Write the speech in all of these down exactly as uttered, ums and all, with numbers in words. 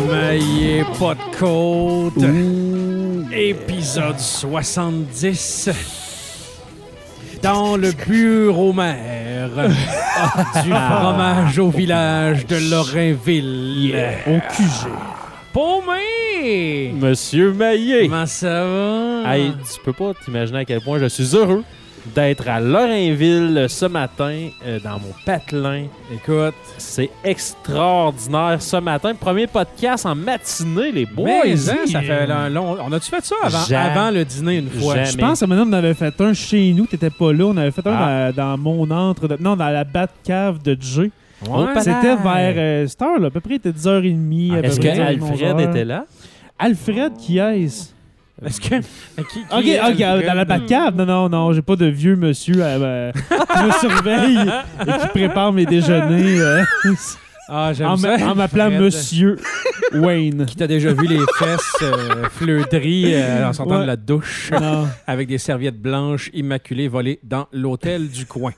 Maillé pas de côte. Ouh. Épisode soixante-dix. Dans le bureau mère du fromage au village de Lorrainville. Yeah. Au Q G. Paumé! Monsieur Maillé. Comment ça va? Hey, tu peux pas t'imaginer à quel point je suis heureux d'être à Lorrainville ce matin euh, dans mon patelin. Écoute, c'est extraordinaire ce matin. Premier podcast en matinée, les boys. Mais, hein, ça fait un long... On a-tu fait ça avant, avant le dîner une fois? Jamais. Je pense que maintenant, on avait fait un chez nous. T'étais pas là. On avait fait un Ah. dans, dans mon entre... De, non, dans la Batcave de Jay. Ouais. C'était vers euh, cette heure, là, à peu près, il était dix heures trente. Est-ce qu'Alfred était là? Alfred, qui est-ce? Est-ce que... Qui, qui Ok, est ok, Alfred? dans la Batcave? Non, non, non, j'ai pas de vieux monsieur euh, qui me surveille et qui prépare mes déjeuners euh, Ah, j'aime en, ça. ma- en m'appelant Alfred. Monsieur Wayne. Qui t'a déjà vu les fesses euh, fleuries euh, en sortant Ouais. de la douche Non. avec des serviettes blanches immaculées volées dans l'hôtel du coin.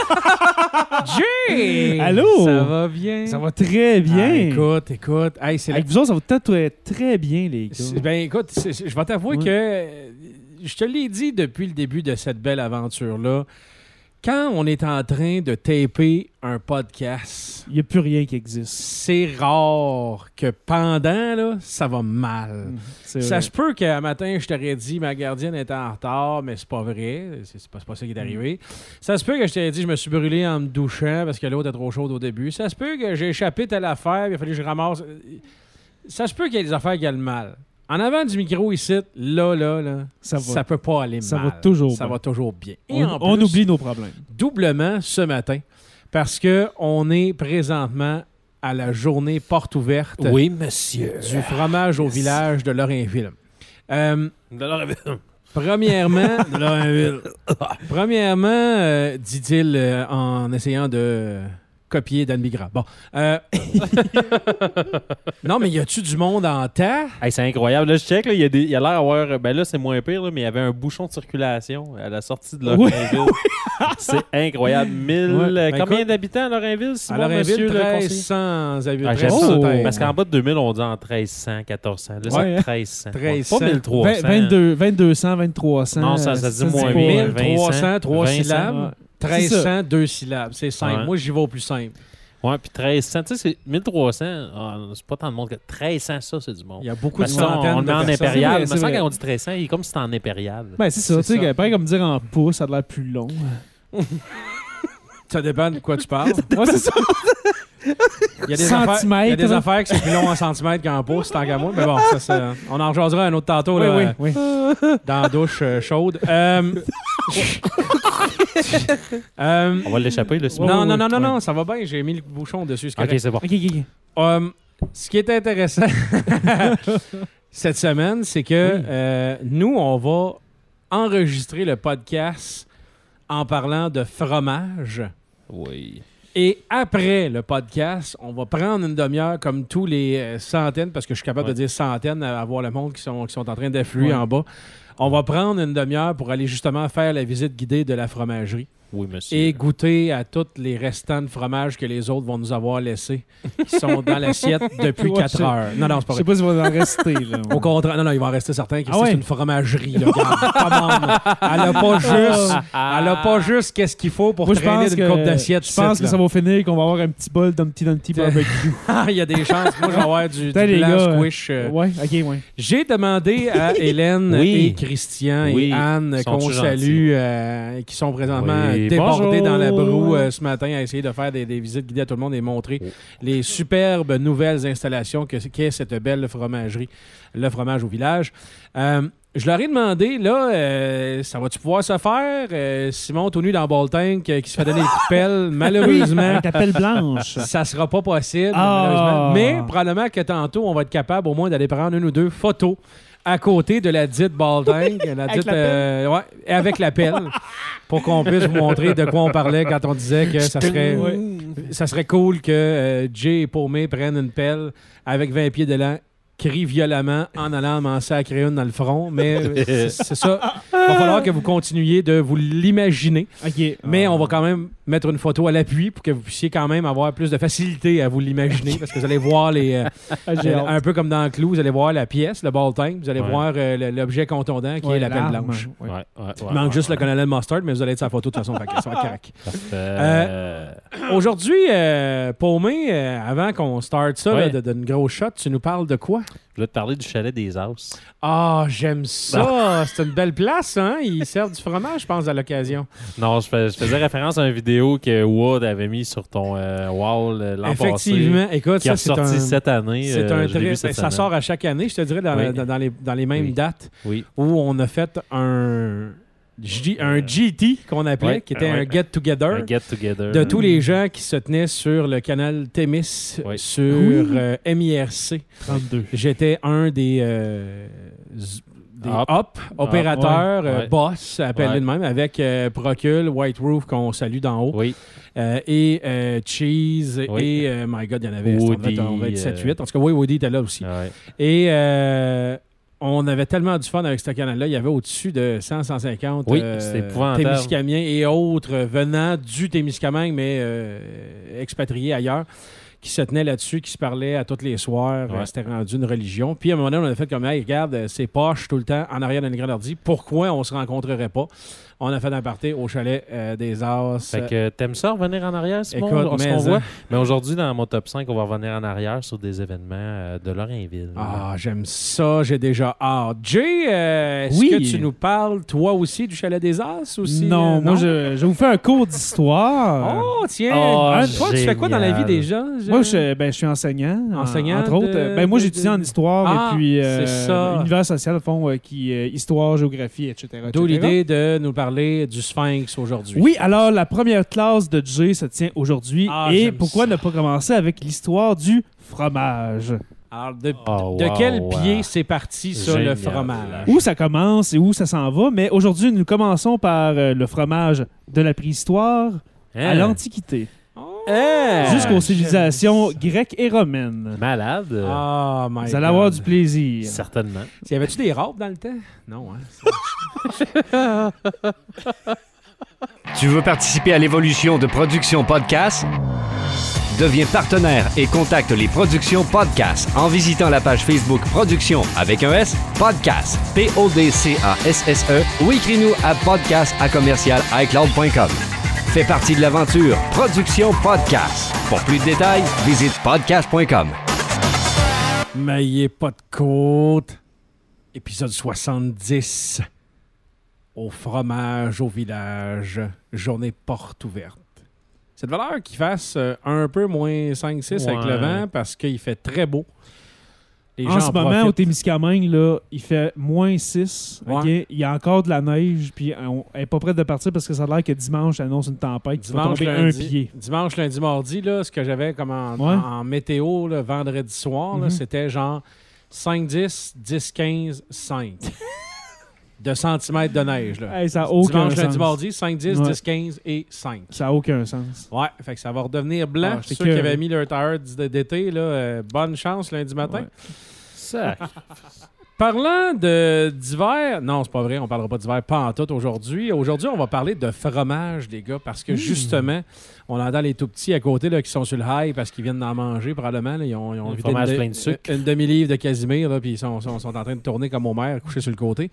Jay! Allô? Ça va bien? Ça va très bien. Ah, écoute, écoute. Hey, c'est la- Avec vous autres, ça va très, très bien, les gars. c'est- Ben écoute, c'est- c'est- je vais t'avouer Ouais. que euh, je te l'ai dit depuis le début de cette belle aventure-là. Quand on est en train de taper un podcast, Il n'y a plus rien qui existe. c'est rare que pendant, là, ça va mal. C'est Ça vrai. se peut qu'un matin, je t'aurais dit ma gardienne était en retard, mais c'est pas vrai. C'est c'est pas, c'est pas ça qui est arrivé. Ça se peut que je t'ai dit je me suis brûlé en me douchant parce que l'eau était trop chaude au début. Ça se peut que j'ai échappé telle affaire, il a fallu que je ramasse. Ça se peut qu'il y ait des affaires qui aillent mal. En avant du micro ici, là, là, là, Ça ça, va. peut pas aller Ça mal. va toujours Ça bien. va toujours bien. Et On, en on plus, oublie nos problèmes. doublement ce matin parce que on est présentement à la journée porte ouverte Oui, monsieur. du fromage au village de Lorrainville. Euh, De Lorrainville. Premièrement, de Lorrainville. Premièrement, euh, dit-il euh, en essayant de copier Dan Bigra. Bon. Euh, non, mais y a-tu du monde en temps? Hey, c'est incroyable. Là, je check, là, il y a, des- il y a l'air d'avoir... Ben là, c'est moins pire, là, mais il y avait un bouchon de circulation à la sortie de Oui. Lorrainville. C'est incroyable. mille... Ouais. euh, Ben, combien écoute, d'habitants à Lorrainville, Simon, À Lorrainville, monsieur le conseiller? treize cents habitants. Ah, j'aime treize ça. cents Oh. têtes. Parce qu'en bas de deux mille, on dit en treize cents, quatorze cents. Là, Ouais, c'est hein? treize cents. treize Pas cents. mille trois cents. vingt-deux, vingt-deux cents, vingt-trois cents. Non, ça- ça euh, se dit moins pas, bien. euh, mille trois cents, trois vingt cents. syllabes. treize cents, deux syllabes. C'est simple. Ouais. Moi, j'y vais au plus simple. Ouais, puis treize cents. Tu sais, c'est mille trois cents. Ah, c'est pas tant de monde que treize cents, ça, c'est du monde. Il y a beaucoup Parce de que ça, on, centaines on de le met en personnes. impérial. C'est vrai, Mais c'est ça, vrai. quand on dit treize cents, il est comme si c'était en impérial. Ben, c'est ça. C'est Tu sais, ça. pareil comme dire en pouces, ça a l'air plus long. Ça dépend de quoi tu parles. Ouais, c'est ça. Il y a des affaires, il y a Centimètres, des là. affaires qui sont plus longs en centimètres qu'en pouces, tant qu'à moi. Mais bon, ça, c'est- on en rejoindra un autre tantôt Oui, là, oui, euh, oui. dans la douche euh, chaude. Euh, euh, On va l'échapper, le Simon. non, oui, non, non, non, oui. non, ça va bien. J'ai mis le bouchon dessus. c'est Ok, correct. c'est bon. OK, OK, OK. Euh, ce qui est intéressant cette semaine, c'est que Oui. euh, nous, on va enregistrer le podcast en parlant de fromage. Oui. Et après le podcast, on va prendre une demi-heure comme tous les euh, centaines, parce que je suis capable Ouais. de dire centaines à voir le monde qui sont, qui sont en train d'affluer Ouais. en bas. On va prendre une demi-heure pour aller justement faire la visite guidée de la fromagerie Oui, monsieur. et goûter à tous les restants de fromage que les autres vont nous avoir laissés, qui sont dans l'assiette depuis Ouais, quatre je- heures. Non, non, c'est Je pas sais vrai. pas s'il va en rester, là. Au contraire, non, non, il va en rester certains. Ah ouais? C'est une fromagerie, là. Regarde, commande. Elle a pas juste, elle a pas juste qu'est-ce qu'il faut pour Moi, je traîner pense d'une coupe que, d'assiette. je pense ici, que là. ça va finir qu'on va avoir un petit bol d'Humpty Dumpty barbecue. Ah, il y a des chances. Moi, je vais avoir du, du Putain, les blanc gars, euh, squish. euh. Ouais, OK, ouais. J'ai demandé à Hélène Oui. et Christian Oui. et Anne qu'on Sont-ils salue, euh, qui sont présentement Oui. débordés Bonjour. dans la broue euh, ce matin à essayer de faire des, des visites guidées à tout le monde et montrer Oh. les superbes nouvelles installations que qu'est cette belle fromagerie, le fromage au village. Euh, je leur ai demandé, là, euh, ça va-tu pouvoir se faire? Euh, Simon tout nu dans Ball Tank euh, qui se fait donner des coups de pelle, malheureusement. Avec ta pelle blanche. Ça sera pas possible, Ah. malheureusement. Mais probablement que tantôt, on va être capable au moins d'aller prendre une ou deux photos à côté de la dite ball tank, la dite, la pelle. euh, ouais, et avec la pelle, pour qu'on puisse vous montrer de quoi on parlait quand on disait que ça serait, Ouais. ça serait cool que euh, Jay et Paumé prennent une pelle avec vingt pieds de long, crient violemment en allant m'en sacrer une dans le front. Mais euh, c'est c'est ça. Il va falloir que vous continuiez de vous l'imaginer. OK. Mais on va quand même mettre une photo à l'appui pour que vous puissiez quand même avoir plus de facilité à vous l'imaginer parce que vous allez voir les euh, J'ai euh, hâte. un peu comme dans Clou, vous allez voir la pièce, le ball tank, vous allez Ouais. voir euh, le- l'objet contondant qui Ouais, est la pelle l'arme, blanche. ouais. Ouais, ouais, ouais, Il manque ouais, juste ouais. le colonel Mustard, mais vous allez être sa photo de toute façon, fait que ça va être correct. Parfait. Euh, Aujourd'hui, euh, Paumé, euh, avant qu'on starte ça, Ouais. là, de- d'une grosse shot, tu nous parles de quoi? Je voulais te parler du chalet des As. Ah, j'aime ça! C'est une belle place, hein? Ils servent du fromage, je pense, à l'occasion. Non, je, fais- je faisais référence à une vidéo que Wood avait mis sur ton euh, wall euh, l'an passé. Effectivement. Écoute, Qui est ça, c'est ressorti un... cette année. C'est euh, un je l'ai vu très... cette Ça semaine. sort à chaque année, je te dirais, dans, Oui. dans- dans les, dans les mêmes Oui. dates Oui. où on a fait un, G- un G T qu'on appelait, Ouais. qui était Ouais. un get-together Un get-together. de tous les gens qui se tenaient sur le canal Témis Oui. sur Oui. euh, M I R C. trente-deux. J'étais un des, euh, z- des Up. up, opérateurs, ouais. euh, Ouais. boss, appelez-le Ouais. de même, avec euh, Procul, White Roof qu'on salue d'en haut, Oui. euh, et euh, Cheese, Oui. et euh, my God, il y en avait, on devait Woody, être- on devait être sept euh, huit. En tout cas, oui, Woody était là aussi. Ouais. Et euh, on avait tellement du fun avec ce canal-là. Il y avait au-dessus de cent à cent cinquante Oui, c'était épouvantable. Témiscamiens et autres venant du Témiscamingue, mais euh, expatriés ailleurs, qui se tenaient là-dessus, qui se parlaient à tous les soirs. Ouais. Euh, C'était rendu une religion. Puis à un moment donné, on a fait comme, hey, regarde, euh, c'est poche tout le temps en arrière d'un grand ordi. Pourquoi on se rencontrerait pas? On a fait un party au chalet euh, des As. Fait que t'aimes ça revenir en arrière, Simon? Écoute, on, ce mais qu'on en- voit? Mais aujourd'hui, dans mon top cinq, on va revenir en arrière sur des événements euh, de Lorrainville. Ah, j'aime ça, j'ai déjà hâte. Jay, euh, est-ce Oui. que tu nous parles, toi aussi, du chalet des As aussi? Non, euh, moi, je, je vous fais un cours d'histoire. Oh, tiens! Oh, Hein, toi, tu fais quoi dans la vie génial. déjà? je- Moi, je, ben, je suis enseignant. en- Enseignant Entre autres. de- Ben, moi, de- j'étudie de- en histoire Ah, et puis euh, c'est ça. univers social, au fond, euh, qui euh, histoire, géographie, et cetera. D'où et cetera. l'idée de nous parler du Sphinx aujourd'hui. Oui, alors la première classe de Jay se tient aujourd'hui. Ah, et j'aime pourquoi ça. ne pas commencer avec l'histoire du fromage? Alors, de, Oh, de wow, quel wow. pied c'est parti sur le Génial. fromage? Où ça commence et où ça s'en va. Mais aujourd'hui, nous commençons par euh, le fromage de la préhistoire à Hein? l'Antiquité, Oh, Hein? jusqu'aux j'aime civilisations ça. grecques et romaines. Malade. Oh my Vous allez avoir God. du plaisir. Certainement. Y avait-tu des robes dans le temps? Non, hein? Tu veux participer à l'évolution de Production Podcast? Deviens partenaire et contacte les Productions Podcast en visitant la page Facebook Production avec un S, Podcast, P O D C A S S E ou écris-nous à podcast à commercial iCloud point com. Fais partie de l'aventure Production Podcast. Pour plus de détails, visite podcast point com. Mais il est pas de côte. Épisode soixante-dix. Au fromage au village. Journée porte ouverte. C'est de valeur qu'il fasse euh, un peu moins cinq six avec Ouais. le vent parce qu'il fait très beau. Les En gens ce moment, profitent. au Témiscamingue, là, il fait moins six. ok? Ouais. Il y a encore de la neige, puis on n'est pas prêt de partir parce que ça a l'air que dimanche annonce une tempête qui va Dimanche, tomber lundi, un pied. dimanche, lundi, mardi, là, ce que j'avais comme en, Ouais. en- en météo là, vendredi soir, là, Mhm. c'était genre cinq dix, dix quinze, cinq de centimètres de neige. Là. Hey, ça n'a aucun Dimanche, sens. lundi, mardi, cinq dix, Ouais. dix quinze et cinq. Ça n'a aucun sens. Ouais, fait que ça va redevenir blanc. Ah, j'étais Ceux qui que- avaient mis leur tire d- d'été, là, euh, bonne chance lundi matin. Ouais. Ça. Parlant de d'hiver, non, c'est pas vrai, on parlera pas d'hiver pas en tout aujourd'hui. Aujourd'hui, on va parler de fromage, les gars, parce que justement, on entend les tout petits à côté là, qui sont sur le high parce qu'ils viennent d'en manger probablement. Là. Ils ont, ils ont Un vidé fromage une, plein de sucre. une demi-livre de Casimir, là, puis ils sont, sont, sont en train de tourner comme Homer, couchés sur le côté.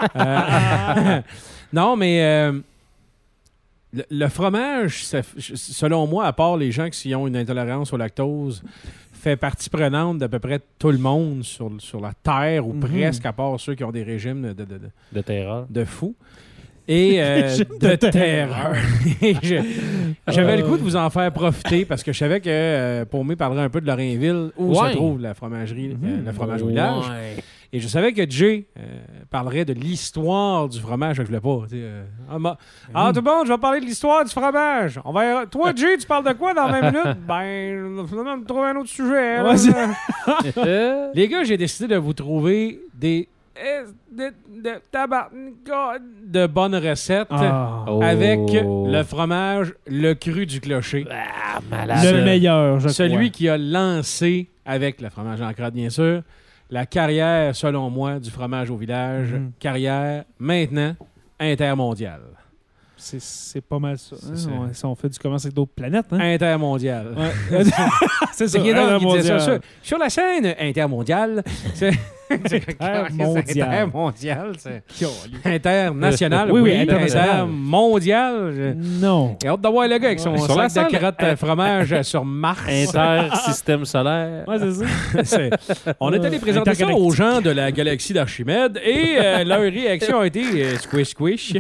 Euh, non, mais euh, le, le fromage, ça f- selon moi, à part les gens qui ont une intolérance au lactose, fait partie prenante d'à peu près tout le monde sur, sur la Terre, ou Mhm. presque, à part ceux qui ont des régimes de, de, de, De terreur. de fous. Et euh, Régime de, de terreur. Et je- J'avais le goût de vous en faire profiter parce que je savais que euh, Paumé parlerait un peu de Lorrainville, où Ouais. se trouve la fromagerie, euh, Mhm. le fromage au village. Ouais. Et je savais que Jay euh, parlerait de l'histoire du fromage. Je voulais pas. tu sais, euh, ah, ma- ah, tout le monde, je vais parler de l'histoire du fromage. On va... Toi, Jay, tu parles de quoi dans vingt minutes? Ben, finalement, me trouver un autre sujet. là. Ouais, c'est- Les gars, j'ai décidé de vous trouver des. euh, de, de, tabarnak- de bonnes recettes Ah, Oh. avec le fromage, le cru du clocher. Ah, malade. le meilleur, je Celui crois. qui a lancé, avec le fromage en crotte, bien sûr, la carrière, selon moi, du fromage au village. Mhm. Carrière, maintenant, intermondiale. C'est, c'est pas mal ça. Hein? C'est- On, ça, on fait du commerce avec d'autres planètes. Hein? Intermondial. Ouais. c'est ça. C'est qui est donc qui disait ça, Intermondial. sur, sur la scène intermondiale. C'est Intermondial. Intermondial. C'est international. Oui, Oui, oui, oui, international. intermondial. Je- Non. J'ai hâte de voir le gars avec son Sur la sac de scène, carottes euh, fromage sur Mars. Inter-système solaire. Ouais, c'est ça. C'est- On est allé présenter ça Intergalactique. aux gens de la galaxie d'Archimède et euh, leur réaction a été euh, squish squish.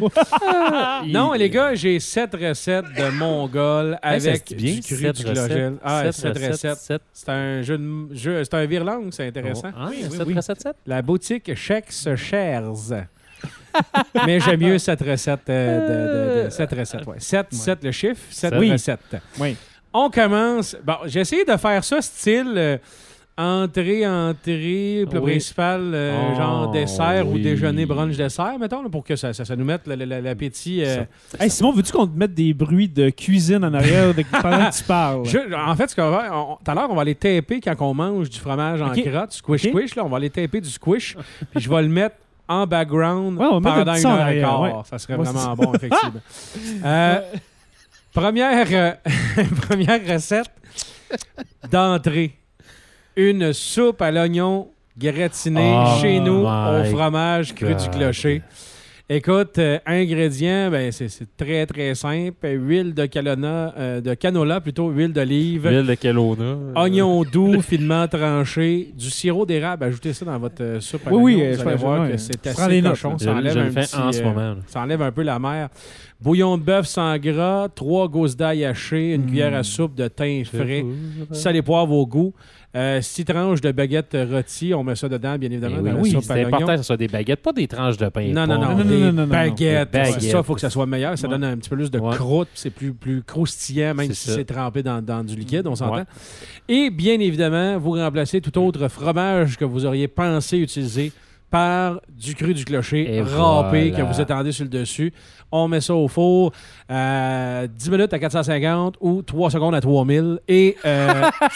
Non, les gars, j'ai sept recettes de Mongol Hey, ça avec se dit bien, du cru sept du glogène. recettes. Ah, Sept sept recettes. sept. C'est un jeu de jeu, c'est un vire-langue, c'est intéressant. Ah, Oui, oui, sept oui. recettes, sept. La boutique Chex Shares. Mais j'aime mieux cette recette euh, de, de, de- cette recette, ouais. sept, sept le chiffre, sept Oui. recettes. Oui. On commence. Bon, j'ai essayé de faire ça style euh, entrée, entrée, plat Oui. principal, euh, Oh, genre dessert ou oui. déjeuner, brunch, dessert, mettons, là, pour que ça, ça, ça nous mette le- le- le- l'appétit. euh, Hey, Simon, veux-tu qu'on te mette des bruits de cuisine en arrière de- pendant que tu parles? Je- en fait, ce qu'on va, on- tout à l'heure, on va aller taper quand on mange du fromage en Ok. crotte, squish Ok. squish, là, on va aller taper du squish, puis je vais le mettre en background Ouais, on va mettre pendant le une son en heure et arrière, quart. ouais. Ça serait Ouais, vraiment c'est bon, effectivement. Euh, première, euh, première recette d'entrée. Une soupe à l'oignon gratinée Oh chez nous au my fromage cru du God. clocher. Écoute, euh, ingrédients, ben, c'est, c'est très très simple. Huile de canola, euh, de canola plutôt, huile d'olive, Huile de Kelowna. oignon doux finement tranché, du sirop d'érable. Ajoutez ça dans votre euh, soupe à Oui, oui, l'oignon. euh, Vous je allez fais- voir ouais, que je c'est prends assez des notes, cochon. Je, Ça enlève je un le fais petit, en ce euh, moment. là. ça enlève un peu la mer. Bouillon de bœuf sans gras, trois gousses d'ail hachées, une Mm. cuillère à soupe de thym frais, sel et poivre au goût, euh, six tranches de baguettes rôties, on met ça dedans, bien Eh évidemment, oui, dans la oui, soupe c'est à l'oignon. important que ce soit des baguettes, pas des tranches de pain. Non, non, non, Non, non, des non, non, non, non. baguettes. Des C'est baguettes. ça, il faut que ça soit meilleur. Ça Ouais. donne un petit peu plus de Ouais. croûte, puis c'est plus, plus croustillant, même C'est si ça. c'est trempé dans, dans du liquide, on s'entend. Ouais. Et bien évidemment, vous remplacez tout autre fromage que vous auriez pensé utiliser par du cru du clocher Et râpé voilà. que vous étendez sur le dessus. On met ça au four, euh, dix minutes à quatre cent cinquante ou trois secondes à trois mille. Et euh,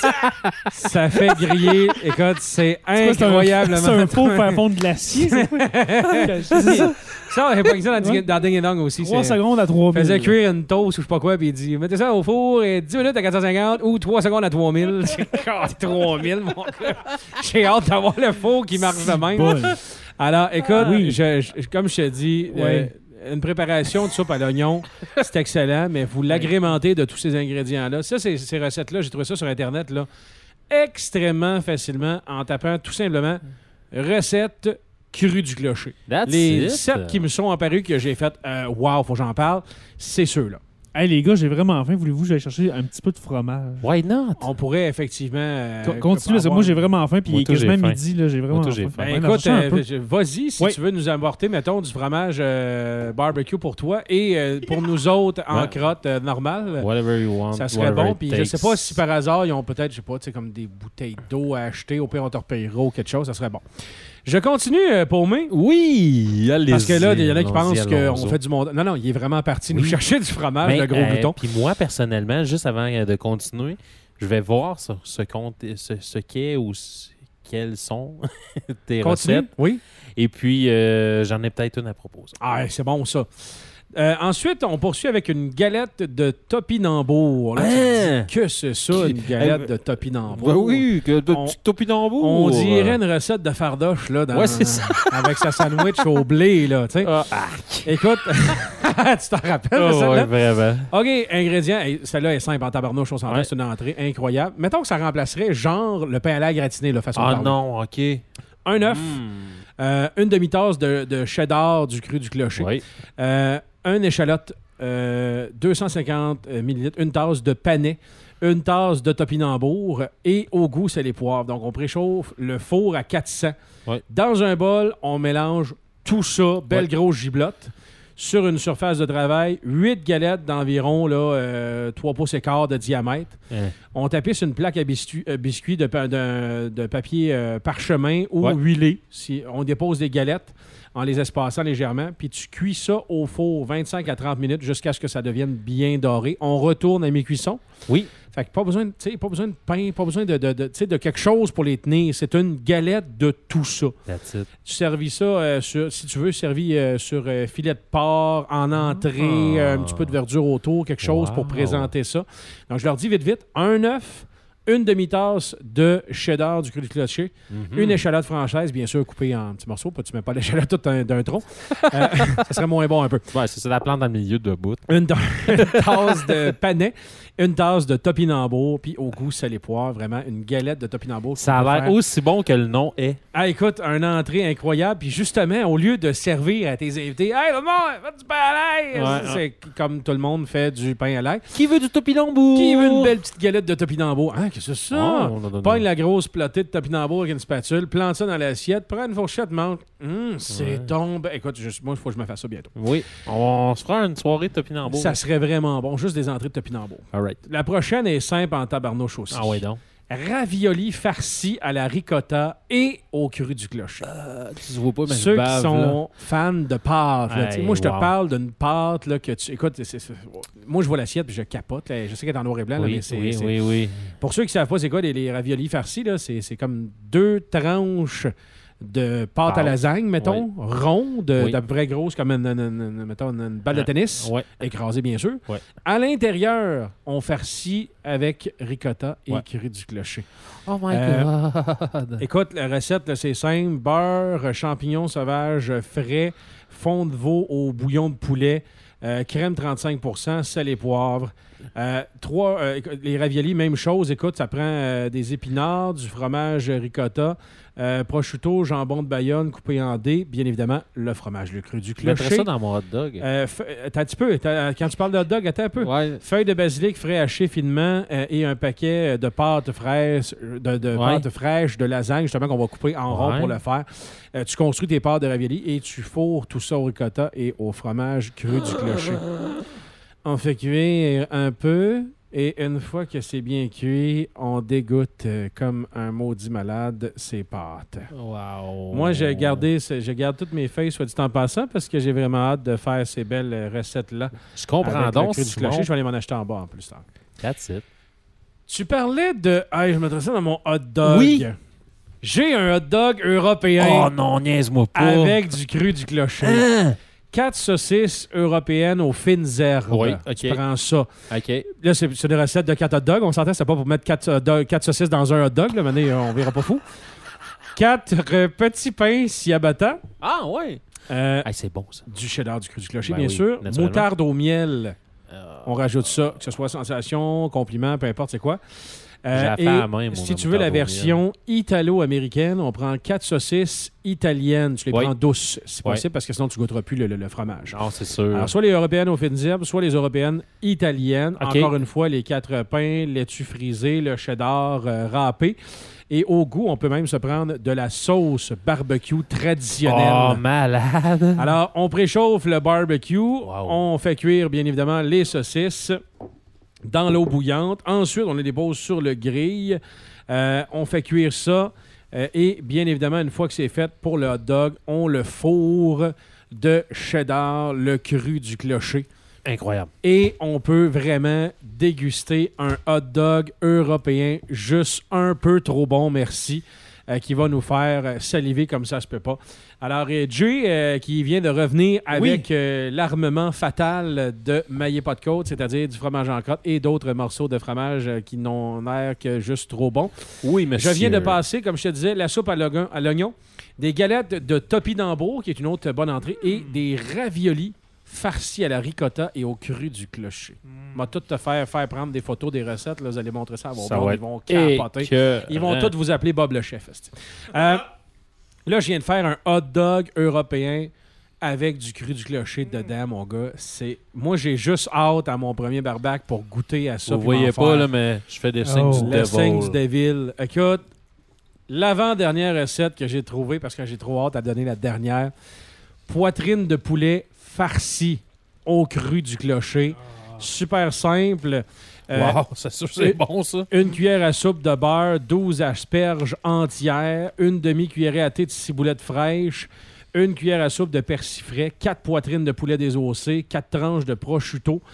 ça fait griller. Écoute, c'est C'est quoi, c'est un- incroyablement... C'est un faux faire fondre de glacier. c'est quoi? C'est ça. Ça, c'est pas exemple dans, Ouais. dans Ding and Dong aussi. Trois c'est- secondes à trois mille. faisait cuire une toast ou je sais pas quoi, puis il dit mettez ça au four et dix minutes à quatre cent cinquante ou trois secondes à trois mille. J'ai oh, trois mille, mon gars. J'ai hâte d'avoir le four qui marche de même. Bon. Alors, écoute, Oui. je- je- comme je te dis, Ouais. euh, une préparation de soupe à l'oignon, c'est excellent, mais vous l'agrémentez de tous ces ingrédients-là. Ça, c'est- ces recettes-là, j'ai trouvé ça sur Internet, là, extrêmement facilement en tapant tout simplement recette cru du clocher. That's Les it. sept qui me sont apparus que j'ai fait euh, wow, faut que j'en parle, c'est ceux-là. Hey, les gars, j'ai vraiment faim. Voulez-vous que j'aille chercher un petit peu de fromage? Why not? On pourrait effectivement. euh, Co- Continue, parce que avoir- moi, j'ai vraiment faim. Puis il Moi, est tout, quasiment j'ai faim. midi. Là, j'ai vraiment Moi, tout, j'ai faim. faim. Ben, Ouais, écoute, en cherche un euh, peu. je- vas-y si Oui. tu veux nous apporter, mettons, du fromage euh, barbecue pour toi et euh, pour nous autres en Ouais. crotte euh, normale. Whatever you want. Ça serait whatever bon. it Puis je takes. sais pas si par hasard, ils ont peut-être, je sais pas, tu sais, comme des bouteilles d'eau à acheter. Au pire, on te repayera ou quelque chose. Ça serait bon. Je continue, euh, Paumé. Oui, allez-y. Parce que là, il y en a qui allons-y, pensent qu'on allons-y. fait du monde. Non, non, il est vraiment parti nous Oui. chercher du fromage, Mais, le gros euh, glouton. Puis moi, personnellement, juste avant euh, de continuer, je vais voir ce, ce, compte, ce, ce qu'est ou ce- quelles sont tes Continue. recettes. Oui. Et puis, euh, j'en ai peut-être une à proposer. Ah, c'est bon, ça. Euh, ensuite, on poursuit avec une galette de topinambour. Là, tu te Hein? dis, que c'est ça, une galette de topinambour? Ben oui, que de On- petit topinambour. On dirait une recette de fardoche, là, dans, Ouais, c'est ça. avec sa sandwich au blé, là, tu sais. Ah, Écoute, tu t'en rappelles de oh, celle-là? ouais, vraiment. OK, ingrédients. Hey, celle-là est simple en tabarnouche, on s'entend, Ouais. c'est une entrée incroyable. Mettons que ça remplacerait, genre, le pain à l'ail gratiné, là, façon de Ah parler. non, OK. Un œuf, Hmm. euh, une demi-tasse de, de cheddar du cru du clocher, Oui. euh, une échalote, euh, deux cent cinquante millilitres, une tasse de panais, une tasse de topinambour et au goût, c'est les poivres. Donc, on préchauffe le four à quatre cents. Ouais. Dans un bol, on mélange tout ça, belle Ouais. grosse giblotte, sur une surface de travail, huit galettes d'environ là, euh, trois pouces et quart de diamètre. Hein. On tapisse une plaque à biscuit, euh, biscuit de, pa- de- de papier euh, parchemin ou Ouais. huilé. Si on dépose des galettes en les espaçant légèrement, puis tu cuis ça au four vingt-cinq à trente minutes jusqu'à ce que ça devienne bien doré. On retourne à mi-cuisson. Oui. Fait que pas besoin, de- tu sais, pas besoin de pain, pas besoin de, de, de, tu sais, de quelque chose pour les tenir. C'est une galette de tout ça. That's it. Tu servis ça, euh, sur, si tu veux, servi euh, sur euh, filet de porc, en entrée, Ah. euh, un petit peu de verdure autour, quelque chose pour Wow. présenter ça. Donc, je leur dis vite, vite, un œuf, une demi-tasse de cheddar du cru du clocher, Mhm. une échalote française, bien sûr, coupée en petits morceaux, pas tu mets pas l'échalote toute d'un, d'un tronc. Euh, ça serait moins bon un peu. Ouais, c'est ça, la plante dans le milieu de bout. Une, ta- une tasse de panais, une tasse de topinambour, puis au goût salé poivre, vraiment une galette de topinambour. Ça a l'air aussi bon que le nom est. Ah, écoute, un entrée incroyable. Puis justement, au lieu de servir à tes invités, hey, maman, fais du pain à l'ail. Ouais, c'est c'est comme tout le monde fait du pain à l'ail. Qui veut du topinambour? Qui veut une belle petite galette de topinambour? Hein, qu'est-ce que c'est ça? Oh, non, non, Pogne non. la grosse platée de topinambour avec une spatule, plante ça dans l'assiette, prends une fourchette, mange. Hum, c'est Ouais. donc. Écoute, juste, moi, il faut que je me fasse ça bientôt. Oui, on se fera une soirée de topinambour. Ça serait vraiment bon, juste des entrées de topinambour. All right. La prochaine est simple en tabarnouche aussi. Ah ouais, donc. Ravioli farcis à la ricotta et au cru du clocher. Tu vois pas, mais Ceux je qui bave, sont fans de pâtes, là, tu sais, Hey, moi je te wow. parle d'une pâte là, que tu. Écoute, c'est- c'est- moi je vois l'assiette puis je capote. Là. Je sais qu'elle est en noir et blanc, là. là, Oui, mais c'est. oui, c'est- oui, oui. Pour ceux qui ne savent pas, c'est quoi les, les raviolis farcis, là, c'est, c'est comme deux tranches de pâte à Pâte. lasagne, mettons, rondes, Oui. d'à peu près grosses comme une, une- une- mettons, une balle de Ah, tennis, Ouais. écrasée bien sûr. Ouais. À l'intérieur, on farcit avec ricotta et Ouais. cru du clocher. Oh my Euh, God. Écoute, la recette, là, c'est simple. Beurre, champignons sauvages frais, fond de veau au bouillon de poulet, euh, crème trente-cinq pour cent, sel et poivre. Euh, trois, euh, écoute, les raviolis, même chose. Écoute, ça prend euh, des épinards, du fromage ricotta, euh, prosciutto, jambon de Bayonne coupé en dés, bien évidemment, le fromage, le cru du Je mettrais clocher. ça dans mon hot dog. Euh, fe- attends un petit peu. T'as- Quand tu parles de hot dog, attends un peu. Ouais. Feuilles de basilic frais hachées finement euh, et un paquet de pâtes fraîches, de, de Ouais. pâtes fraîches de lasagne, justement, qu'on va couper en rond Ouais. pour le faire. Euh, tu construis tes pâtes de ravioli et tu fourres tout ça au ricotta et au fromage cru du clocher. On fait cuire un peu et une fois que c'est bien cuit, on dégoûte euh, comme un maudit malade ces pâtes. Wow. Moi, j'ai gardé, ce- je garde toutes mes feuilles, soit dit en passant, parce que j'ai vraiment hâte de faire ces belles euh, recettes-là. Je comprends Avec donc. le cru du Simon. clocher, je vais aller m'en acheter en bas en plus tard. That's it. Tu parlais de. Ah, je mettrais ça dans mon hot dog. Oui. J'ai un hot dog européen Oh non, niaise-moi pas. avec du cru du clocher. Hein? Quatre saucisses européennes aux fines herbes. Oui, Tu ok. prends ça. OK. Là, c'est c'est une recette de quatre hot dogs. On s'entend, c'est pas pour mettre quatre, hot dogs- quatre saucisses dans un hot dog. Là, maintenant, on verra pas fou. Quatre euh, petits pains ciabatta. Ah, ouais. Euh, Hey, c'est bon, ça. du cheddar, du cru du clocher, Ben bien oui, sûr. naturellement. Moutarde au miel. Euh, On rajoute ça, que ce soit sensation, compliment, peu importe c'est quoi. Euh, J'ai la et fait à la main, moi, si ma tu veux la moutarde au miel. version italo-américaine, on prend quatre saucisses italiennes. Tu les Oui. prends douces, si Oui. possible, parce que sinon tu goûteras plus le, le- le fromage. Non, c'est sûr. Alors, soit les européennes aux fines herbes, soit les européennes italiennes. OK. Encore une fois, les quatre pains, laitue frisée, le cheddar euh, râpé. Et au goût, on peut même se prendre de la sauce barbecue traditionnelle. Oh, malade. Alors, on préchauffe le barbecue. On fait cuire, bien évidemment, les saucisses dans l'eau bouillante. Ensuite, on les dépose sur le grill. Euh, on fait cuire ça. Euh, et bien évidemment, une fois que c'est fait pour le hot dog, on le fourre de cheddar, le cru du clocher. Incroyable. Et on peut vraiment déguster un hot dog européen juste un peu trop bon, merci, euh, qui va nous faire euh, saliver comme ça se peut pas. Alors, euh, Jay, euh, qui vient de revenir avec euh, l'armement fatal de Maillé pas de côte, c'est-à-dire du fromage en crotte et d'autres morceaux de fromage euh, qui n'ont l'air que juste trop bons. Oui, monsieur. Je viens de passer, comme je te disais, la soupe à l'oignon, à l'oignon, des galettes de topinambour, qui est une autre bonne entrée, et des raviolis farcis à la ricotta et au cru du clocher. Je vais tout te faire, faire prendre des photos, des recettes. Là, vous allez montrer ça à vos Ça blondes, va ils vont être capoter. écœurant. Ils vont tous vous appeler Bob le chef. esti. Euh, là, je viens de faire un hot dog européen avec du cru du clocher dedans, mon gars. C'est... Moi, j'ai juste hâte à mon premier barbac pour goûter à ça. Vous puis voyez m'en pas, faire. là, mais je fais des signes Oh. du Le devil. signe du Devil. Écoute, l'avant-dernière recette que j'ai trouvée, parce que j'ai trop hâte à donner la dernière, poitrine de poulet farcie au cru du clocher. Super simple. Euh, Wow, c'est sûr que c'est et- bon, ça. Une cuillère à soupe de beurre, douze asperges entières, une demi-cuillerée à thé de ciboulette fraîche, une cuillère à soupe de persil frais, quatre poitrines de poulet désossé, quatre tranches de prosciutto,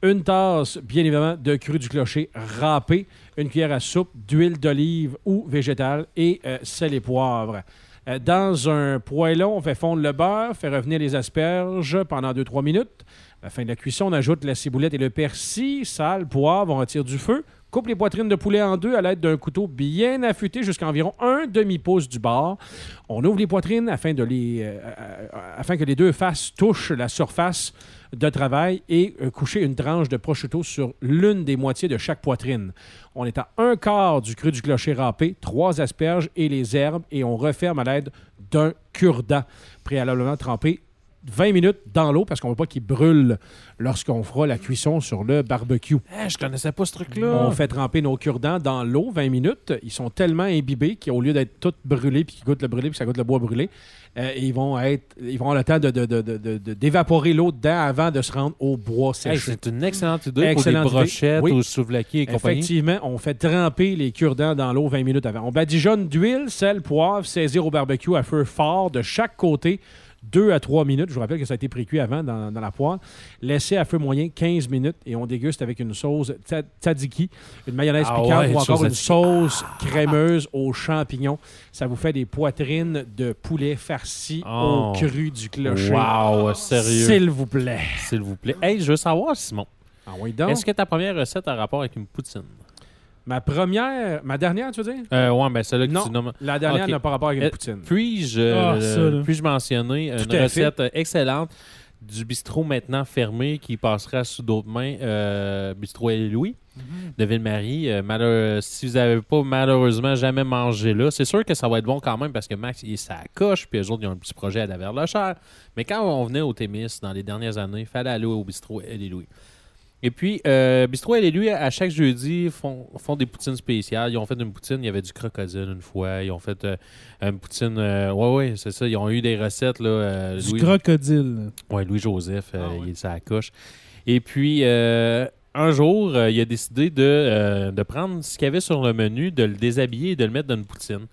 une tasse, bien évidemment, de cru du clocher râpé, une cuillère à soupe d'huile d'olive ou végétale et euh, sel et poivre. Euh, dans un poêlon, on fait fondre le beurre, fait revenir les asperges pendant deux à trois minutes. À la fin de la cuisson, on ajoute la ciboulette et le persil, sel, poivre, on retire du feu. Coupe les poitrines de poulet en deux à l'aide d'un couteau bien affûté jusqu'à environ un demi-pouce du bord. On ouvre les poitrines afin, de les, euh, euh, afin que les deux faces touchent la surface de travail et euh, coucher une tranche de prosciutto sur l'une des moitiés de chaque poitrine. On est à un quart du cru du clocher râpé, trois asperges et les herbes et on referme à l'aide d'un cure-dent préalablement trempé vingt minutes dans l'eau parce qu'on ne veut pas qu'il brûle lorsqu'on fera la cuisson sur le barbecue. Hey, je connaissais pas ce truc-là. On fait tremper nos cure-dents dans l'eau vingt minutes. Ils sont tellement imbibés qu'au lieu d'être tous brûlés puis qu'ils goûtent le brûlé puis ça goûte le bois brûlé, euh, ils vont être, ils vont avoir le temps de, de, de, de, de, d'évaporer l'eau dedans avant de se rendre au bois séché. Hey, c'est une excellente idée Excellente pour des brochettes idée. Oui. ou souvlaki et compagnie. Effectivement, on fait tremper les cure-dents dans l'eau vingt minutes avant. On badigeonne d'huile, sel, poivre, saisir au barbecue à feu fort de chaque côté. deux à trois minutes. Je vous rappelle que ça a été précuit avant dans, dans la poêle. Laissez à feu moyen quinze minutes et on déguste avec une sauce tzatziki, une mayonnaise Ah piquante ouais, ou encore sauce une sauce crémeuse aux champignons. Ça vous fait des poitrines de poulet farcies Oh. au cru du clocher. Wow, sérieux. S'il vous plaît. S'il vous plaît. Hey, je veux savoir, Simon, Ah oui, donc. est-ce que ta première recette a rapport avec une poutine? Ma première... Ma dernière, tu veux dire? Euh, ouais, ben celle-là que Non. tu nommes. La dernière Ok. n'a pas rapport avec une Euh, poutine. Puis-je Ah, euh, ça, là. puis-je mentionner une Tout à fait. recette excellente du bistrot maintenant fermé qui passera sous d'autres mains, euh, Bistrot et Louis de Ville-Marie. Euh, malheur- si vous n'avez pas malheureusement jamais mangé là, c'est sûr que ça va être bon quand même parce que Max, il est sa coche, puis eux autres, ils ont un petit projet à la Verlechère. Mais quand on venait au Témis dans les dernières années, il fallait aller au Bistrot et Louis. Et puis, euh, Bistrot et lui, à chaque jeudi, font, font des poutines spéciales. Ils ont fait une poutine, il y avait du crocodile une fois. Ils ont fait euh, une poutine... Euh, ouais, ouais, c'est ça. Ils ont eu des recettes, là. Euh, Du Louis, crocodile. ouais, Louis-Joseph, euh, Ah ouais. il est sa coche. Et puis, euh, un jour, euh, il a décidé de, euh, de prendre ce qu'il y avait sur le menu, de le déshabiller et de le mettre dans une poutine.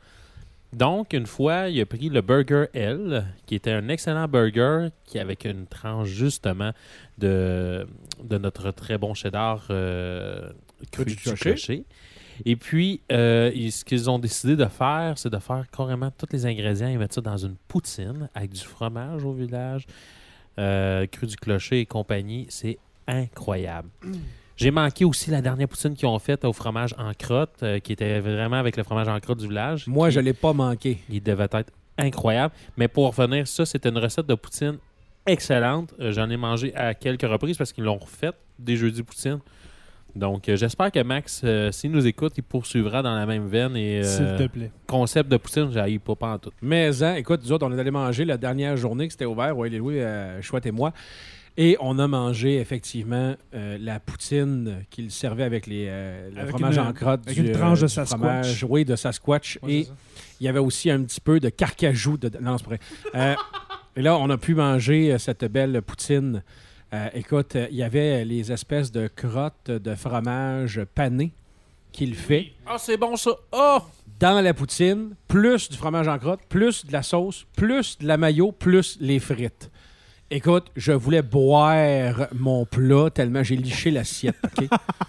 Donc, une fois, il a pris le Burger L, qui était un excellent burger, qui avec une tranche justement de, de notre très bon cheddar euh, cru du du clocher. clocher. Et puis, euh, ils- ce qu'ils ont décidé de faire, c'est de faire carrément tous les ingrédients et mettre ça dans une poutine avec du fromage au village, euh, cru du clocher et compagnie. C'est incroyable. J'ai manqué aussi la dernière poutine qu'ils ont faite au fromage en crotte, euh, qui était vraiment avec le fromage en crotte du village. Moi, qui- je ne l'ai pas manqué. il devait être incroyable. Mais pour revenir, ça, c'était une recette de poutine excellente. Euh, J'en ai mangé à quelques reprises parce qu'ils l'ont refait des jeudis poutine. Donc, euh, j'espère que Max, euh, s'il nous écoute, il poursuivra dans la même veine. Et euh, S'il te plaît. concept de poutine, j'haïs pas, pas en tout. Mais, hein, écoute, nous autres, on est allé manger la dernière journée que c'était ouvert, ouais, les Louis, euh, Chouette et moi. Et on a mangé effectivement euh, la poutine qu'il servait avec les, euh, le Avec fromage une- en crotte. avec du, une tranche de du Sasquatch. fromage, oui, de Sasquatch. Ouais, et c'est ça. il y avait aussi un petit peu de carcajou. De... Non, c'est pas vrai. Euh, et là, on a pu manger euh, cette belle poutine. Euh, écoute, euh, il y avait les espèces de crottes de fromage pané qu'il fait Ah, c'est bon ça! Oh! dans la poutine, plus du fromage en crotte, plus de la sauce, plus de la mayo, plus les frites. Écoute, je voulais boire mon plat tellement j'ai liché l'assiette, OK?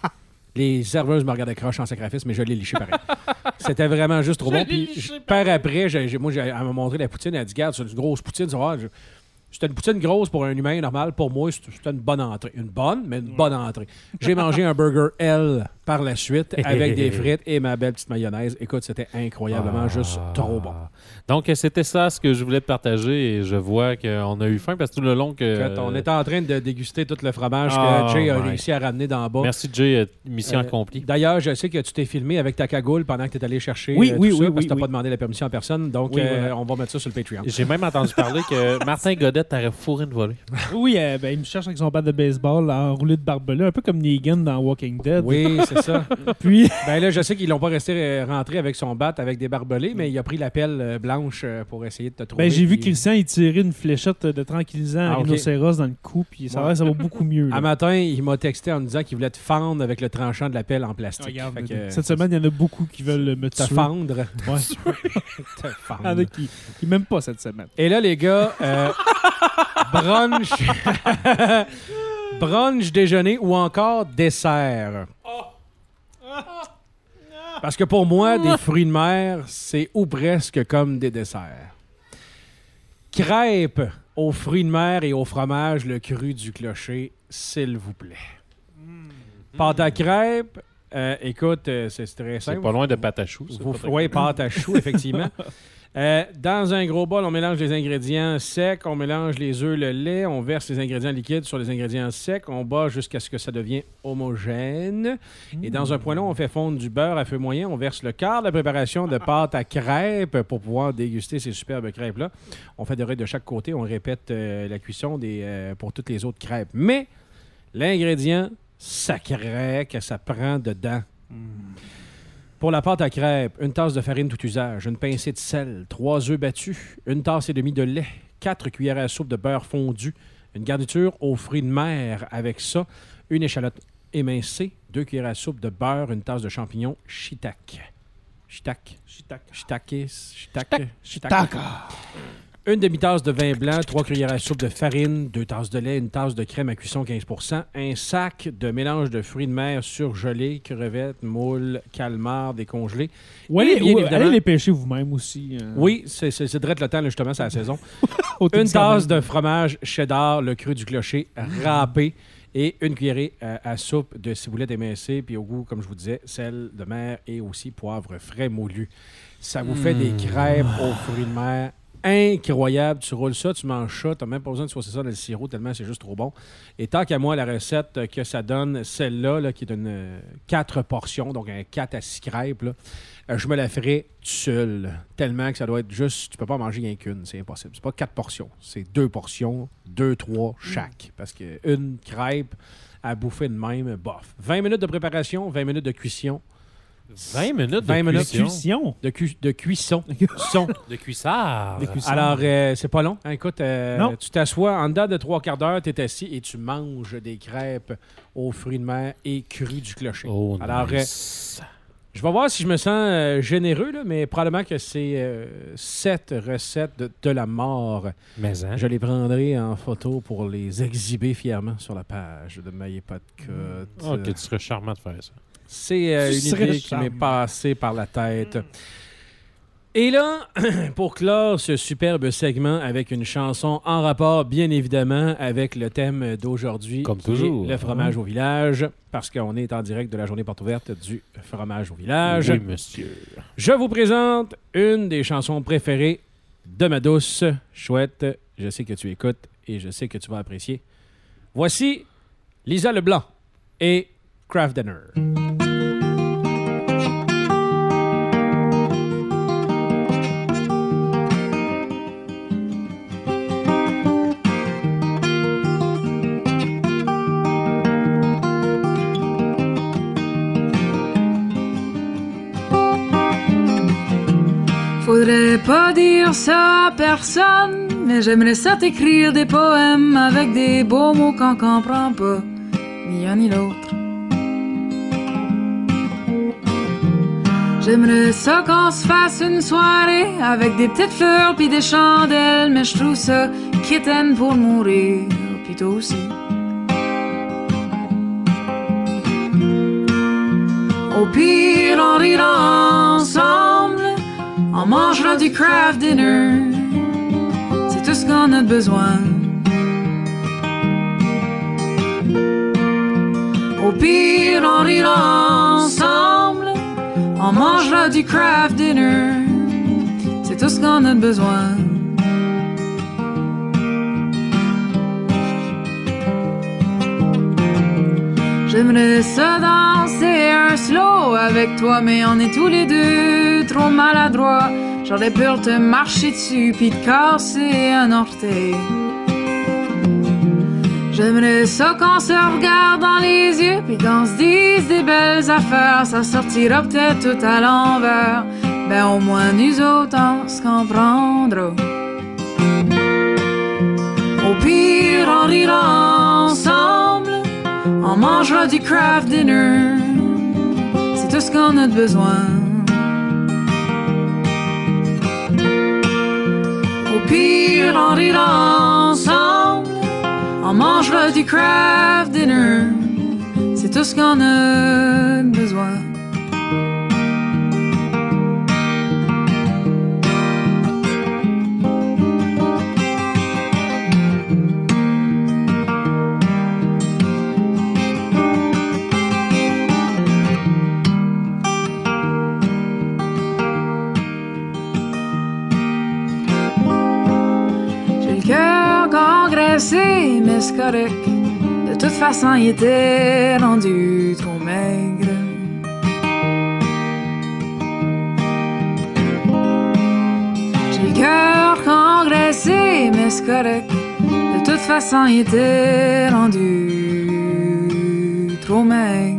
Les serveuses me regardaient croche en sacrifice, mais je l'ai liché pareil. C'était vraiment juste trop bon. Puis, je- par après, j'ai, j'ai- moi, j'ai, elle m'a montré la poutine. Elle a dit, regarde, c'est une grosse poutine. Ça va, je- C'était une poutine grosse pour un humain normal. Pour moi, c'était c'était une bonne entrée. Une bonne, mais une bonne entrée. J'ai mangé un burger L par la suite avec des frites et ma belle petite mayonnaise. Écoute, c'était incroyablement Ah. juste trop bon. Donc, c'était ça ce que je voulais te partager et je vois qu'on a eu faim parce que tout le long que... Écoute, on était en train de déguster tout le fromage Oh que Jay a my. réussi à ramener d'en bas. Merci Jay, euh, mission Euh, accomplie. D'ailleurs, je sais que tu t'es filmé avec ta cagoule pendant que tu es allé chercher Oui, euh, oui, tout oui, ça, parce oui, que tu n'as oui. pas demandé la permission à personne. Donc, Oui, euh, voilà. on va mettre ça sur le Patreon. J'ai même entendu parler que Martin Godet t'aurait fourré une volée. Oui, euh, ben, il me cherche avec son bat de baseball enroulé de barbelé, un peu comme Negan dans Walking Dead. Oui, c'est ça. Puis, Ben là, je sais qu'ils l'ont pas resté euh, rentré avec son bat avec des barbelés, mais il a pris la pelle euh, blanche euh, pour essayer de te trouver. ben, j'ai vu puis- Christian il tirait une fléchette de tranquillisant à Ah, ok. rhinocéros dans le cou, puis ça, Ouais. va, ça va beaucoup mieux. là. Un matin, il m'a texté en me disant qu'il voulait te fendre avec le tranchant de la pelle en Ah, plastique. regarde, Fait que, euh, cette semaine, il y en a beaucoup qui veulent me te tuer. fendre. Ouais. te Il y en fendre. a qui, qui m'aiment pas cette semaine. Et là, les gars, euh, brunch. brunch, déjeuner ou encore dessert. Parce que pour moi, des fruits de mer, c'est ou presque comme des desserts. Crêpes aux fruits de mer et au fromage, le cru du clocher, s'il vous plaît. Mm. Pâte à crêpes, euh, écoute, euh, c'est très simple. C'est pas loin de pâte à choux. Oui, pâte à choux, effectivement. Euh, dans un gros bol, on mélange les ingrédients secs, on mélange les œufs, le lait, on verse les ingrédients liquides sur les ingrédients secs, on bat jusqu'à ce que ça devienne homogène. Mmh. Et dans un poêlon, on fait fondre du beurre à feu moyen, on verse le quart de la préparation de pâte à crêpes pour pouvoir déguster ces superbes crêpes-là. On fait des raies de chaque côté, on répète euh, la cuisson des, euh, pour toutes les autres crêpes. Mais l'ingrédient sacré que ça prend dedans. Mmh. Pour la pâte à crêpes, une tasse de farine tout usage, une pincée de sel, trois œufs battus, une tasse et demie de lait, quatre cuillères à soupe de beurre fondu, une garniture aux fruits de mer avec ça, une échalote émincée, deux cuillères à soupe de beurre, une tasse de champignons shiitake. Shiitake. Shiitake. Shiitake. Shiitake. Shiitake. Une demi-tasse de vin blanc, trois cuillères à soupe de farine, deux tasses de lait, une tasse de crème à cuisson quinze pour cent, un sac de mélange de fruits de mer surgelés, crevettes, moules, calmars, décongelés. Ou allez, ou, allez les pêcher vous-même aussi. Euh... Oui, c'est, c'est, c'est direct le temps, là, justement, c'est la saison. Une tasse de fromage cheddar, le cru du clocher, râpé, et une cuillerée à, à soupe de ciboulette émincée, puis au goût, comme je vous disais, sel de mer et aussi poivre frais moulu. Ça vous mmh. fait des crêpes aux fruits de mer incroyable. Tu roules ça, tu manges ça, tu n'as même pas besoin de saucer ça dans le sirop tellement c'est juste trop bon. Et tant qu'à moi, la recette que ça donne, celle-là, là, qui est une euh, quatre portions, donc un quatre à six crêpes, là, euh, je me la ferai seule. Tellement que ça doit être juste, tu peux pas manger rien qu'une, c'est impossible. C'est pas quatre portions, c'est deux portions, deux, trois chaque. Parce qu'une crêpe à bouffer de même, bof. vingt minutes de préparation, vingt minutes de cuisson. vingt minutes de vingt minutes cuisson. De, cu- de cuisson. Son. De cuissard. De cuissard. Alors, euh, c'est pas long. Hein, écoute, euh, tu t'assois en dedans de trois quarts d'heure, tu es assis et tu manges des crêpes aux fruits de mer et cru du clocher. Oh, Alors, nice. euh, je vais voir si je me sens euh, généreux, là, mais probablement que c'est euh, sept recettes de, de la mort. Mais hein? Je les prendrai en photo pour les exhiber fièrement sur la page de Maillé Pas de Cote. Ok, tu serais charmant de faire ça. C'est euh, une idée qui m'est passée par la tête. Et là, pour clore ce superbe segment avec une chanson en rapport, bien évidemment, avec le thème d'aujourd'hui, comme toujours, le fromage au village, parce qu'on est en direct de la journée porte ouverte du fromage au village. Oui, monsieur. Je vous présente une des chansons préférées de ma douce Chouette. Je sais que tu écoutes et je sais que tu vas apprécier. Voici Lisa Leblanc et Kraft Dinner. Faudrait pas dire ça à personne, mais j'aimerais ça t'écrire des poèmes avec des beaux mots qu'on comprend pas, ni un ni l'autre. J'aimerais ça qu'on se fasse une soirée avec des petites fleurs pis des chandelles, mais je trouve ça kitten pour mourir, pis toi aussi. Au pire, on rira ensemble, on mangera du Kraft Dinner, c'est tout ce qu'on a besoin. Au pire, on rira ensemble, on mangera du Kraft Dinner, c'est tout ce qu'on a besoin. J'aimerais ça danser un slow avec toi, mais on est tous les deux trop maladroits. J'aurais peur de te marcher dessus pis de casser un orteil. J'aimerais ça qu'on se regarde dans les yeux pis qu'on se dise des belles affaires. Ça sortira peut-être tout à l'envers, ben au moins nous autres on se comprendra. Au pire on rira ensemble, on mangera du Kraft Dinner, c'est tout ce qu'on a de besoin. Au pire, on rira ensemble, on mangera mangera du craft dinner. C'est tout ce qu'on a besoin. Mais c'est correct. De toute façon, il était rendu trop maigre. J'ai le cœur congressé, mais c'est correct. De toute façon, il était rendu trop maigre.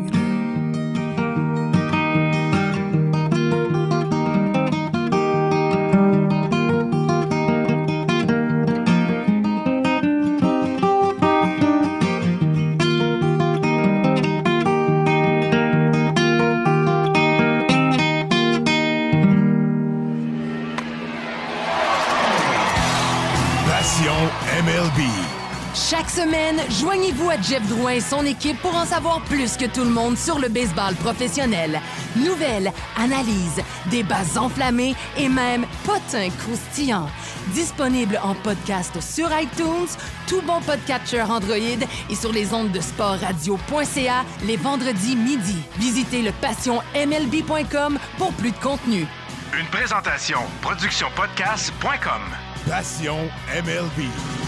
M L B. Chaque semaine, joignez-vous à Jeff Drouin et son équipe pour en savoir plus que tout le monde sur le baseball professionnel. Nouvelles, analyses, débats enflammés et même potins croustillants. Disponible en podcast sur iTunes, tout bon podcatcher Android et sur les ondes de sport radio point c a les vendredis midi. Visitez le passion m l b point com pour plus de contenu. Une présentation production podcast point com. Passion M L B.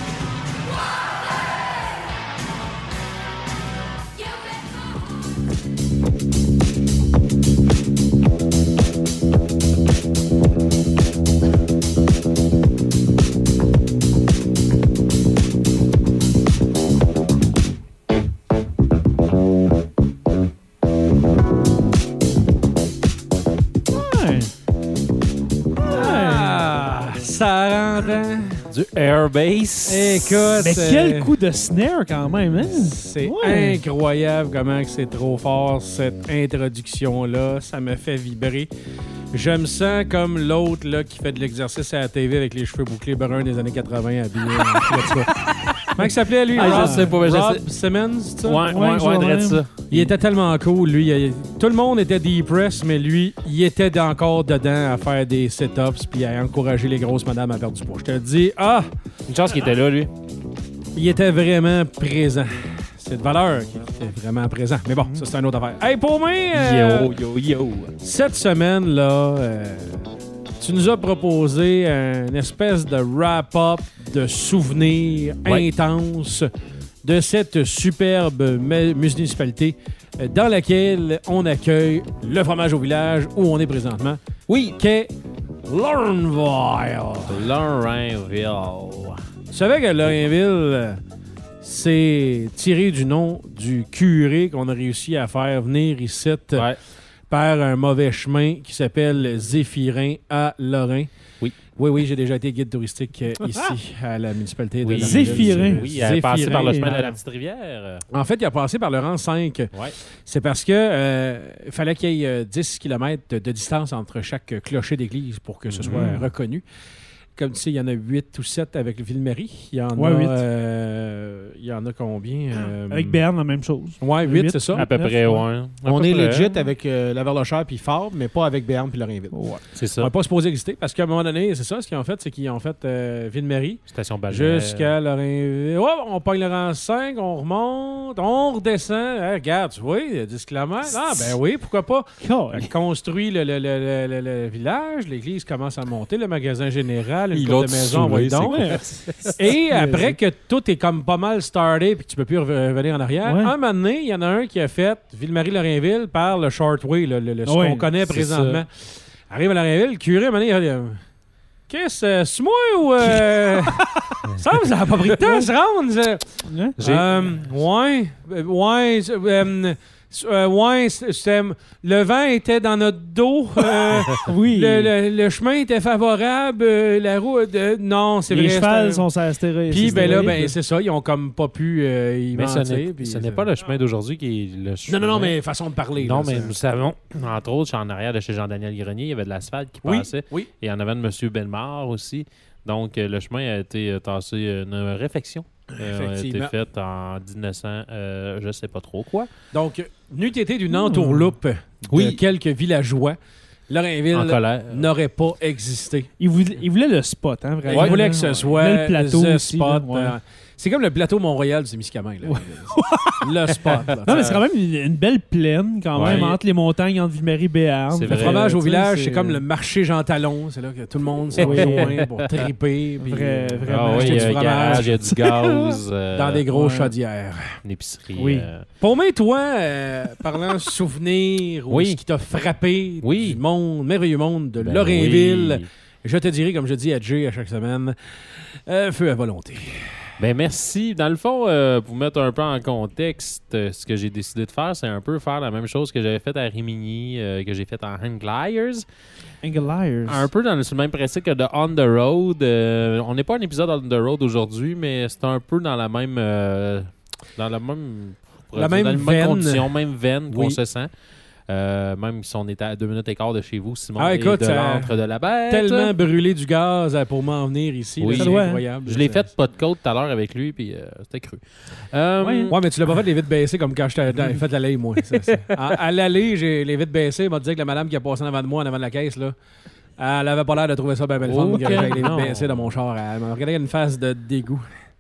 Ça rentre, hein? Du airbase. Écoute, Mais euh, quel coup de snare quand même, hein? c'est Ouais. incroyable comment que c'est trop fort, cette introduction-là. Ça me fait vibrer. Je me sens comme l'autre là, qui fait de l'exercice à la T V avec les cheveux bouclés bruns des années quatre-vingts habillé en filature. Comment il s'appelait, lui? Ah, Rob, je sais pas, mais je Rob sais. Simmons, c'est ça? Ouais, ouais, Ouais, ouais, je vois drette même. ça. Il était tellement cool, lui. Il- tout le monde était depressed, mais lui, il était encore dedans à faire des sit-ups puis à encourager les grosses madames à perdre du poids. Je te dis, ah, Une chance qu'il était là, lui. il était vraiment présent. C'est de valeur qu'il était vraiment présent. Mais bon, ça, c'est une autre affaire. Hey, pour moi, euh, Yo, yo, yo. cette semaine-là, euh, tu nous as proposé une espèce de wrap-up de souvenirs Ouais. intenses de cette superbe mu- municipalité euh, dans laquelle on accueille le fromage au village où on est présentement. Oui, qu'est Lorneville. Lorraineville. Tu savais que Lorrainville, euh, c'est tiré du nom du curé qu'on a réussi à faire venir ici Ouais. par un mauvais chemin qui s'appelle Zéphirin à Lorrain. Oui. Oui, oui, j'ai déjà été guide touristique euh, ici à la municipalité de Oui. Lorrainville. Zéphirin. Oui, il a passé par le chemin de euh, la petite rivière. En fait, il a passé par le rang cinq. Ouais. C'est parce que euh, il fallait qu'il y ait euh, dix kilomètres de, de distance entre chaque clocher d'église pour que ce soit Mhm. reconnu. Comme tu sais, il y en a huit ou sept avec le Ville-Marie. Il y en Ouais, a huit. euh, il y en a combien? euh, Avec Berne, la même chose. Ouais, huit, Huit. c'est ça. À peu neuf, près, ouais. ouais. À On peu est près. legit avec euh, la Verlochère puis Fabre, mais pas avec Béarn puis Lorrainville. Ouais. C'est On ça. n'est pas supposé exister parce qu'à un moment donné, c'est ça, ce qu'ils ont fait, c'est qu'ils ont fait euh, Ville-Marie Station balnéaire. jusqu'à Lorrainville. Ouais, on pogne le rang cinq, on remonte, on redescend. Hey, regarde, tu vois, il y a dix kilomètres. Ah, ben oui, pourquoi pas? Cool. Fait que construit le, le- le- le- le- le village, l'église commence à monter, le magasin général, une Il couple a de maisons, saoulé, ouais, donc. Ouais. Et après que tout est comme pas mal starté et que tu peux plus rev- revenir en arrière, Ouais. un moment donné, il y en a un qui a fait Ville-Marie-Lorrainville par le shortway, le, le- le- ce Ouais, qu'on connaît c'est présentement. Arrive à Lorrainville, le curé, à un moment donné, il a dit Qu'est-ce, euh, c'est moi ou. Euh... ça, ça n'a pas pris de temps, se rendre. ça. Hein? J'ai- Euh, ouais, euh, ouais, c'est- euh, euh, ouais, c'est- c'était- le vent était dans notre dos. euh, Oui. le, le- le chemin était favorable. euh, la route. euh, non, c'est Les vrai. chevals c'est un- sont sur la stéré- Puis sur ben là, stéroïdes. ben c'est ça, ils ont comme pas pu euh, y Mais ce mentir, n'est puis ce ça- n'est pas le chemin d'aujourd'hui qui est le chemin. Non, non, non, mais façon de parler. Non, là, mais ça- nous savons, entre autres, je suis en arrière de chez Jean-Daniel Grenier, il y avait de l'asphalte qui Oui, passait. oui. Et en avant de M. Bellemare aussi. Donc, euh, le chemin a été euh, tassé, euh, une réfection Euh, a été Effectivement. faite en dix-neuf cents, euh, je sais pas trop quoi. Donc, n'eût été d'une entourloupe de Oui. quelques villageois, Lorrainville En colère. n'aurait pas existé. Il voulait, il voulait le spot, hein, vraiment. Il voulait là. que ce Ouais. soit Il voulait le plateau the aussi, spot. là, ouais. euh, c'est comme le plateau Montréal du Témiscamingue. là. Le spot. là, Non, mais ça- c'est quand même une, une belle plaine, quand Ouais. même, entre les montagnes, entre Ville-Marie et Béarn. C'est Le vrai. fromage au Tu sais, village, c'est comme le marché Jean Talon. C'est là que tout le monde se Oui. rejoint pour triper. puis, Vrai- euh, vraiment. Ah oui, acheter il y du a un fromage garage, il y a du gaz. euh, dans des grosses ouais. chaudières. Une épicerie. Oui. euh, Pour moi, toi, euh, parlant souvenir ou Oui. ce qui t'a frappé Oui. du monde, merveilleux monde de ben Lorrainville, oui. je te dirai, comme je dis à Jay à chaque semaine, euh, feu à volonté. Ben merci. Dans le fond, euh, pour mettre un peu en contexte, euh, ce que j'ai décidé de faire, c'est un peu faire la même chose que j'avais fait à Rimini, euh, que j'ai fait en Hanglyers. Angeliers. Un peu dans le, sur le même principe que de On the Road. Euh, on n'est pas un épisode On the Road aujourd'hui, mais c'est un peu dans la même... euh, dans la même... La dans même les veine. conditions, même veine qu'on Oui. se sent. Euh, même si on était à deux minutes et quart de chez vous, Simon, Ah, et écoute, de ça- l'antre de la bête. Tellement brûlé du gaz euh, pour m'en venir ici. Oui. là, Ça c'est doit, hein. incroyable. Je l'ai Ça- fait pas de côte tout à l'heure avec lui, puis euh, c'était cru. Euh, Ouais. Ouais, mais tu l'as pas fait les vitres baissées comme quand j'étais dans- fait l'allée, moi. Ça, c'est- à, à l'allée, j'ai les vitres baissées. Elle m'a dit que la madame qui a passé en avant de moi, en avant de la caisse, là, elle avait pas l'air de trouver ça bien belle femme Ok, que j'avais les vitres non. baissées dans mon char. Elle m'a regardé avec une face de dégoût.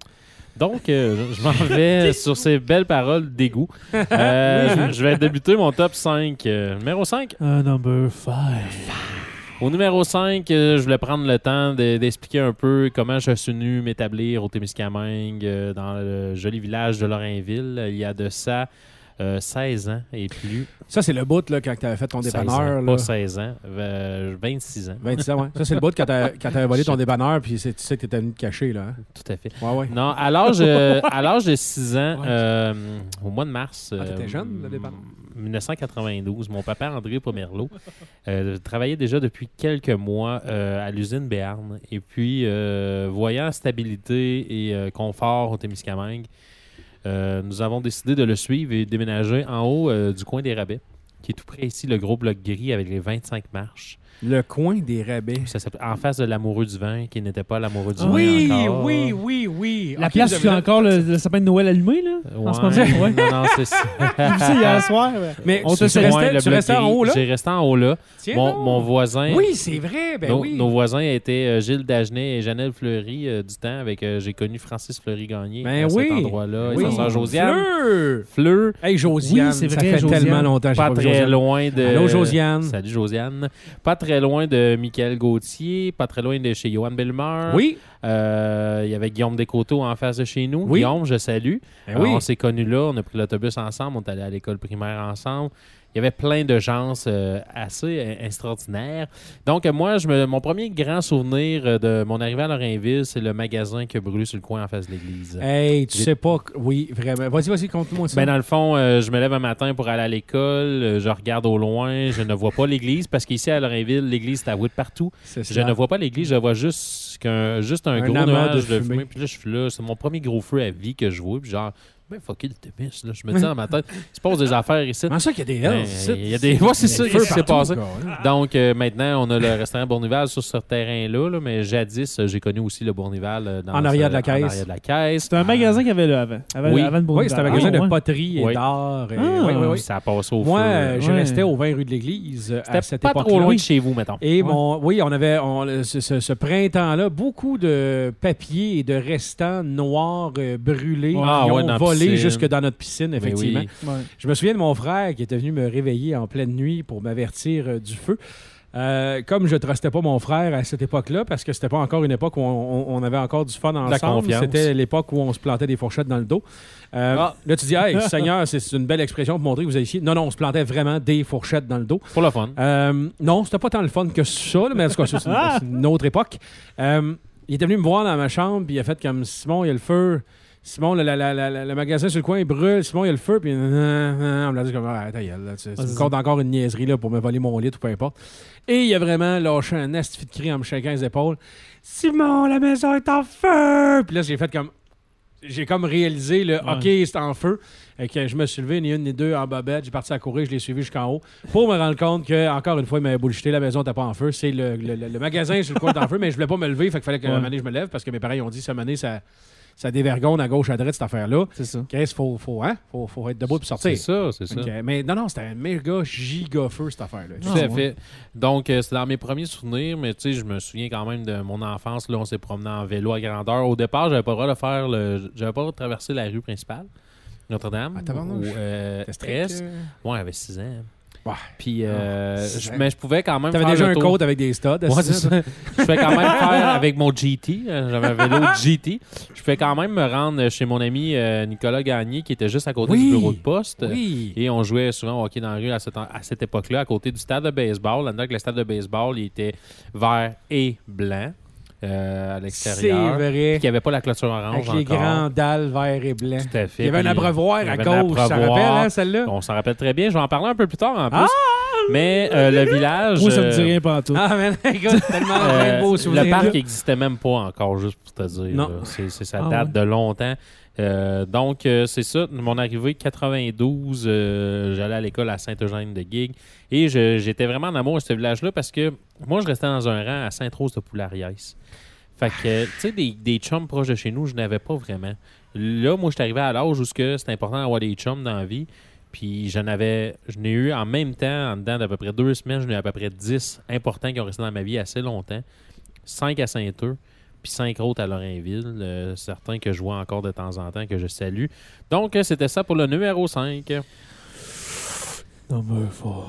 Donc, euh, je je m'en vais sur ces belles paroles d'égout. Euh, je, je vais débuter mon top cinq. Euh, numéro cinq. Uh, number five. Au numéro cinq, euh, je voulais prendre le temps de- d'expliquer un peu comment je suis venu m'établir au Témiscamingue, euh, dans le joli village de Lorrainville. Il y a de ça euh, seize ans et plus. Ça, c'est le bout là, quand tu avais fait ton seize dépanneur. ans, Là. pas seize ans, euh, vingt-six ans. vingt-six ans, ouais. Ça, c'est le bout quand tu avais volé ton dépanneur, puis c'est- tu sais que tu étais venu te cacher. Là, hein. Tout à fait. Ouais, ouais. Non, à l'âge, euh, à l'âge de six ans, Ouais. euh, au mois de mars Ah, t'étais euh, jeune, le départ? dix-neuf cent quatre-vingt-douze, mon papa André Pomerleau euh, travaillait déjà depuis quelques mois euh, à l'usine Béarn. Et puis, euh, voyant stabilité et euh, confort au Témiscamingue, euh, nous avons décidé de le suivre et déménager en haut euh, du coin des Rabais, qui est tout près ici, le gros bloc gris avec les vingt-cinq marches. Le coin des rabais. Ça s'appelle en face de l'amoureux du vin, qui n'était pas l'amoureux du Oui, vin encore. oui, oui, oui. La Ok, place vous où il y a avez- encore le, le sapin de Noël allumé, là, Ouais. en ce moment. Ouais. Non, non, c'est ça. J'ai vu ça hier soir. Mais On tu, te tu sait- restais, Ouais, le tu bloc restais en gris. haut, là? J'ai resté en haut là. Tiens Mon, donc. mon voisin. Oui, c'est vrai. Ben nos, oui. nos voisins étaient euh, Gilles Dagenet et Janelle Fleury euh, du temps. Avec euh, j'ai connu Francis Fleury-Gagné Ben à oui. cet endroit-là. Oui. Et sa sœur Josiane. Fleur. Fleur. Hey, Josiane. Oui, c'est ça vrai, fait Josiane. tellement longtemps que j'ai Pas pas vu très Josiane. loin de. Allô, Josiane. Salut Josiane. Pas très loin de Michael Gauthier. Pas très loin de chez Johan Bellemare. Oui. Euh, Il y avait Guillaume Descoteaux en face de chez nous. Oui. Guillaume, je salue. Ben Euh, oui. on s'est connus là, on a pris l'autobus ensemble, on est allé à l'école primaire ensemble. Il y avait plein de gens euh, assez euh, extraordinaires. Donc, euh, moi, je me, mon premier grand souvenir euh, de mon arrivée à Lorrainville, c'est le magasin qui a brûlé sur le coin en face de l'église. Hey, tu J'ai- sais pas. que- Oui, vraiment. Vas-y, vas-y, conte-moi ça. Ben, dans le fond, euh, je me lève un matin pour aller à l'école, euh, je regarde au loin, je ne vois pas l'église parce qu'ici à Lorrainville, l'église est à wood partout. C'est Je ça. ne vois pas l'église, je vois juste, qu'un, juste un, Un gros amas nuage de de fumée. fumée. Puis là, je suis là, c'est mon premier gros feu à vie que je vois. Puis genre, ben fucké le Témis, là. Je me dis dans ma tête, il se passe des affaires ici. Comment ça qu'il y a des Ben, hells ici? il y a des- ouais, c'est ça Il y a qui des s'est feux passé. partout, gars, hein. Donc, euh, maintenant, on a le restaurant Bournival sur ce terrain-là, là, mais jadis, euh, j'ai connu aussi le Bournival euh, dans En arrière ce- de la En caisse. arrière de la caisse. C'était un magasin qu'il y avait là avant. avant Oui. avant de Oui, Bournival. c'était un magasin Ah, de ouais. poterie et Oui. d'art. et- Ah. oui, oui, oui. Ça a passé au Moi, feu. euh, je Ouais. restais au vingt rue de l'Église euh, à C'était cette pas époque-là. trop loin de chez vous, mettons. Et Ouais. mon, oui, on avait on- ce, ce- ce printemps-là beaucoup de papiers et de restants noirs euh, brûlés Ah, qui ouais, ont dans la volé piscine. jusque dans notre piscine, Mais effectivement. oui. Ouais. Je me souviens de mon frère qui était venu me réveiller en pleine nuit pour m'avertir euh, du feu. Euh, comme je ne trustais pas mon frère à cette époque-là, parce que c'était pas encore une époque où on, on- on avait encore du fun la ensemble, confiance. c'était l'époque où on se plantait des fourchettes dans le dos. Euh, Ah. Là, tu dis, hey, Seigneur, c'est c'est une belle expression pour montrer que vous avez ici. Non, non, on se plantait vraiment des fourchettes dans le dos. Pour le fun. Euh, non, c'était pas tant le fun que ça, là, mais en tout cas, ça, c'est une, c'est une autre époque. Euh, il était venu me voir dans ma chambre, puis il a fait comme Simon, il y a le feu. Simon, le, la- la- la- le magasin sur le coin, il brûle. Simon, il y a le feu, puis euh, euh, on me l'a dit comme, ah, ta gueule, là, tu sais, Ah, tu me c'est comptes encore une niaiserie là, pour me voler mon lit ou peu importe. Et il a vraiment lâché un asti de cri en me shaking les épaules. Simon, la maison est en feu! Puis là, j'ai fait comme. J'ai comme réalisé le Ouais. OK, c'est en feu. Et que je me suis levé, ni une ni deux en bobette. J'ai parti à courir, je l'ai suivi jusqu'en haut. Pour me rendre compte que, encore une fois, il m'avait bullshité, la maison n'était pas en feu. C'est le, le- le- le magasin sur le coin est en feu, mais je voulais pas me lever. Fait qu'il fallait que Ouais. un moment donné, je me lève parce que mes parents ils ont dit, cette année, ça. ça dévergonde à gauche, à droite, cette affaire-là. C'est ça. Qu'est-ce qu'il faut, faut, hein? faut, faut être debout pour sortir. C'est ça, c'est ça. Ok, mais non, non, c'était un méga giga feu, cette affaire-là. Tout à fait. Donc, euh, c'est dans mes premiers souvenirs, mais tu sais, je me souviens quand même de mon enfance. Là, on s'est promené en vélo à grandeur. Au départ, j'avais pas le droit de faire le. J'avais pas le droit de traverser la rue principale, Notre-Dame. Ah, tabarnouche. ou, euh, C'était strict, Est. euh. Ouais, j'avais six ans. Ouais. Puis, euh, Ah, je- ouais. mais je pouvais quand même T'avais faire déjà le un tour. côte avec des studs. Ouais, c'est ça. Je pouvais quand même faire avec mon G T. euh, J'avais un vélo G T. Je pouvais quand même me rendre chez mon ami euh, Nicolas Gagné, qui était juste à côté Oui. du bureau de poste. Oui. Et on jouait souvent au hockey dans la rue à cette, à cette époque-là, à côté du stade de baseball. Là-dedans, que le stade de baseball, il était vert et blanc euh, à C'est l'extérieur. vrai. Puis qu'il n'y avait pas la clôture orange Avec les encore. grands dalles verts et blancs. Tout à fait. Il y avait un Puis, abreuvoir il y à avait un gauche, ça abreuvoir. rappelle, hein, celle-là? On s'en rappelle très bien. Je vais en parler un peu plus tard, en plus. Ah! Mais euh, le village... Moi, ça me euh, dit rien pantoute. Ah, mais écoute, tellement Euh, plein de beaux souvenirs. le parc n'existait même pas encore, juste pour te dire. Non. là. C'est, c'est- ça Ah date ouais. de longtemps. Euh, donc, euh, c'est ça. Mon arrivée quatre-vingt-douze, euh, j'allais à l'école à Saint-Eugène-de-Guigue. Et je- j'étais vraiment en amour de ce village-là parce que moi, je restais dans un rang à Sainte-Rose-de-Poulariès. Fait que, tu sais, des, des chums proches de chez nous, je n'avais pas vraiment. Là, moi, je suis arrivé à l'âge où c'est important d'avoir des chums dans la vie. Puis j'en avais, je n'ai eu en même temps, en dedans d'à peu près deux semaines, je n'ai eu à peu près dix importants qui ont resté dans ma vie assez longtemps. Cinq à Saint-Eustache, puis cinq autres à Lorrainville. euh, certains que je vois encore de temps en temps, que je salue. Donc, euh, c'était ça pour le numéro cinq. Number four.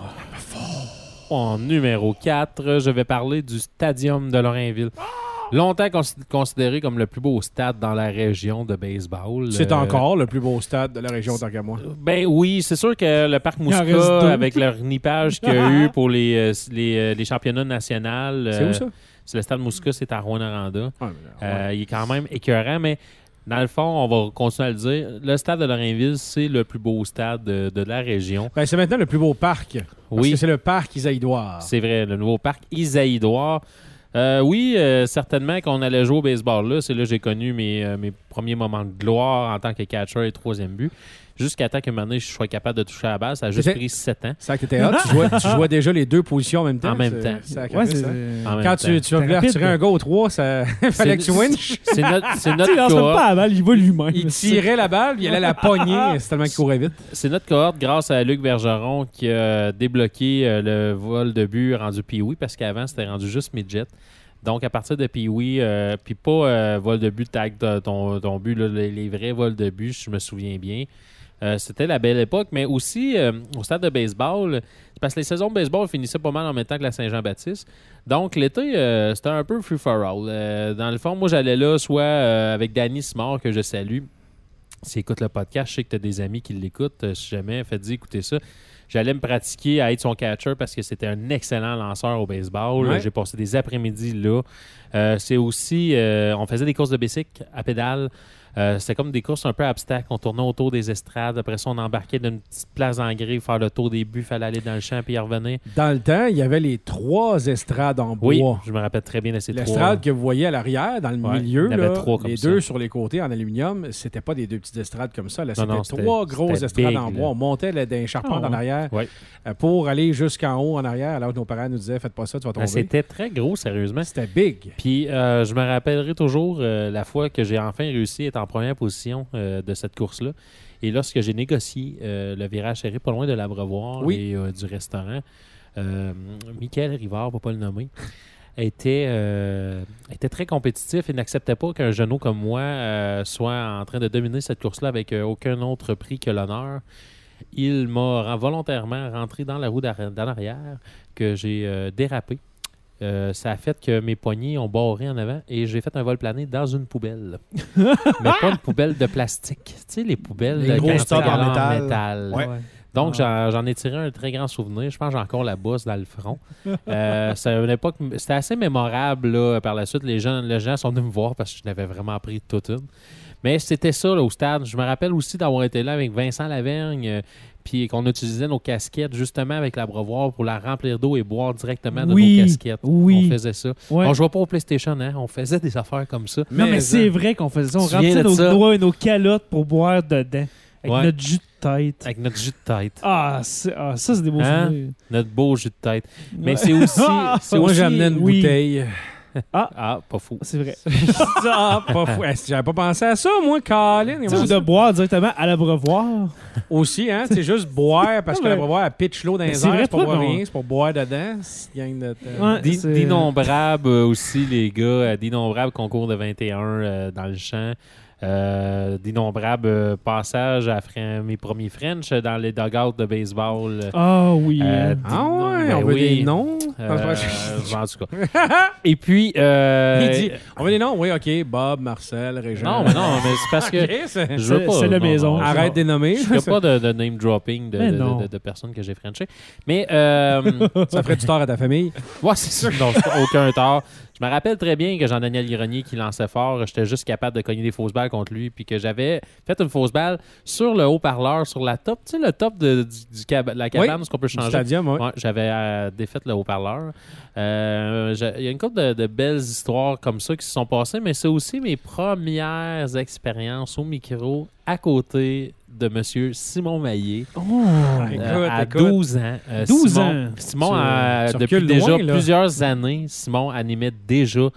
En numéro quatre, je vais parler du Stadium de Lorrainville. Longtemps cons- considéré comme le plus beau stade dans la région de baseball. C'est Euh, encore le plus beau stade de la région, tant qu'à moi. Ben oui, c'est sûr que le parc en reste Mouska, deux. avec leur nippage qu'il y a eu pour les, euh, les, euh, les championnats nationaux. C'est euh, où ça? C'est le stade Mouska, c'est à Rouyn-Noranda. Ah, mais, Euh, ouais. Il est quand même écœurant, mais dans le fond, on va continuer à le dire. Le stade de Lorrainville, c'est le plus beau stade de, de la région. Ben, c'est maintenant le plus beau parc. Parce Oui. que c'est le parc Isaïdoire. C'est vrai, le nouveau parc Isaïdoire. Euh, oui, euh, certainement qu'on allait jouer au baseball là. C'est là que j'ai connu mes, euh, mes premiers moments de gloire en tant que catcher et troisième but. Jusqu'à temps qu'un moment donné, je sois capable de toucher à la balle. Ça a juste C'était- pris sept ans. C'est vrai que t'étais hot. tu, jouais, tu jouais déjà les deux positions en même temps. En même C'est- temps. c'est Ouais, sacrifice, c'est. hein. En même Quand temps. tu, tu voulais rapide. retirer un gars au trois, ça fallait que tu winches. C'est notre, c'est Tu notre sais, lance même cohorte. pas la balle, il va lui-même. Il tirait la balle, puis il allait la pogner. C'est tellement qu'il courait vite. C'est notre cohorte grâce à Luc Bergeron qui a débloqué euh, le vol de but rendu Pee-Wee parce qu'avant c'était rendu juste midget. Donc à partir de Pee-Wee, euh, puis pas euh, vol de but tag de ton, ton but, là, les, les vrais vols de but, je me souviens bien. Euh, c'était la belle époque, mais aussi euh, au stade de baseball, c'est parce que les saisons de baseball finissaient pas mal en même temps que la Saint-Jean-Baptiste. Donc l'été, euh, c'était un peu free for all. Euh, dans le fond, moi j'allais là soit euh, avec Danny Simard que je salue. S'il écoute le podcast, je sais que tu as des amis qui l'écoutent. Euh, Si jamais, faites-y écouter ça. J'allais me pratiquer à être son catcher parce que c'était un excellent lanceur au baseball. Ouais. J'ai passé des après-midi là. Euh, c'est aussi, euh, on faisait des courses de bicycle à pédale. Euh, c'était comme des courses un peu abstractes. On tournait autour des estrades. Après ça, on embarquait d'une petite place en gris, faire le tour des buts. Il fallait aller dans le champ puis y revenir. Dans le temps, il y avait les trois estrades en bois. Oui, je me rappelle très bien de ces trois. L'estrade que vous voyez à l'arrière, dans le Ouais, milieu, il y en avait là, trois comme les ça. deux sur les côtés en aluminium, c'était pas des deux petites estrades comme ça. Là, Non, c'était non, c'était- trois grosses c'était estrades big, en là. bois. On montait là, d'un charpente Ah, en ouais. arrière Ouais. euh, pour aller jusqu'en haut en arrière, alors que nos parents nous disaient « Faites pas ça, tu vas Ah, tomber c'était très gros, sérieusement. ». C'était big. Puis euh, je me rappellerai toujours euh, la fois que j'ai enfin réussi à être en première position euh, de cette course-là. Et lorsque j'ai négocié euh, le virage serré pas loin de l'Abreuvoir Oui. et euh, du restaurant, euh, Michael Rivard, pour pas le nommer, était, euh, était très compétitif et n'acceptait pas qu'un genou comme moi euh, soit en train de dominer cette course-là avec euh, aucun autre prix que l'honneur. Il m'a ren- volontairement rentré dans la roue d'arri- d'en arrière, que j'ai euh, dérapé. Euh, ça a fait que mes poignets ont barré en avant et j'ai fait un vol plané dans une poubelle. Mais pas une poubelle de plastique. Tu sais, les poubelles Les euh, gros quand stubs c'est en en métal. Ouais. Donc, j'en, j'en ai tiré un très grand souvenir. Je pense que j'ai encore la bosse dans le front. Euh, c'est une époque, c'était assez mémorable. Là, par la suite, les gens, les gens sont venus me voir parce que je n'avais vraiment pris toute une. Mais c'était ça là, au stade. Je me rappelle aussi d'avoir été là avec Vincent Lavergne, euh, puis qu'on utilisait nos casquettes justement avec l'abreuvoir pour la remplir d'eau et boire directement de Oui, nos casquettes. oui. On faisait ça. Ouais. On jouait pas au PlayStation, hein? On faisait des affaires comme ça. Non, mais c'est vrai qu'on faisait ça. On Tu te souviens remplissait de nos ça? doigts et nos calottes pour boire dedans. Avec Ouais. notre jus de tête. Avec notre jus de tête. Ah, c'est- ah, ça, c'est des beaux Hein? souvenirs. Notre beau jus de tête. Mais Ouais. c'est aussi... c'est Moi, aussi- j'ai amené une oui. bouteille Ah, Ah, pas fou. c'est vrai. Ah, pas fou. Eh, J'avais pas pensé à ça, moi, Colin. Tu sais, de boire directement à l'abreuvoir. Aussi, hein, c'est juste boire parce que Ouais. l'abreuvoir, elle pitch l'eau dans Mais les c'est airs, vrai, c'est pour toi, boire non. rien, c'est pour boire dedans. C'est gang de... Ouais. D'in- c'est- D'innombrables euh, aussi, les gars. euh, D'innombrables concours de vingt et un euh, dans le champ. Euh, d'innombrables euh, passages à fre- mes premiers French euh, dans les dugouts de baseball. euh, Ah oui. euh, hein. Ah ouais, Ben on veut oui. des noms. euh, en tout cas. Et puis... euh, Il dit, on veut des noms? Oui, OK. Bob, Marcel, Régent. Non, mais non, mais c'est parce que... OK, c'est- Je veux C'est- pas, c'est la non, maison. non, Arrête de les nommer. Je ne ferai pas de, de name dropping de, Mais de, non. de- de personnes que j'ai frenché. Mais, euh, Ça ferait du tort à ta famille. ouais, c'est sûr. Non, c'est aucun tort. Je me rappelle très bien que Jean-Daniel Grenier qui lançait fort, j'étais juste capable de cogner des fausses balles contre lui, puis que j'avais fait une fausse balle sur le haut-parleur, sur la top, tu sais, le top de, du, du cab- la cabane, Oui, ce qu'on peut Du changer. stadium, oui. Ouais, j'avais euh, défait le haut-parleur. Euh, j'ai- Il y a une couple de, de belles histoires comme ça qui se sont passées, mais c'est aussi mes premières expériences au micro à côté de M. Simon Maillé. Oh. Écoute, Euh, à écoute. douze ans. Euh, douze Simon, ans. Simon, Tu- a- tu depuis recules déjà loin, là. plusieurs années, Simon animait déjà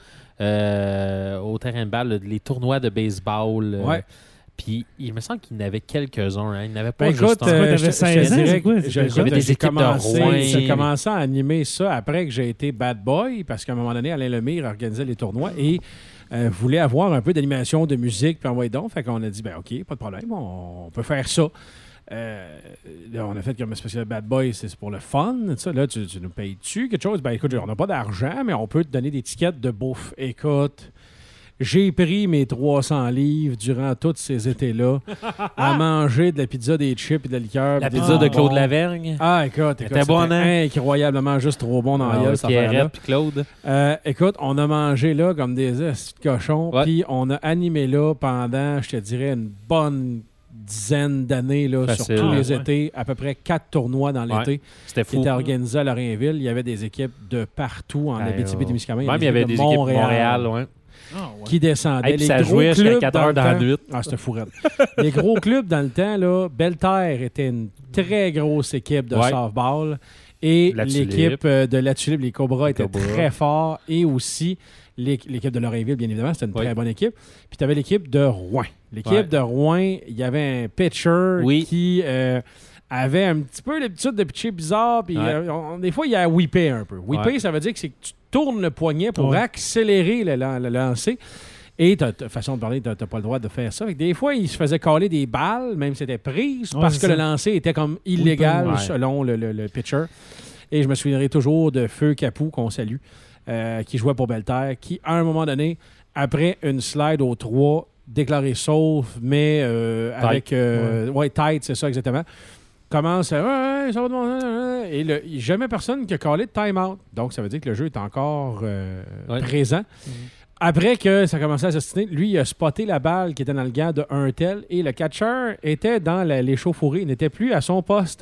euh, au terrain de balle les tournois de baseball. euh, Ouais. Puis il me semble qu'il y en avait quelques-uns. Hein. Il n'avait pas Ben juste écoute, un. quoi, euh, t'avais je- je te seize ans, dirais c'est quoi? que Il y je- avait je- des j'ai équipes de commencé- Rouen. J'ai commencé à animer ça après que j'ai été bad boy, parce qu'à un moment donné, Alain Lemire organisait les tournois et euh, voulait avoir un peu d'animation, de musique, puis envoyer donc. Fait qu'on a dit, ben OK, pas de problème, on peut faire ça. Euh, là, on a fait comme spécial Bad Boy, c'est pour le fun. Ça. Là, tu, tu nous payes-tu quelque chose? Ben écoute, on n'a pas d'argent, mais on peut te donner des tickets de bouffe. Écoute, j'ai pris mes trois cents livres durant tous ces étés-là à manger de la pizza, des chips et de la liqueur. La puis des pizza de bonbons. Claude Lavergne. Ah, écoute, écoute était bonne, hein? incroyablement juste trop bon dans Ah la ouais, gueule, cette affaire-là. Pierrette puis Claude. Euh, écoute, on a mangé là comme des esti de cochons, Ouais. puis on a animé là pendant, je te dirais, une bonne dizaine d'années là, sur Facile. tous les Ah, ouais. étés, à peu près quatre tournois dans Ouais. l'été C'était qui fou. étaient organisés à Lorrainville. Il y avait des équipes de partout en Ah, Abitibi-Témiscamingue. Même il y avait des équipes de Montréal. Ouais. Ah, ouais. qui descendaient. Et puis Les ça gros jouait jusqu'à clubs quatre heures le dans la temps- nuit. Ah, c'était fou raide. Les gros clubs dans le temps, là, Belle-Terre était une très grosse équipe de Ouais. softball. Et La Tulipe. l'équipe euh, de la Tulipe, les Cobras, Les étaient Cobras. très forts. Et aussi l'é- l'équipe de Lorrainville, bien évidemment, c'était une Oui. très bonne équipe. Puis tu avais l'équipe de Rouen. L'équipe Ouais. de Rouen, il y avait un pitcher Oui. qui euh, avait un petit peu l'habitude de pitcher bizarre. Puis Ouais. euh, on- des fois, il y a whippé un peu. Whippé, Ouais. ça veut dire que c'est que tu tournes le poignet pour Ouais. accélérer le, lan- le lancer. Et t'as, t'as- façon de parler, t'as, t'as pas le droit de faire ça. Fait que des fois, il se faisait caler des balles, même si c'était prise, Ouais, parce c'est que ça. le lancer était comme illégal Ouais. selon le, le- le pitcher. Et je me souviendrai toujours de Feu Capou, qu'on salue, euh, qui jouait pour Belle-Terre, qui, à un moment donné, après une slide au trois, déclaré sauf, mais euh, Tight. avec... Euh, ouais. tight, c'est ça exactement. Commence à... Ouais, ouais, ça va demander... Et le- il n'y a jamais personne qui a callé de time-out. Donc, ça veut dire que le jeu est encore euh, Ouais. présent. Après que ça commençait à s'ostiner, lui, il a spoté la balle qui était dans le gant de un tel et le catcher était dans la- l'échauffourée. Il n'était plus à son poste.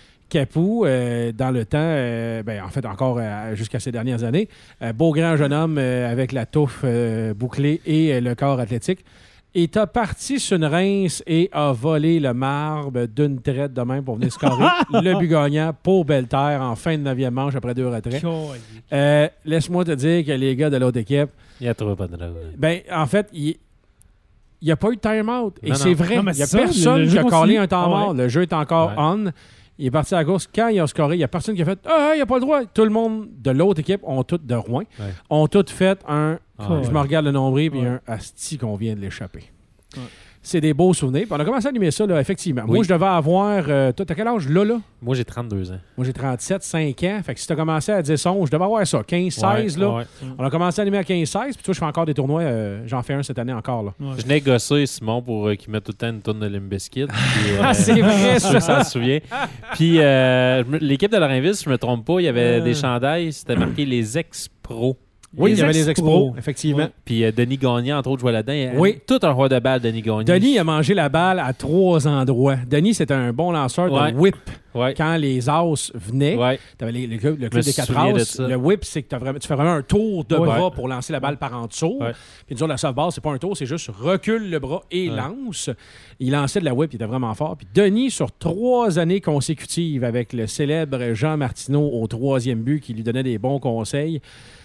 Capou, euh, dans le temps, euh, ben, en fait, encore euh, jusqu'à ces dernières années, euh, beau grand jeune homme euh, avec la touffe euh, bouclée et euh, le corps athlétique, est parti sur une rince et a volé le marbre d'une traite de même pour venir scorer le but gagnant pour Belle-Terre en fin de neuvième manche après deux retraits. Euh, laisse-moi te dire que les gars de l'autre équipe, Il a trouvé pas de drôle. ben, en fait, il n'y a pas eu de time-out. Et Non, c'est non. vrai. Non, mais Il n'y a c'est ça, personne le- le qui jeu a continue. collé un temps Ah ouais. mort. Le jeu est encore Ouais. on. Il est parti à la course. Quand il a scoré, il n'y a personne qui a fait « Ah, il n'y a pas le droit. » Tout le monde de l'autre équipe, ont tout, de Rouen, Ouais. ont tout fait un Ah, je ouais. me regarde le nombril puis Ouais. un asti qu'on vient de l'échapper. Ouais. C'est des beaux souvenirs. Puis on a commencé à animer ça, là, effectivement. Moi, Oui. je devais avoir... euh, toi, t'as quel âge, là, là? Moi, j'ai trente-deux ans. Moi, j'ai trente-sept, cinq ans. Fait que si t'as commencé à dix onze, je devais avoir ça, quinze seize, Ouais, là. ouais. On a commencé à animer à quinze seize, puis toi, je fais encore des tournois. euh, j'en fais un cette année encore, là. Ouais. Je n'ai gossé Simon pour euh, qu'il mette tout le temps une tonne de Limp Bizkit. Ah, c'est vrai, ça. ça. s'en souvient. Puis euh, je me- l'équipe de Lorrainville, si je me trompe pas, il y avait Euh. des chandails, c'était marqué les ex-pros. Oui, il y avait les ex-pros. expros, effectivement. Ouais. Puis euh, Denis Gagné, entre autres, jouait là-dedans. Il y a Oui. Tout un roi de balle, Denis Gagné. Denis a mangé la balle à trois endroits. Denis, c'était un bon lanceur Ouais. de whip. Ouais. Quand les as venaient, Ouais. t'avais les- le, club- le me club des quatre souviens de as, ça. le whip, c'est que t'as vraiment, tu fais vraiment un tour de Ouais. bras pour lancer la balle par en dessous. Ouais. Puis nous autres, la softball, c'est pas un tour, c'est juste recule le bras et Ouais. lance. Il lançait de la whip, il était vraiment fort. Puis Denis, sur trois années consécutives avec le célèbre Jean Martineau au troisième but qui lui donnait des bons conseils,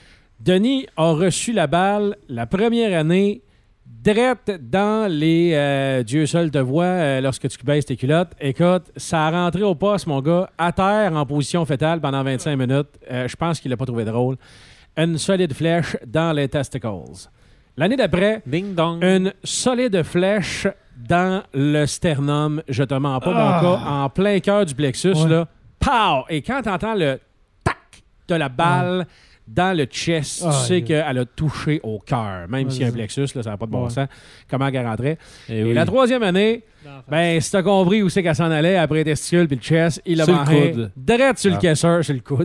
Denis a reçu la balle la première année direct dans les euh, Dieu seul te voit euh, lorsque tu baisses tes culottes. Écoute, ça a rentré au poste, mon gars, à terre en position fétale pendant vingt-cinq minutes. Euh, je pense qu'il l'a pas trouvé drôle. Une solide flèche dans les testicles. L'année d'après, Ding dong. une solide flèche dans le sternum. Je te mens pas, Ah. mon gars, en plein cœur du plexus, Ouais. là. Pow! Et quand tu entends le tac de la balle dans le chest, Ah, tu sais yeah. qu'elle a touché au cœur. Même Ouais, s'il y a un c'est plexus, là, ça n'a pas de bon Ouais. sens. Comment elle rentrait? Eh Et oui. la troisième année, ben, si t'as compris où c'est qu'elle s'en allait après les testicules puis le chest, il a Sur le mangé coude. direct sur le Ah. caisseur, sur le coude.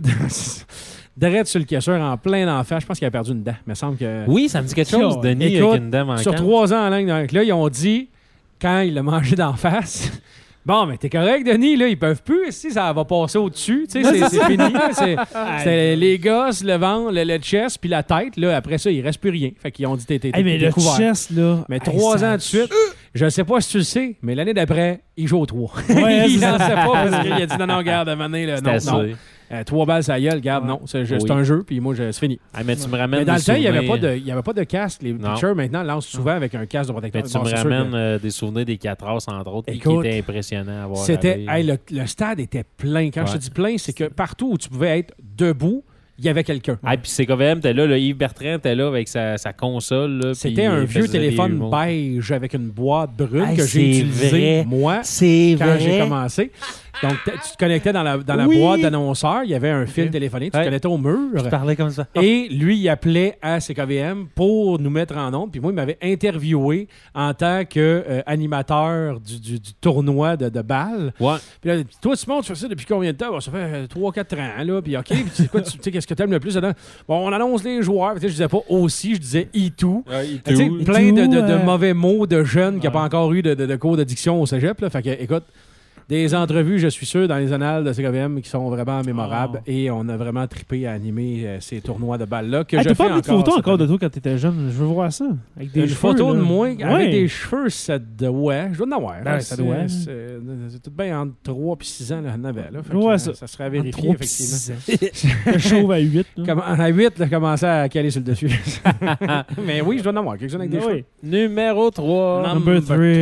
Direct sur le caisseur en plein d'enfer. Je pense qu'il a perdu une dent. Il me semble que. Oui, ça me dit quelque chose, Écoute, Denis, écoute, avec une dent manquante. Sur trois ans en ligne, donc là, ils ont dit, quand il l'a mangé d'en face, bon, mais t'es correct, Denis, là, ils peuvent plus, si ça va passer au-dessus, tu sais, c'est, c'est fini. là, c'est, c'est les gosses, le ventre, le, le chest, puis la tête, là, après ça, il reste plus rien. Fait qu'ils ont dit, t'es, t'es, Hey, mais t'es le couvert. chest, là. Mais hey, trois ça- ans de suite, je sais pas si tu le sais, mais l'année d'après, il joue au trois. Ouais, il c'est n'en ça. sait pas parce qu'il a dit, non, non, garde, à un moment donné, là, non, C'est non. assez. Euh, trois balles, ça gueule, garde, Ouais. non, c'est, c'est Oui. un jeu, puis moi, je, c'est fini. Ah, mais tu me ramènes Mais dans des le temps, il n'y avait, souvenirs. pas de- il y avait pas de casque. Les Non. pitchers, maintenant, lancent souvent avec un casque de protecteur. Mais tu Bon, me c'est sûr que- ramènes euh, des souvenirs des quatre as, entre autres, qui Écoute, étaient impressionnants à voir. C'était, aller. hey, le, le stade était plein. Quand je te Ouais. dis plein, c'est que partout où tu pouvais être debout, il y avait quelqu'un. Ah, puis C K V M était là, là, Yves Bertrand était là avec sa, sa console. Là, C'était puis un il vieux faisait des téléphone humours. beige avec une boîte brune Hey, que c'est j'ai utilisé, vrai. moi, C'est quand vrai. j'ai commencé. Donc, t- tu te connectais dans la, dans la Oui. boîte d'annonceur. Il y avait un fil Ok. téléphonique. Tu Ouais. te connectais au mur. Tu parlais comme ça. Et lui, il appelait à C K V M pour nous mettre en onde. Puis moi, il m'avait interviewé en tant qu'animateur du, du, du tournoi de, de balles. Ouais. Puis là, toi, Simon, tu fais ça depuis combien de temps? Bon, ça fait trois quatre ans, là. Puis OK, puis tu sais quoi, tu tu sais, qu'est-ce que t'aimes le plus dedans? Bon, on annonce les joueurs. Puis, tu sais, je disais pas aussi, je disais E two. Tu sais, tout. plein de, de- de Euh, mauvais mots de jeunes qui n'ont ouais. pas encore eu de, de- de cours d'addiction au cégep. Là. Fait que, écoute, des entrevues, je suis sûr, dans les annales de C K V M qui sont vraiment mémorables. Oh. Et on a vraiment trippé à animer euh, ces tournois de balles-là que Hey, je t'as fais pas mis de encore photo cette encore de année. toi quand t'étais jeune. Je veux voir ça. Avec des Une cheveux, photo de là. moi Ouais. avec des cheveux, ça doit... Ouais, je dois en avoir. Ben, Là, ça c'est- doit. C'est, c'est tout bien entre trois et six ans, là, j'en avais. Là. Fait Ouais, que, ça. euh, ça serait à vérifier, Trois pis effectivement. six ans. Le chauve à huit. là. Comme, à huit, là, commençait à caler sur le dessus. Mais oui, je dois en avoir quelques-uns avec des Oui. cheveux. Numéro trois. Number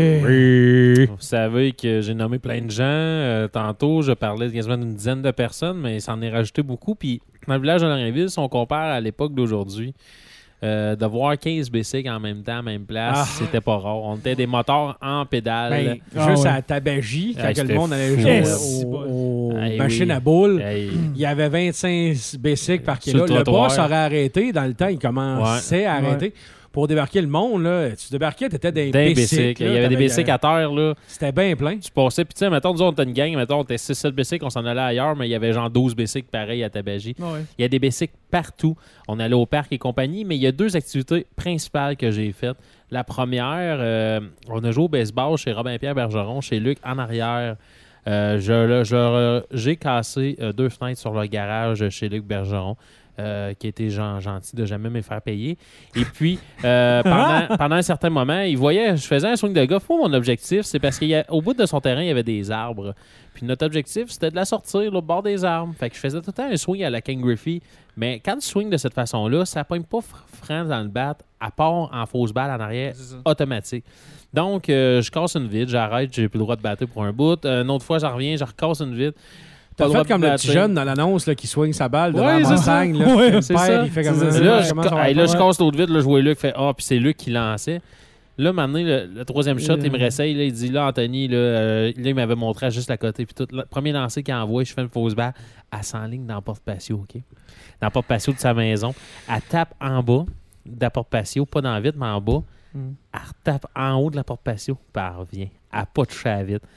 three. Vous savez que j'ai nommé plein de gens. Euh, tantôt, je parlais quasiment d'une dizaine de personnes, mais il s'en est rajouté beaucoup. Puis, dans le village de Lorrainville, si on compare à l'époque d'aujourd'hui, euh, de voir quinze bicycles en même temps, à la même place, Ah. c'était pas rare. On était des moteurs en pédale. Ben, Ah juste ouais. à Tabagie, quand Hey, que le c'était monde allait fou, jouer ouais. aux, aux Hey, machines oui. à boules, Hey. il y avait vingt-cinq bicycles par Sur le kilomètre. Le trottoir. boss aurait arrêté. Dans le temps, il commençait à Ouais. arrêter. Pour débarquer le monde, là, tu débarquais, tu étais des D'un bicycles. bicycle. là, Il y avait des t'avais- bicycles à terre, là. C'était bien plein. Tu passais, puis tu sais, mettons, nous autres, on était une gang, mettons, on était six sept bicycles, on s'en allait ailleurs, mais il y avait genre douze bicycles pareils à Tabagie. Ouais. Il y a des bicycles partout. On allait au parc et compagnie, mais il y a deux activités principales que j'ai faites. La première, euh, on a joué au baseball chez Robin-Pierre Bergeron, chez Luc, en arrière. Euh, je, je- j'ai cassé euh, deux fenêtres sur le garage chez Luc Bergeron. Euh, qui était gen- gentil de jamais me faire payer. Et puis, euh, pendant, pendant un certain moment, il voyait, je faisais un swing de golf. Moi, mon objectif, c'est parce qu'au bout de son terrain, il y avait des arbres. Puis notre objectif, c'était de la sortir là, au bord des arbres. Fait que je faisais tout le temps un swing à la Ken Griffey. Mais quand tu swings de cette façon-là, ça ne pogne pas fr- franc dans le bat, à part en fausse balle en arrière, automatique. Donc, euh, je casse une vide, j'arrête, j'ai plus le droit de battre pour un bout. Euh, une autre fois, j'en reviens, je recasse une vide. Pas T'as le droit fait de comme le battre. petit jeune dans l'annonce là, qui soigne sa balle devant Ouais, la c'est ça. montagne. Là. Ouais, le c'est père, ça. il fait C'est comme ça, ça. c'est Là, ça. je, Comment ça va hey, là, faire? je casse l'autre vide, là, je vois Luc fait Ah, puis c'est Luc qui lançait. Là, maintenant, le, le troisième shot, Euh. il me réessaye. Là, il dit Là, Anthony, là, euh, là, il m'avait montré à juste à côté. Puis tout, le premier lancer qu'il envoie, je fais une fausse balle. Elle s'enligne dans le porte-patio, OK? Dans le porte-patio de sa maison. Elle tape en bas de la porte-patio, pas dans la vitre, mais en bas. Mm. Elle retape en haut de la porte-patio, puis elle revient. Elle n'a pas touché à la vitre.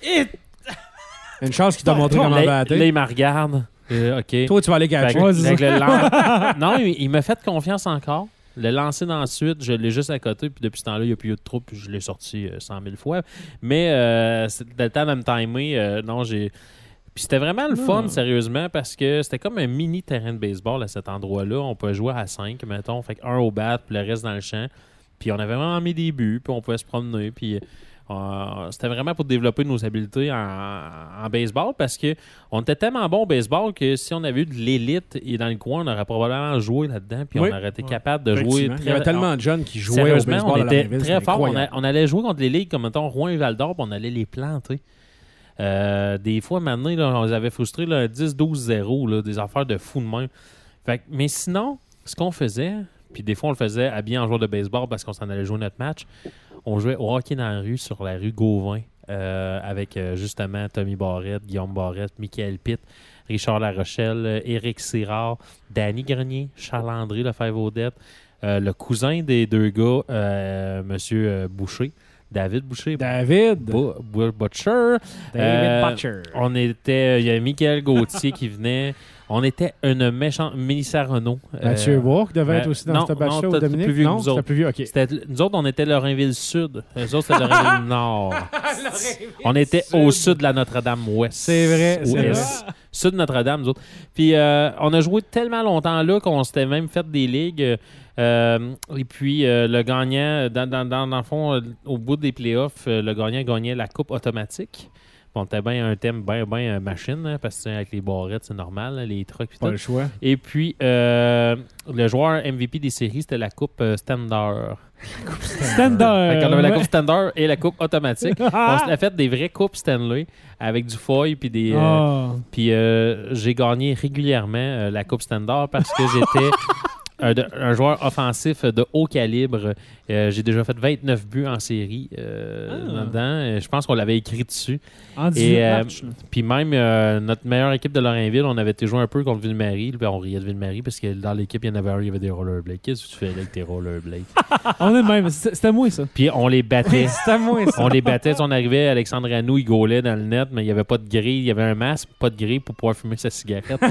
Une chance qu'il t'a montré comment Là, battre. là, il me regarde. Euh, OK. Toi, tu vas aller Fait catcher. que- Ouais, c'est fait que le lan- non, il, il m'a fait confiance encore. Le lancer d'ensuite, je l'ai juste à côté. Puis depuis ce temps-là, il n'y a plus eu de troupe. Puis je l'ai sorti euh, cent mille fois. Mais euh, c'était le temps de me timer. euh, non, j'ai. Puis c'était vraiment le fun, sérieusement, parce que c'était comme un mini terrain de baseball à cet endroit-là. On pouvait jouer à cinq, mettons. Fait un au bat, puis le reste dans le champ. Puis on avait vraiment mis des buts, puis on pouvait se promener. Puis Euh, c'était vraiment pour développer nos habiletés en, en baseball parce que on était tellement bon au baseball que si on avait eu de l'élite et dans le coin, on aurait probablement joué là-dedans puis Oui. on aurait été capable de jouer. Il y avait tellement de jeunes qui jouaient au Sérieusement, baseball on à était Larainville, très c'était fort. On, a- incroyable. on allait jouer contre les ligues comme mettons Rouen et Val-d'Or, puis on allait les planter. Euh, des fois, maintenant, là, on les avait frustrés là, dix douze zéro, là, des affaires de fou de même. Fait que- mais sinon, ce qu'on faisait, puis des fois, on le faisait habillé en joueur de baseball parce qu'on s'en allait jouer notre match. On jouait au hockey dans la rue, sur la rue Gauvin, euh, avec euh, justement Tommy Barrette, Guillaume Barrette, Michael Pitt, Richard Larochelle, euh, Éric Sirard, Danny Grenier, Charles André Lefebvre-Audette, euh, le cousin des deux gars, euh, M. euh, Boucher, David Boucher, David. Bu- Bu- Butcher. David Euh, Butcher. On était, il y a Michael Gauthier qui venait. On était une méchante Mélissa Renault. Mathieu Euh, Bourque devait euh, être aussi dans non, cette non, batch-là, ou peut-être Dominique? plus vieux que Non, nous c'était autres. plus vieux, OK. C'était- nous autres, on était Lorrainville Sud. Eux autres, c'était Lorrainville Nord. On était au sud de la Notre-Dame-Ouest. C'est vrai, c'est Ouest. vrai. Sud de Notre-Dame, nous autres. Puis, euh, on a joué tellement longtemps là qu'on s'était même fait des ligues. Euh, et puis, euh, le gagnant, dans, dans, dans, dans le fond, euh, au bout des playoffs, euh, le gagnant gagnait la coupe automatique. Bon, c'était bien un thème bien, bien euh, machine, hein, parce que avec les barrettes, c'est normal, là, les trucks. Pas le choix. Et puis, euh, le joueur M V P des séries, c'était la coupe euh, Standard. Standard. Fait qu'on avait la ouais. coupe Standard et la coupe automatique. Ah! On s'est fait des vraies coupes Stanley avec du foil puis des. euh, Ah. puis euh, j'ai gagné régulièrement euh, la coupe Standard parce que j'étais un, de- un joueur offensif de haut calibre. Euh, j'ai déjà fait vingt-neuf buts en série euh, Ah. là-dedans. Euh, Je pense qu'on l'avait écrit dessus. En dix-huit Et, euh, matchs. là. Puis même euh, notre meilleure équipe de Lorrainville, on avait été joué un peu contre Ville-Marie. Puis on riait de Ville-Marie parce que dans l'équipe, il y en avait un, il y avait des rollerblades. Qu'est-ce que tu fais avec tes rollerblades? On est même. C'était c'était moi, ça. Puis on les battait. C'était moi, ça. On les battait. On arrivait, Alexandre Anou, il gaulait dans le net, mais il n'y avait pas de grille. Il y avait un masque, pas de grille pour pouvoir fumer sa cigarette.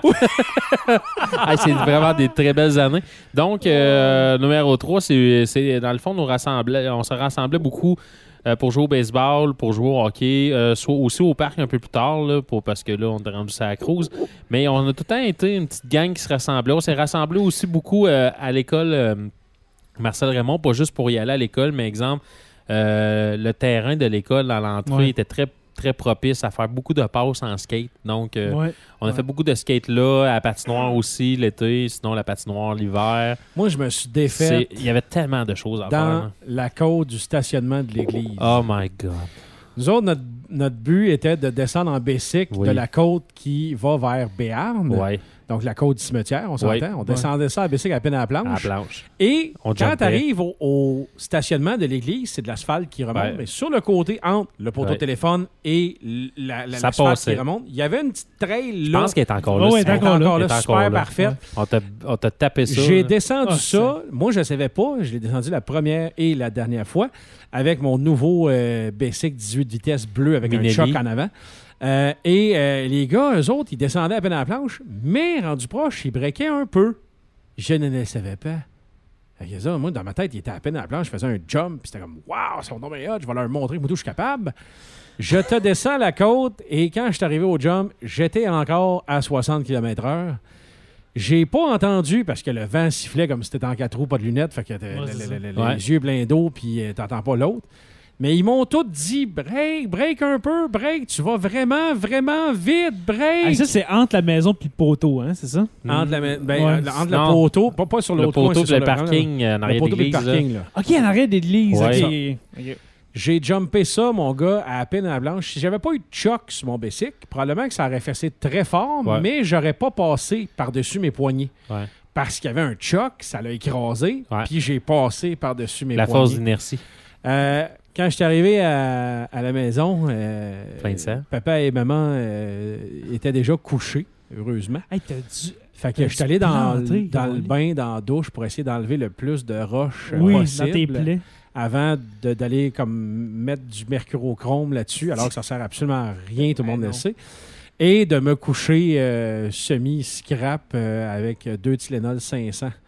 Ah, c'est vraiment des très belles années. Donc, euh, numéro trois, c'est, c'est dans le fond, nous rassemblait, on se rassemblait beaucoup euh, pour jouer au baseball, pour jouer au hockey, euh, soit aussi au parc un peu plus tard, là, pour, parce que là, on est rendu ça à la cruise. Mais on a tout le temps été une petite gang qui se rassemblait. On s'est rassemblés aussi beaucoup euh, à l'école euh, Marcel Raymond, pas juste pour y aller à l'école, mais exemple, euh, le terrain de l'école à l'entrée Ouais. était très très propice à faire beaucoup de passes en skate. Donc, euh, Ouais. on a Ouais. fait beaucoup de skate là, à la patinoire aussi l'été, sinon la patinoire l'hiver. Moi, je me suis défait C'est- Il y avait tellement de choses à faire. dans là. la côte du stationnement de l'église. Oh my God. Nous autres, notre, notre but était de descendre en bicycle Oui. de la côte qui va vers Béarn, Ouais, donc la côte du cimetière, on s'entend. Oui. On descendait ça à bicycle à peine à la à la planche. planche. Et On quand jumpait. tu arrives au, au stationnement de l'église, c'est de l'asphalte qui remonte. Ouais. Mais sur le côté, entre le poteau Ouais. de téléphone et l- la, la, Ça l'asphalte passait. qui remonte, il y avait une petite trail Je là. pense qu'elle est encore là. Oh, ouais, c'est elle est bon. encore là. encore là, Elle est super encore là. parfaite. Ouais. On t'a, on t'a tapé ça. J'ai là. descendu Ah, ça. Moi, je ne savais pas. Je l'ai descendu la première et la dernière fois avec mon nouveau euh, Basic dix-huit vitesses bleu avec Minelli. un choc en avant. Euh, et euh, les gars, eux autres, ils descendaient à peine à la planche, mais rendu proche, ils breakaient un peu. Je ne le savais pas. Fait que ça, moi, dans ma tête, ils étaient à peine à la planche, je faisais un jump, puis c'était comme « Wow, ils sont tombés hot, je vais leur montrer que moi, tout, je suis capable. » Je te descends la côte, et quand je suis arrivé au jump, j'étais encore à soixante kilomètres heure. J'ai pas entendu, parce que le vent sifflait comme si t'étais en quatre roues, pas de lunettes, fait que t'as Ouais, le- c'est le- ça. le- Ouais. les yeux pleins d'eau, puis euh, t'entends pas l'autre. Mais ils m'ont tous dit « Break, break un peu, break, tu vas vraiment, vraiment vite, break! Ah, ça, c'est entre la maison et le poteau, hein, c'est ça? Entre, la, ben, Ouais. euh, entre le Non. poteau, pas, pas sur Le l'autre coin, poteau c'est et sur le parking euh, en Le arrière poteau et le d'église. là. parking, là. OK, en arrêt d'église. Ouais. OK. OK. J'ai jumpé ça, mon gars, à peine à la blanche. Si j'avais pas eu de choc sur mon bicycle, probablement que ça aurait fessé très fort, Ouais. mais j'aurais pas passé par-dessus mes poignets. Ouais. Parce qu'il y avait un choc, ça l'a écrasé, Ouais. puis j'ai passé par-dessus mes La poignets. force d'inertie. Euh, quand je suis arrivé à, à la maison, euh, Plein de sang. papa et maman euh, étaient déjà couchés, heureusement. Hey, t'as dû... Fait que T'as je suis allé dans, planté, le- dans le Gaulle. bain, dans la douche, pour essayer d'enlever le plus de roches euh, Oui, possible. dans tes plaies. Avant de- d'aller comme mettre du mercurochrome là-dessus, alors que ça sert absolument à rien, tout le Ben monde non. le sait. Et de me coucher euh, semi-scrap euh, avec deux Tylenol cinq cents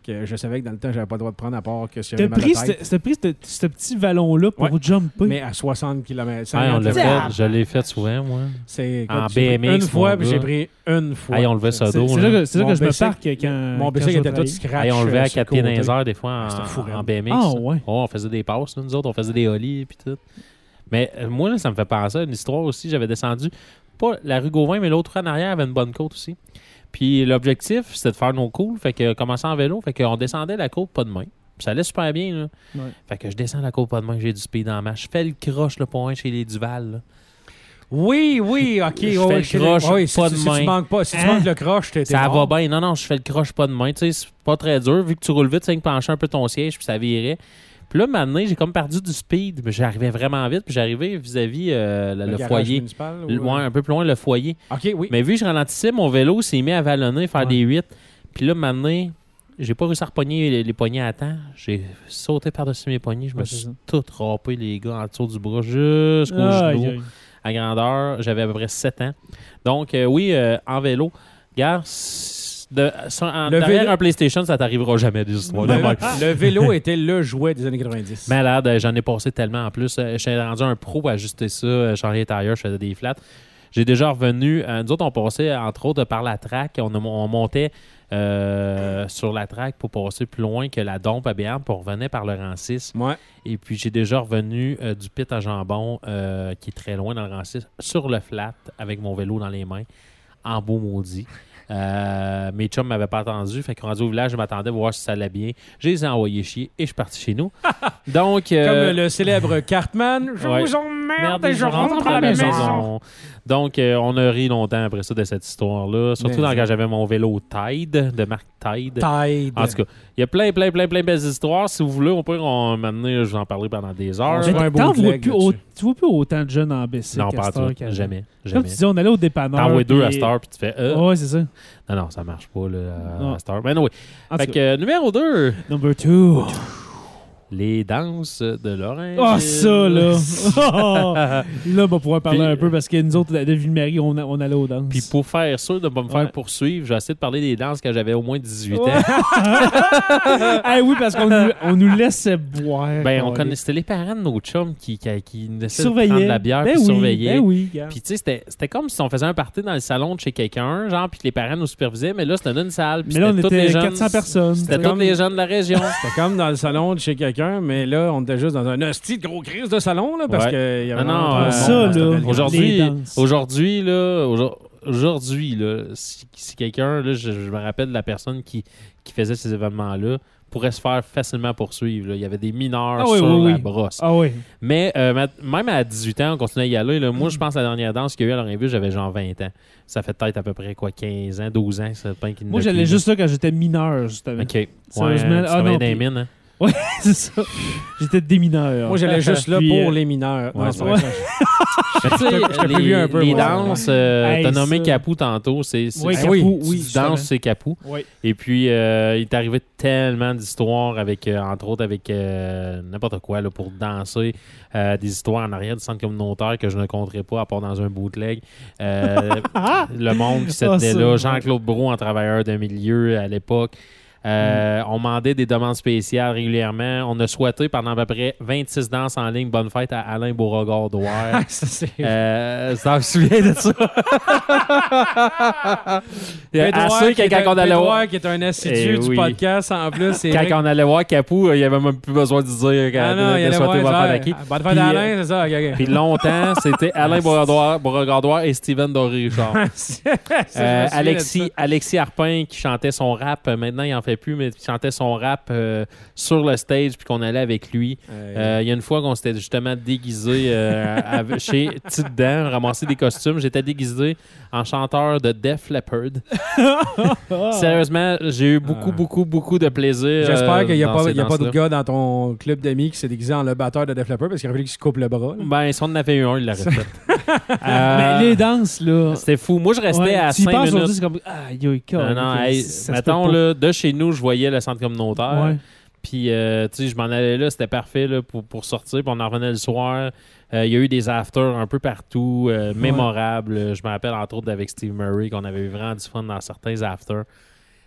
que je savais que dans le temps, j'avais pas le droit de prendre à part que si T'as j'avais mal pris de tête. ce t'as pris ce- ce petit vallon-là pour Ouais. jumper. Mais à soixante kilomètres. Ouais, on l'a fait. Ah! Je l'ai fait souvent, moi. C'est En écoute, j'ai B M pris X, une fois, mon puis j'ai gars. pris une fois. Hey, on levait ça C'est dos. c'est là. là que, c'est là Mon que je me bicycle- parque quand. Mon quand bicycle je était tout travaille. scratch. Hey, on levait euh, à sur quatre le pieds dans côté. les airs des fois C'était fou, en, raide. en B M X. Ah, ouais. Oh, on faisait des passes, là, nous autres, on faisait des ollies puis tout. Mais euh, moi, là, ça me fait penser à une histoire aussi. J'avais descendu, pas la rue Gauvin, mais l'autre en arrière avait une bonne côte aussi. Puis l'objectif, c'était de faire nos coups. Fait que commencer en vélo. Fait qu'on descendait la côte pas de main. Puis ça allait super bien, là. Ouais. Fait que je descends la côte pas de main, j'ai du speed en main. Je fais le croche, le point chez les Duval, là. Oui, oui, ok. Je ouais, fais ouais, le sais- croche, ouais, pas si, de si main. tu manques pas, si tu Hein? manques le croche, t'es t'es Ça mort. va bien. Non, non, je fais le croche pas de main. Tu sais, c'est pas très dur. Vu que tu roules vite, tu sais, pencher un peu ton siège, puis ça virait. Puis là, maintenant, j'ai comme perdu du speed. Mais j'arrivais vraiment vite, puis j'arrivais vis-à-vis euh, le, le garage foyer. municipal, ou- Le- ouais, un peu plus loin, le foyer. Ok, oui. Mais vu que je ralentissais, mon vélo s'est mis à vallonner, faire Ouais. des huit. Puis là, maintenant, j'ai pas réussi à repogner les, les poignets à temps. J'ai sauté par-dessus mes poignets. Je me Ouais, suis c'est ça. tout râpé, les gars, en dessous du bras jusqu'au Aïe, genou. aïe. À grandeur. J'avais à peu près sept ans. Donc, euh, oui, euh, en vélo. Regarde, s- de, sur- en- Le derrière vélo- un PlayStation, ça t'arrivera jamais des histoires de Le, même. le vélo était le jouet des années quatre-vingt-dix. Malade, euh, j'en ai passé tellement en plus. Euh, J'étais rendu un pro à ajuster ça, euh, changer les tailleurs, je faisais des flats. J'ai déjà revenu. euh, nous autres, on passait entre autres par la track. On, a- on montait euh, sur la track pour passer plus loin que la dompe à Béarn, puis on revenait par le rang six. Ouais. Et puis j'ai déjà revenu euh, du pit à jambon, euh, qui est très loin dans le rang six, sur le flat avec mon vélo dans les mains, en beau maudit. Euh, mes chums m'avaient pas attendu, fait qu'on rendu au village, je m'attendais à voir si ça allait bien. Je les ai envoyés chier et je suis parti chez nous. Donc, euh, Comme le célèbre Cartman, je ouais. vous emmerde merde, et je rentre à la maison. Donc, euh, on a ri longtemps après ça de cette histoire-là. Surtout Mais dans ça. quand j'avais mon vélo Tide, de marque Tide. Tide. En tout cas, il y a plein, plein, plein, plein de belles histoires. Si vous voulez, on peut en m'amener, je vais en parler pendant des heures. On Mais se fait un beau t'en vois bootleg plus là-dessus. au- tu vois plus autant de jeunes en B C. Non, qu'à pas cette à heure tout. qu'avant. Jamais. Comme Jamais. tu dis, on allait au dépanneur. T'envoies deux à puis- cette heure, puis tu fais euh. Ouais, c'est ça. Non, non, ça marche pas là, Non. à cette heure. Mais anyway. En Fait tout que euh, numéro deux, Number two. les danses de Laurent. Ah, ça, là. Oh, là, on va pouvoir parler Puis- un peu parce que nous autres, de Ville-Marie, on, on allait aux danses. Puis pour faire sûr de ne pas me faire Ouais. poursuivre, j'ai essayé de parler des danses quand j'avais au moins dix-huit Ouais. ans. Ah oui, parce qu'on nous, on nous laissait boire. Ben, on Calais. connaissait, c'était les parents de nos chums qui, qui, qui nous laissaient Surveillaient. prendre de la bière ben puis oui, surveillaient. Ben oui, gars. Puis tu sais, c'était, c'était comme si on faisait un party dans le salon de chez quelqu'un, genre, puis que les parents nous supervisaient, mais là, c'était dans une salle. Puis Mais là, on c'était toutes était les jeunes, quatre cents personnes. C'était C'était tous comme- les jeunes de la région. C'était comme dans le salon de chez quelqu'un, mais là, on était juste dans un hostie de gros crise de salon, là, parce Ouais. que il y avait Ah non, vraiment euh, pas de ça, monde dans cette là, belle grande- Aujourd'hui, Les danses. aujourd'hui, là, aujourd- aujourd'hui, là, si, si quelqu'un, là, je, je me rappelle de la personne qui, qui faisait ces événements-là, pourrait se faire facilement poursuivre. Là. Il y avait des mineurs Ah oui, sur oui, la oui. brosse. Ah oui. Mais euh, ma- même à dix-huit ans, on continuait à y aller. Là. Moi, je pense que la dernière danse qu'il y a eu à Lorrainville, j'avais genre vingt ans. Ça fait peut-être à peu près quoi, quinze ans, douze ans. Ça dépend qu'il y en a Moi, j'allais plus, juste là quand j'étais mineur, justement. là. OK. Ouais, Sérieusement, tu ah travaillais non, dans les puis- mines, hein? C'est ça. J'étais démineur. Moi, j'allais juste là Puis, pour euh, les mineurs. ouais, Non, c'est ouais. vrai. Mais tu sais, J'étais plus les, vieux un peu, les moi. danses, euh, Hey, t'as nommé ça. Capou tantôt, c'est, c'est, Oui, c'est- Capou, oui, oui. tu justement. danses, c'est Capou. Oui. Et puis, euh, il est arrivé tellement d'histoires, avec, euh, entre autres avec euh, n'importe quoi, là, pour danser, euh, des histoires en arrière du centre communautaire que je ne compterai pas, à part dans un bootleg. Euh, le monde qui Ah, s'était ça, là, ouais. Jean-Claude Brault, en travailleur de milieu à l'époque. Euh, On demandait des demandes spéciales régulièrement. On a souhaité pendant à peu près vingt-six danses en ligne bonne fête à Alain Beauregard-Douard. Ça, c'est- Euh, ça me souvient de ça. Bédouard, Assez qui est que un- quand on allait Bédouard, voir, qui est un assidu Eh du oui. podcast en plus. C'est quand vrai on allait voir Capou, euh, il n'y avait même plus besoin de dire Ah de, non, de il allait souhaiter voir bonne ça. fête à qui. Bonne fête Puis, à euh, Alain, c'est ça. ok, ok. Puis longtemps, c'était Alain Beauregard- Beauregard-Douard et Steven Doré-Richard. Ça, je me Euh, souviens de ça. Alexis, Alexis Harpin qui chantait son rap, euh, maintenant il en fait plus, mais qui chantait son rap euh, sur le stage puis qu'on allait avec lui. Euh, Il y a une fois qu'on s'était justement déguisé euh, avec- chez Tite Dent, ramasser des costumes. J'étais déguisé en chanteur de Def Leppard. Sérieusement, j'ai eu beaucoup, Ah. beaucoup, beaucoup de plaisir. J'espère euh, qu'il n'y a, dans pas- ces il y a pas danses-là. de gars dans ton club d'amis qui s'est déguisé en le batteur de Def Leppard parce qu'il aurait fallu qu'il se coupe le bras. là. Ben, si on en avait eu un, il l'aurait fait. Mais Euh, les danses, là. C'était fou. Moi, je restais Ouais, à tu y cinq penses minutes. aujourd'hui, c'est comme. Ah, yo, Non, non, hey, mettons, là, de chez nous, je voyais le centre communautaire. Ouais. Puis, euh, tu sais, je m'en allais là, c'était parfait là, pour, pour sortir. Puis, on en revenait le soir. Euh, Il y a eu des afters un peu partout, euh, mémorables. Je me rappelle, entre autres, avec Steve Murray, qu'on avait eu vraiment du fun dans certains afters.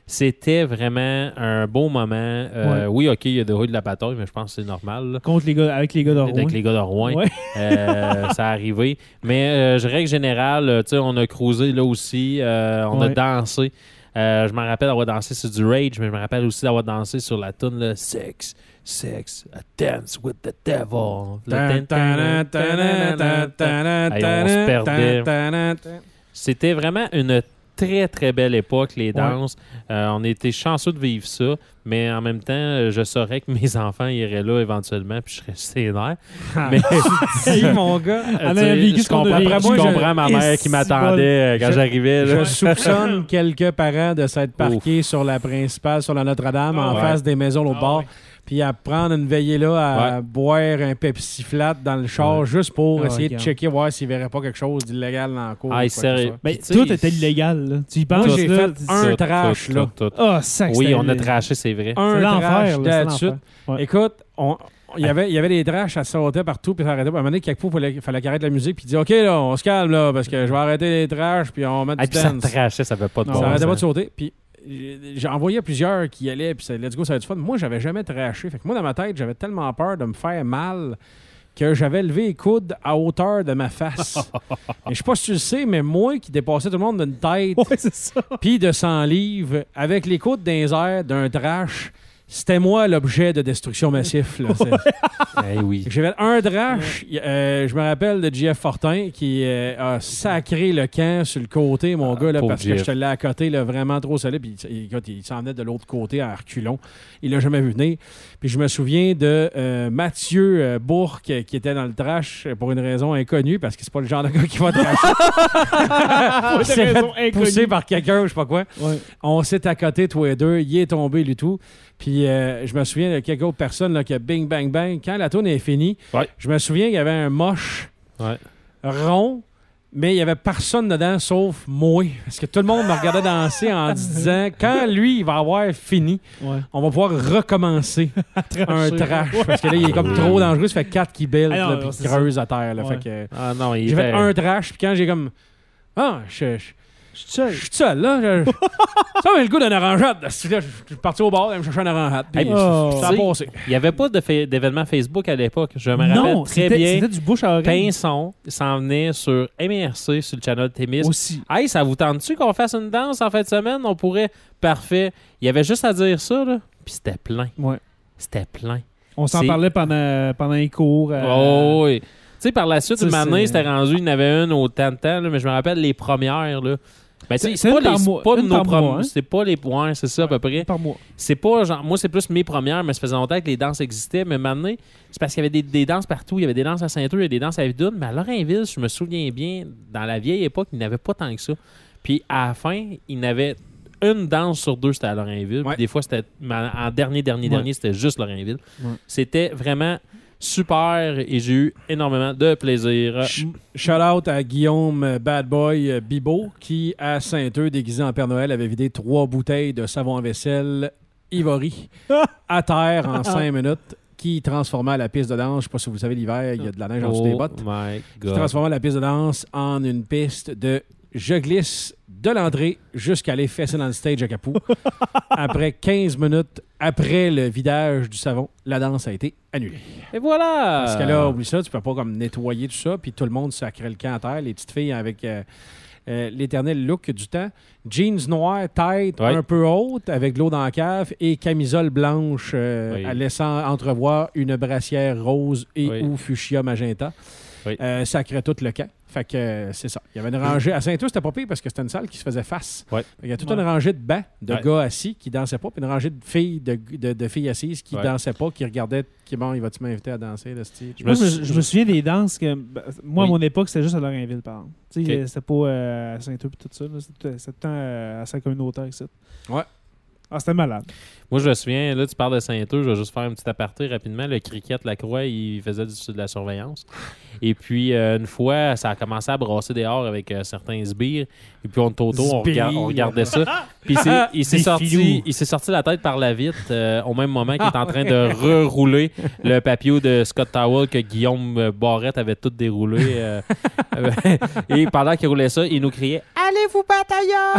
C'était vraiment un beau moment. Euh, oui, OK, il y a de, de la bataille, mais je pense que c'est normal. Là. Contre les gars, avec les gars de Rouen. Avec les gars de Rouen. Ouais. euh, ça a arrivé. Mais euh, je règle générale, tu sais, on a cruisé là aussi. Euh, on ouais. a dansé. Euh, je me rappelle d'avoir dansé sur du Rage, mais je me rappelle aussi d'avoir dansé sur la tune là, Sex, Sex, a Dance with the Devil. Le tan- tan- tan- tan- tan- tan- Hey, on se perdait. C'était vraiment une très, très belle époque, les danses. Ouais. Euh, on était chanceux de vivre ça, mais en même temps, je saurais que mes enfants iraient là éventuellement, puis je serais sénère. Mais si, mon gars, on a vécu je comprends, je moi, comprends je... ma mère qui m'attendait quand je... j'arrivais. Là. Je soupçonne quelques parents de s'être parqués Ouf. sur la principale, sur la Notre-Dame, oh, en ouais. face des maisons au oh, bord. Ouais. Puis à prendre une veillée là, à ouais. boire un Pepsi flat dans le char ouais. juste pour oh, essayer okay. de checker, voir s'il ne verrait pas quelque chose d'illégal dans la cour. Ah, sérieux. Mais tout était illégal. Là. Tu y penses? Moi, j'ai là, fait un tout, trash. Tout, là. Tout, tout. Oh, ça, oui, on a trashé, c'est vrai. Un c'est trash l'enfer. Ouais. Écoute, on... Il y, avait, il y avait des trashs, ça sautait partout, puis ça arrêtait. À un moment donné, quelque part, il fallait qu'il arrête la musique, puis il dit OK, là, on se calme, là, parce que je vais arrêter les trashs, puis on va mettre ah, du puis dance. Ça trashait, ça fait pas de bon Ça arrêtait sens. pas de sauter. Puis j'ai envoyé plusieurs qui allaient, puis let's go, ça va être du fun. Moi, j'avais jamais trashé. Fait que moi, dans ma tête, j'avais tellement peur de me faire mal que j'avais levé les coudes à hauteur de ma face. Et je sais pas si tu le sais, mais moi qui dépassais tout le monde d'une tête, ouais, puis de cent livres, avec les coudes dans les airs d'un trash, c'était moi l'objet de destruction massif. Là, hey, oui. J'avais un drache. Euh, je me rappelle de J F Fortin qui euh, a sacré le camp sur le côté, mon ah, gars, là, parce G F. que je te l'ai à côté, là, vraiment trop solide. Puis il, il, il s'en venait de l'autre côté à reculons. Il l'a jamais vu venir. Puis je me souviens de euh, Mathieu euh, Bourque qui était dans le trash pour une raison inconnue, parce que c'est pas le genre de gars qui va trasher. Il s'est fait pousser par quelqu'un, je sais pas quoi. Ouais. On s'est à côté, tous les deux. Il est tombé, lui tout. Puis euh, je me souviens de quelques autres personnes là, qui a bing, bang, bang. Quand la tourne est finie, ouais. je me souviens qu'il y avait un moche ouais. rond, mais il n'y avait personne dedans sauf moi. Parce que tout le monde me regardait danser en disant quand lui, il va avoir fini, ouais. on va pouvoir recommencer un trash. Ouais. Parce que là, il est comme trop dangereux. Ça fait quatre qui build, ah puis qui creuse à terre. Là, ouais. fait que, ah non, il j'ai fait fait un trash, puis quand j'ai comme... Ah, je... je Je suis seul. Je suis seul, là. Je... ça m'a le goût d'une orangeade. Je suis parti au bar et me chercher une orangeade. Puis oh. ça a passé. Il n'y avait pas de fa- d'événement Facebook à l'époque. Je me rappelle non, très c'était, bien. C'était du bouche à oreille. Pinson s'en venait sur M R C, sur le channel Témis. Aussi. Hey, ça vous tente-tu qu'on fasse une danse en fin de semaine? On pourrait. Parfait. Il y avait juste à dire ça, là. Puis c'était plein. Ouais. C'était plein. On s'en c'est... parlait pendant, pendant les cours. Euh... Oh, oui. Tu sais, par la suite, une année, c'était rendu, il y en avait une au temps de temps, là, mais je me rappelle les premières, là. Ben, c'est, c'est, pas les, c'est pas nos premières, hein? C'est pas les points, c'est ça à peu près. Par mois. C'est pas genre, moi c'est plus mes premières, mais ça faisait longtemps que les danses existaient. Mais maintenant, c'est parce qu'il y avait des, des danses partout. Il y avait des danses à Saint-Eustache, il y avait des danses à Vidune, mais à Lorrainville, je me souviens bien, dans la vieille époque, il n'y avait pas tant que ça. Puis à la fin, il y avait une danse sur deux, c'était à Lorrainville. Ouais. Puis des fois, c'était en dernier, dernier, ouais. dernier, c'était juste Lorrainville. Ouais. C'était vraiment super et j'ai eu énormément de plaisir. Shout out à Guillaume Bad Boy Bibo qui, à Saint-Eustache, déguisé en Père Noël, avait vidé trois bouteilles de savon à vaisselle Ivory à terre en cinq minutes, qui transformait la piste de danse. Je ne sais pas si vous savez, l'hiver, il y a de la neige en dessous oh des bottes. My God. Qui transformait la piste de danse en une piste de je glisse de l'entrée jusqu'à aller fesser dans le stage à Capou. Après quinze minutes, après le vidage du savon, la danse a été annulée. Et voilà! Parce que là, oublie ça, tu peux pas comme nettoyer tout ça, puis tout le monde sacrait le camp à terre, les petites filles avec euh, euh, l'éternel look du temps. Jeans noirs, tête ouais. un peu haute, avec de l'eau dans la cave, et camisole blanche, euh, oui. laissant entrevoir une brassière rose et oui. ou fuchsia magenta. Oui. Euh, sacrait tout le camp. Fait que euh, c'est ça. Il y avait une rangée. À Saint-Eustache, c'était pas pire parce que c'était une salle qui se faisait face. Ouais. Il y a toute ouais. une rangée de bancs de ouais. gars assis qui dansaient pas, puis une rangée de filles de, de, de filles assises qui ouais. dansaient pas, qui regardaient, qui bon, il va-tu m'inviter à danser, là, je, me, je, je me souviens des danses que. Ben, moi, oui. à mon époque, c'était juste à Lorrainville, par exemple. Okay. C'était pas euh, à Saint-Eustache et tout ça. Là. C'était, c'était tout le temps euh, à sa communauté, et cetera. Ouais. Ah, c'était malade. Moi, je me souviens, là, tu parles de Saint-Eustache, je vais juste faire un petit aparté rapidement. Le cricket Lacroix, il faisait du, de la surveillance. Et puis, euh, une fois, ça a commencé à brasser dehors avec euh, certains sbires. Et puis, on était autour, on, regard, on regardait ça. Puis, c'est, il, s'est sorti, il s'est sorti la tête par la vitre euh, au même moment qu'il était en train de rerouler le papier de Scott Towell que Guillaume Barrette avait tout déroulé. Euh, et pendant qu'il roulait ça, il nous criait « Allez vous battre ailleurs! »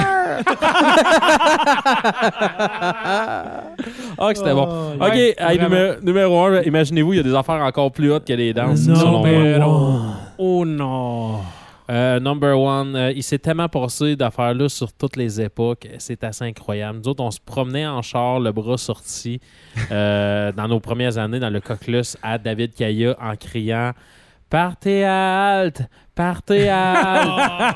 Ah, que c'était bon. Oh, OK, ouais, hey, numéro, numéro un, imaginez-vous, il y a des affaires encore plus hautes que les danses. Non, selon mais moi. non. Oh non! Euh, number one, euh, il s'est tellement passé d'affaires-là sur toutes les époques. C'est assez incroyable. Nous autres, on se promenait en char, le bras sorti, euh, dans nos premières années, dans le Coquelus à David Caillat, en criant « Partez à halte! Partez à halte! »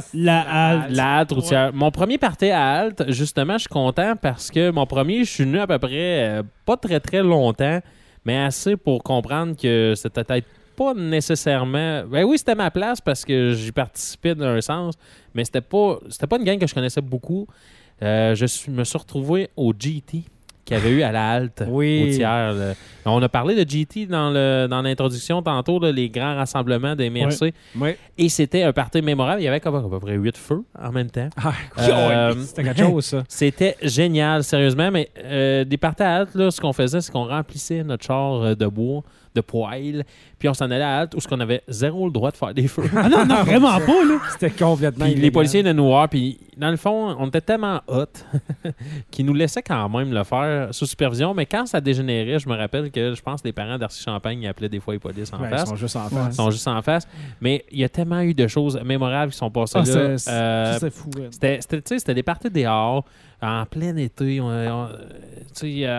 La halte. La halte routière. Mon premier party à halte, justement, je suis content parce que mon premier, je suis venu à peu près euh, pas très très longtemps, mais assez pour comprendre que c'était peut-être pas nécessairement... Ben oui, c'était ma place parce que j'y participais d'un sens, mais c'était pas c'était pas une gang que je connaissais beaucoup. Euh, je suis, me suis retrouvé au G T qu'il y avait eu à la halte Oui. routière. Là. On a parlé de G T dans, le, dans l'introduction tantôt, là, les grands rassemblements des M R C. Oui. Et c'était un party mémorable. Il y avait comme à peu près huit feux en même temps. Ah, Euh, c'était quelque chose, ça. C'était génial, sérieusement. Mais euh, des parties à halte, là, ce qu'on faisait, c'est qu'on remplissait notre char euh, de bois, de poêle, puis on s'en allait à halte où on avait zéro le droit de faire des feux. Ah non, non, vraiment pas, là. C'était complètement Puis les illégal. policiers venaient nous voir, puis dans le fond, on était tellement hot qu'ils nous laissaient quand même le faire sous supervision. Mais quand ça dégénérait, je me rappelle que je pense que les parents d'Arcy Champagne ils appelaient des fois les polices en Ouais, face. ils sont juste en Ouais. face. Ils sont juste en face. Mais il y a tellement eu de choses mémorables qui sont passées Ah, là. c'est- Euh, ça, c'est fou. ouais. c'était, c'était, tu sais, c'était des parties dehors, en plein été. On, on- tu sais, euh, euh,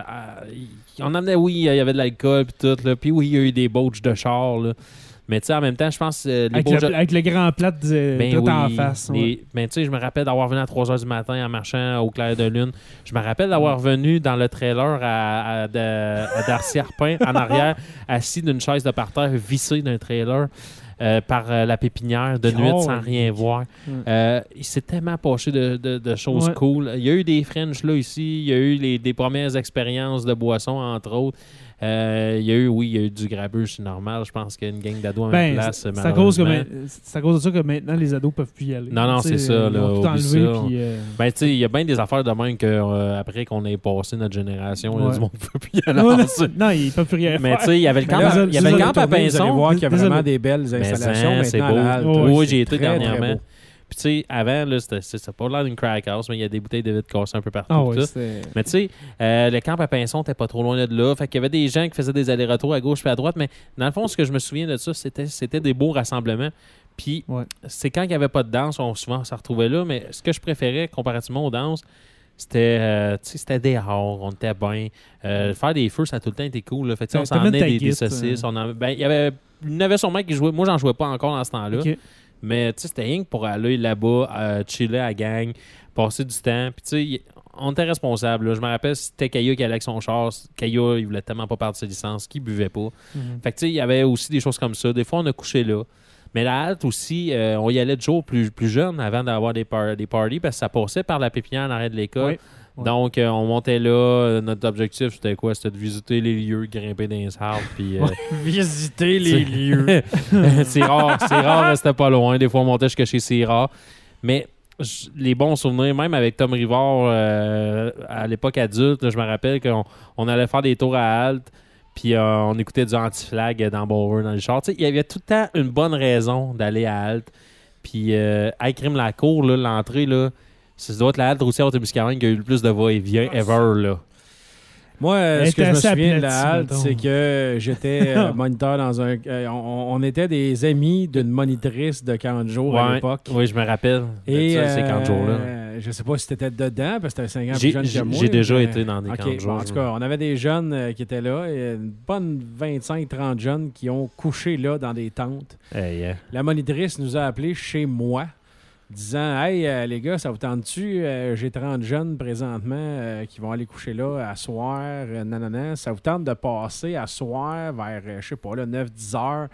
on amenait, oui, il y avait de l'alcool puis tout. Là, puis oui, il y a eu des boats de char. Là. Mais tu sais, en même temps, je pense que euh, les Avec, boats le, de- avec le grand plat de, ben tout oui, en face. les- ouais. ben, tu sais, je me rappelle d'avoir venu à trois heures du matin en marchant au clair de lune. Je me rappelle d'avoir venu dans le trailer à, à, de- à Darcy Arpin, en arrière, assis d'une chaise de parterre, vissé d'un trailer. Euh, par euh, la pépinière de nuit Oh, sans rien voir. Ouais. Euh, il s'est tellement poché de, de- de choses Ouais. cool. Il y a eu des French là ici, il y a eu les, des premières expériences de boissons, entre autres. Euh, il y a eu, oui, il y a eu du grabuge, c'est normal. Je pense qu'il y a une gang d'ados en Ben, place. c'est c'est à, cause que malheureusement. ma- c'est à cause de ça que maintenant les ados peuvent plus y aller. Non, non, Tu sais, c'est ça, Ils là, ont tout oublie enlevé. ça. Puis, euh, Ben, tu sais, il y a bien des affaires de même qu'après qu'on ait passé notre génération, il y a Ouais. du monde qui ne peut plus y aller. non, non, ensuite. non, ils peuvent plus rien Mais faire. tu sais, il y avait le camp, là, à- il y avait le désolé, camp à Vous allez Pinson. voir qu'il y a Désolé. vraiment des belles Mais installations hein, c'est maintenant beau. à la halte. Ouais, Oui, c'est j'ai été très, très dernièrement. beau. Puis tu sais, avant, là, c'était, c'était pas l'air d'une crack house, mais il y a des bouteilles de vitre cassées un peu partout. Ah tout ouais, ça. c'était... Mais tu sais, euh, le camp à Pinson n'était pas trop loin de là. Fait qu'il y avait des gens qui faisaient des allers-retours à gauche et à droite. Mais dans le fond, ce que je me souviens de ça, c'était, c'était des beaux rassemblements. Puis Ouais. c'est quand il n'y avait pas de danse, on souvent on se retrouvait là. Mais ce que je préférais comparativement aux danses, c'était, euh, tu sais, c'était dehors, on était bien. Euh, faire des feux, ça a tout le temps été cool. Là. Fait que, tu sais, Ouais, on s'en t'amènes emmenait ta des, des guitare, saucisses. euh. On en- ben, il y avait, il y en avait sûrement qui jouaient. Moi, j'en jouais pas encore dans ce temps-là. Ok. Mais tu sais, c'était rien que pour aller là-bas, euh, chiller à la gang, passer du temps. Puis tu sais, y- on était responsables. là. Je me rappelle, c'était Caillou qui allait avec son char. Caillou, il voulait tellement pas perdre ses licences qu'il buvait pas. Mhm. Fait que tu sais, il y avait aussi des choses comme ça. Des fois, on a couché là. Mais la halte aussi, euh, on y allait toujours plus, plus jeune avant d'avoir des, par- des parties parce que ça passait par la pépinière en arrière de l'école. Oui. Ouais. Donc, euh, on montait là. Euh, notre objectif, c'était quoi? C'était de visiter les lieux, grimper dans les arbres. Puis, euh, Visiter les lieux. c'est rare, c'est rare, c'était pas loin. Des fois, on montait jusqu'à chez Syrah. Mais j- les bons souvenirs, même avec Tom Rivard, euh, à l'époque adulte, là, je me rappelle qu'on on allait faire des tours à halte, puis euh, on écoutait du anti-flag dans Bower, dans le char. Tu sais, il y avait tout le temps une bonne raison d'aller à halte. Puis, euh, à Crime-la-Cour, là, l'entrée, là, ça doit être la halte routière Témiscamingue qui a eu le plus de va-et-vient ever, là. Moi, euh, Elle ce que était je me assez souviens de la aplatie, halte, mettons. c'est que j'étais euh, moniteur dans un... euh, on, on était des amis d'une monitrice de quarante jours à Ouais. l'époque. Oui, je me rappelle. Et de ça, ces quarante jours-là. euh, je sais pas si tu étais dedans, parce que tu avais cinq ans J'ai, plus jeune j'ai- que moi. j'ai déjà mais- été dans des OK, quarante bon, jours. en tout cas, on avait des jeunes euh, qui étaient là, et une bonne vingt-cinq trente jeunes qui ont couché là dans des tentes. Hey, yeah. La monitrice nous a appelés chez moi, disant « Hey, euh, les gars, ça vous tente-tu? Euh, j'ai trente jeunes présentement euh, qui vont aller coucher là à soir. Euh, nanana. Ça vous tente de passer à soir vers, euh, je sais pas, là, neuf dix heures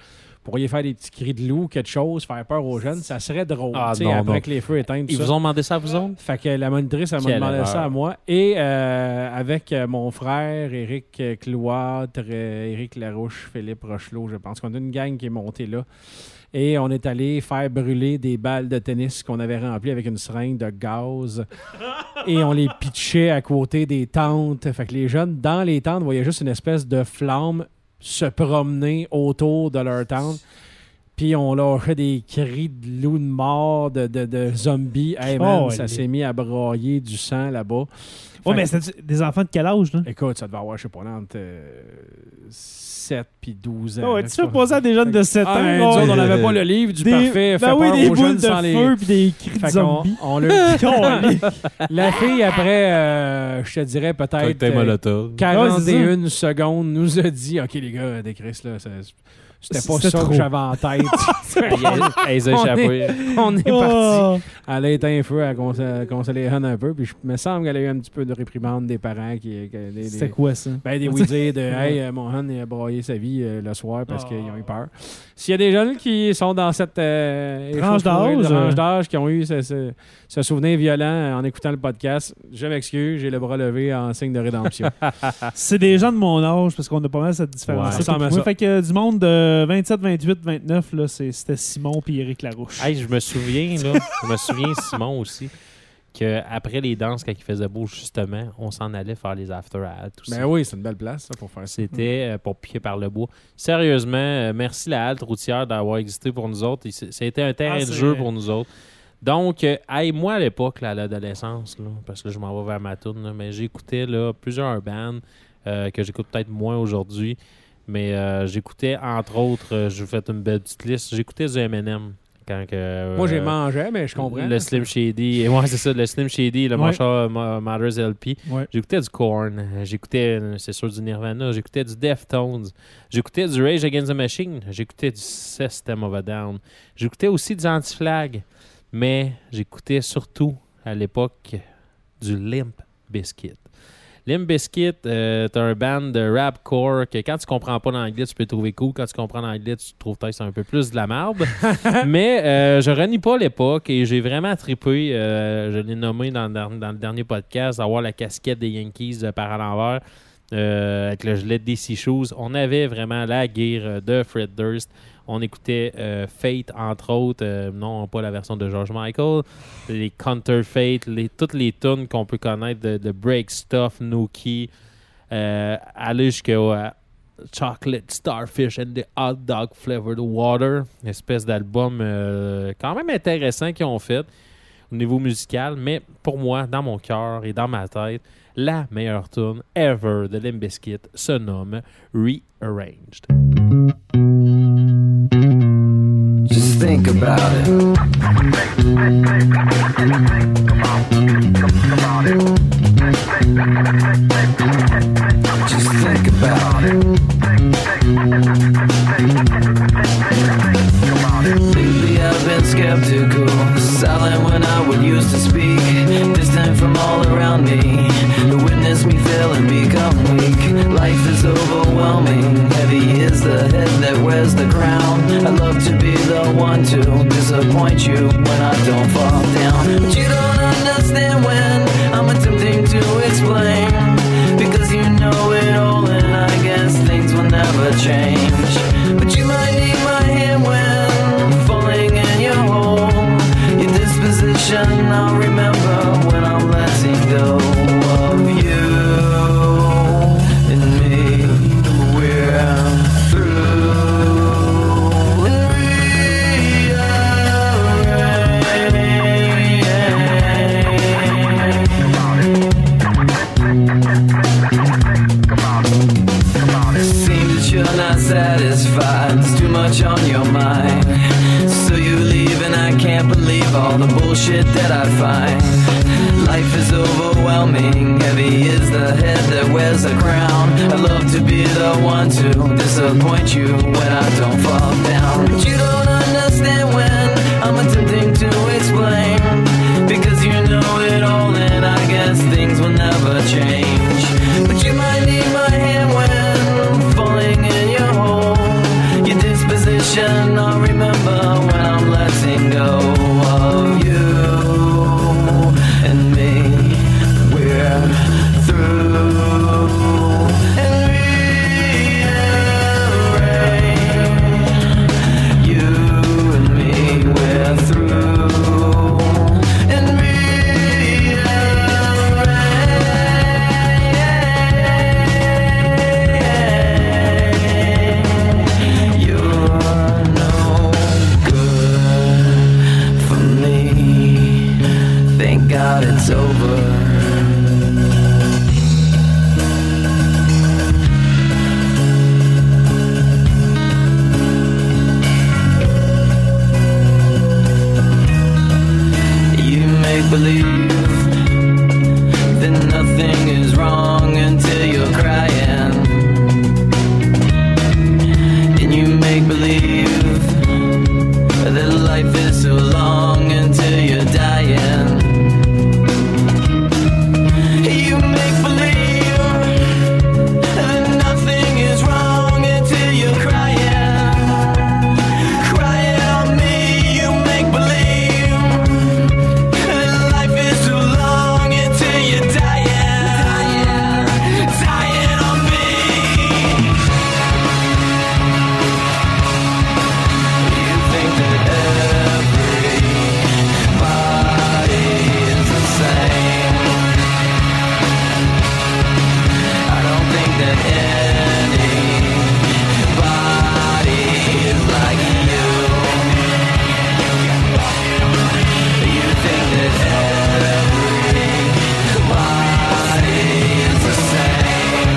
pourriez faire des petits cris de loup, quelque chose, faire peur aux jeunes, ça serait drôle. Ah, tu sais, non, après non. que les feux éteignent. Ils ça. vous ont demandé ça à vous autres? Fait que la monitrice, elle m'a Quelle demandé erreur. ça à moi. Et euh, avec euh, mon frère, Éric Cloître, euh, Éric Larouche, Philippe Rochelot, je pense qu'on a une gang qui est montée là. Et on est allé faire brûler des balles de tennis qu'on avait remplies avec une seringue de gaz. Et on les pitchait à côté des tentes. Fait que les jeunes, dans les tentes, voyaient juste une espèce de flamme se promener autour de leur tente. Puis on lâchait des cris de loups de mort, de, de, de zombies. Hey man, Oh, ça les- s'est mis à brailler du sang là-bas. Ouais, Fait mais que- c'était des enfants de quel âge, là? Écoute, ça devait avoir, je sais pas, entre euh, sept puis douze ans. Oh, là, tu c'est fais pas- pas ça à des jeunes de sept Ah, ans. ben, oh, nous autres, on des- n'avait pas le livre du des- parfait. Fait Ben oui, peur des aux boules jeunes de sans les... feu puis des cris de Fait qu'on- zombies. on leur- La fille, après, euh, je te dirais peut-être Cocktail euh, Molotov. quarante et une secondes, nous a dit « OK, les gars, des Chris, là, ça- c'était pas C'était ça trop. que j'avais en tête. » Hey, ils ont On échappé. On est Oh. parti. Elle a éteint un feu, elle consoler consoler Han un peu. Puis je me semble qu'elle a eu un petit peu de réprimande des parents. qui, qui- des, C'était des- quoi, ça? Ben, des oui-dire de Hey, euh, mon Han il a broyé sa vie euh, le soir parce Oh. qu'ils ont eu peur. S'il y a des jeunes qui sont dans cette euh, Tranche échauffourée, d'âge, tranche euh. d'âge, qui ont eu ce, ce- ce souvenir violent en écoutant le podcast, je m'excuse, j'ai le bras levé en signe de rédemption. C'est des gens de mon âge, parce qu'on a pas mal cette différence. Ouais, ça ressemble à ça. Fait que euh, du monde de vingt-sept, vingt-huit, vingt-neuf, là, c'est- c'était Simon puis Éric Larouche. Hey, je me souviens, là, je me souviens, Simon aussi, qu'après les danses, quand il faisait beau, justement, on s'en allait faire les after à Halte aussi. Ben oui, c'est une belle place ça, pour faire ça. C'était euh, pour piquer par le bois. Sérieusement, euh, merci la halte routière d'avoir existé pour nous autres. Et c'est- Ça a été un terrain Ah, de c'est- jeu pour nous autres. Donc, euh, hey, moi à l'époque, là, à l'adolescence, là, parce que là, je m'en vais vers ma tourne, là, mais j'écoutais là, plusieurs bands euh, que j'écoute peut-être moins aujourd'hui. Mais euh, j'écoutais, entre autres, euh, je vous fais une belle petite liste, j'écoutais du M and M. Quand que, euh, Moi, j'ai mangé, mais je comprends. Le Slim Shady. Ouais, c'est ça, le Slim Shady, le Ouais. Marshall Ma- Mathers L P. Ouais. J'écoutais du Korn. euh, J'écoutais, euh, c'est sûr, du Nirvana. J'écoutais du Deftones. J'écoutais du Rage Against the Machine. J'écoutais du System of a Down. J'écoutais aussi du Anti-Flag. Mais j'écoutais surtout, à l'époque, du Limp Bizkit. Limp Bizkit, euh, t'as un band de rapcore que quand tu comprends pas l'anglais, tu peux le trouver cool. Quand tu comprends l'anglais, tu trouves peut-être que c'est un peu plus de la merde. Mais euh, je renie pas l'époque et j'ai vraiment trippé. euh, je l'ai nommé dans, dans- dans le dernier podcast, avoir la casquette des Yankees euh, par à l'envers euh, avec le gilet de D C Shoes. On avait vraiment la guerre de Fred Durst. On écoutait euh, Fate, entre autres. euh, non, pas la version de George Michael. Les Counterfeit, les, toutes les tunes qu'on peut connaître de, de Break Stuff, Nookie, euh, aller jusqu'à euh, Chocolate Starfish and the Hot Dog Flavored Water. Une espèce d'album euh, quand même intéressant qu'ils ont fait au niveau musical. Mais pour moi, dans mon cœur et dans ma tête, la meilleure tune ever de Limp Bizkit se nomme Rearranged. Just think about it. Just think about it. Lately I've been skeptical, silent when I would used to speak, distant from all around me, to witness me fail and become weak. Life is overwhelming, heavy is the head that wears the crown. I love to be the one to disappoint you when I don't fall down, but you don't understand when I'm attempting to explain, because you know it all and I guess things will never change. But you might need my hand when falling in your hole. Your disposition I'll remember when I'm letting go of you and me. We're through and seems that you're not satisfied. There's too much on your mind. So you leave and I can't believe all the bullshit that I find. Life is overwhelming, heavy is the head that wears the crown. I love to be the one to disappoint you when I don't fall down. But you don't understand when I'm attempting to explain, because you know it all and I guess things will never change. But you might need my hand when falling in your hole. Your disposition consolation. I'll remember when I'm letting go of you and me. We're through. And rearrange. You and me, we're through. And rearrange. You're no good for me. Thank God it's over. You make believe that nothing is wrong until you're crying. And you make believe that life is so long until you're dying. You make believe that nothing is wrong until you're crying. Crying on me, you make believe that life is so long until you're dying. Dying on me. You think that everybody is the same. I don't think that anybody is like you. You think that everybody is the same.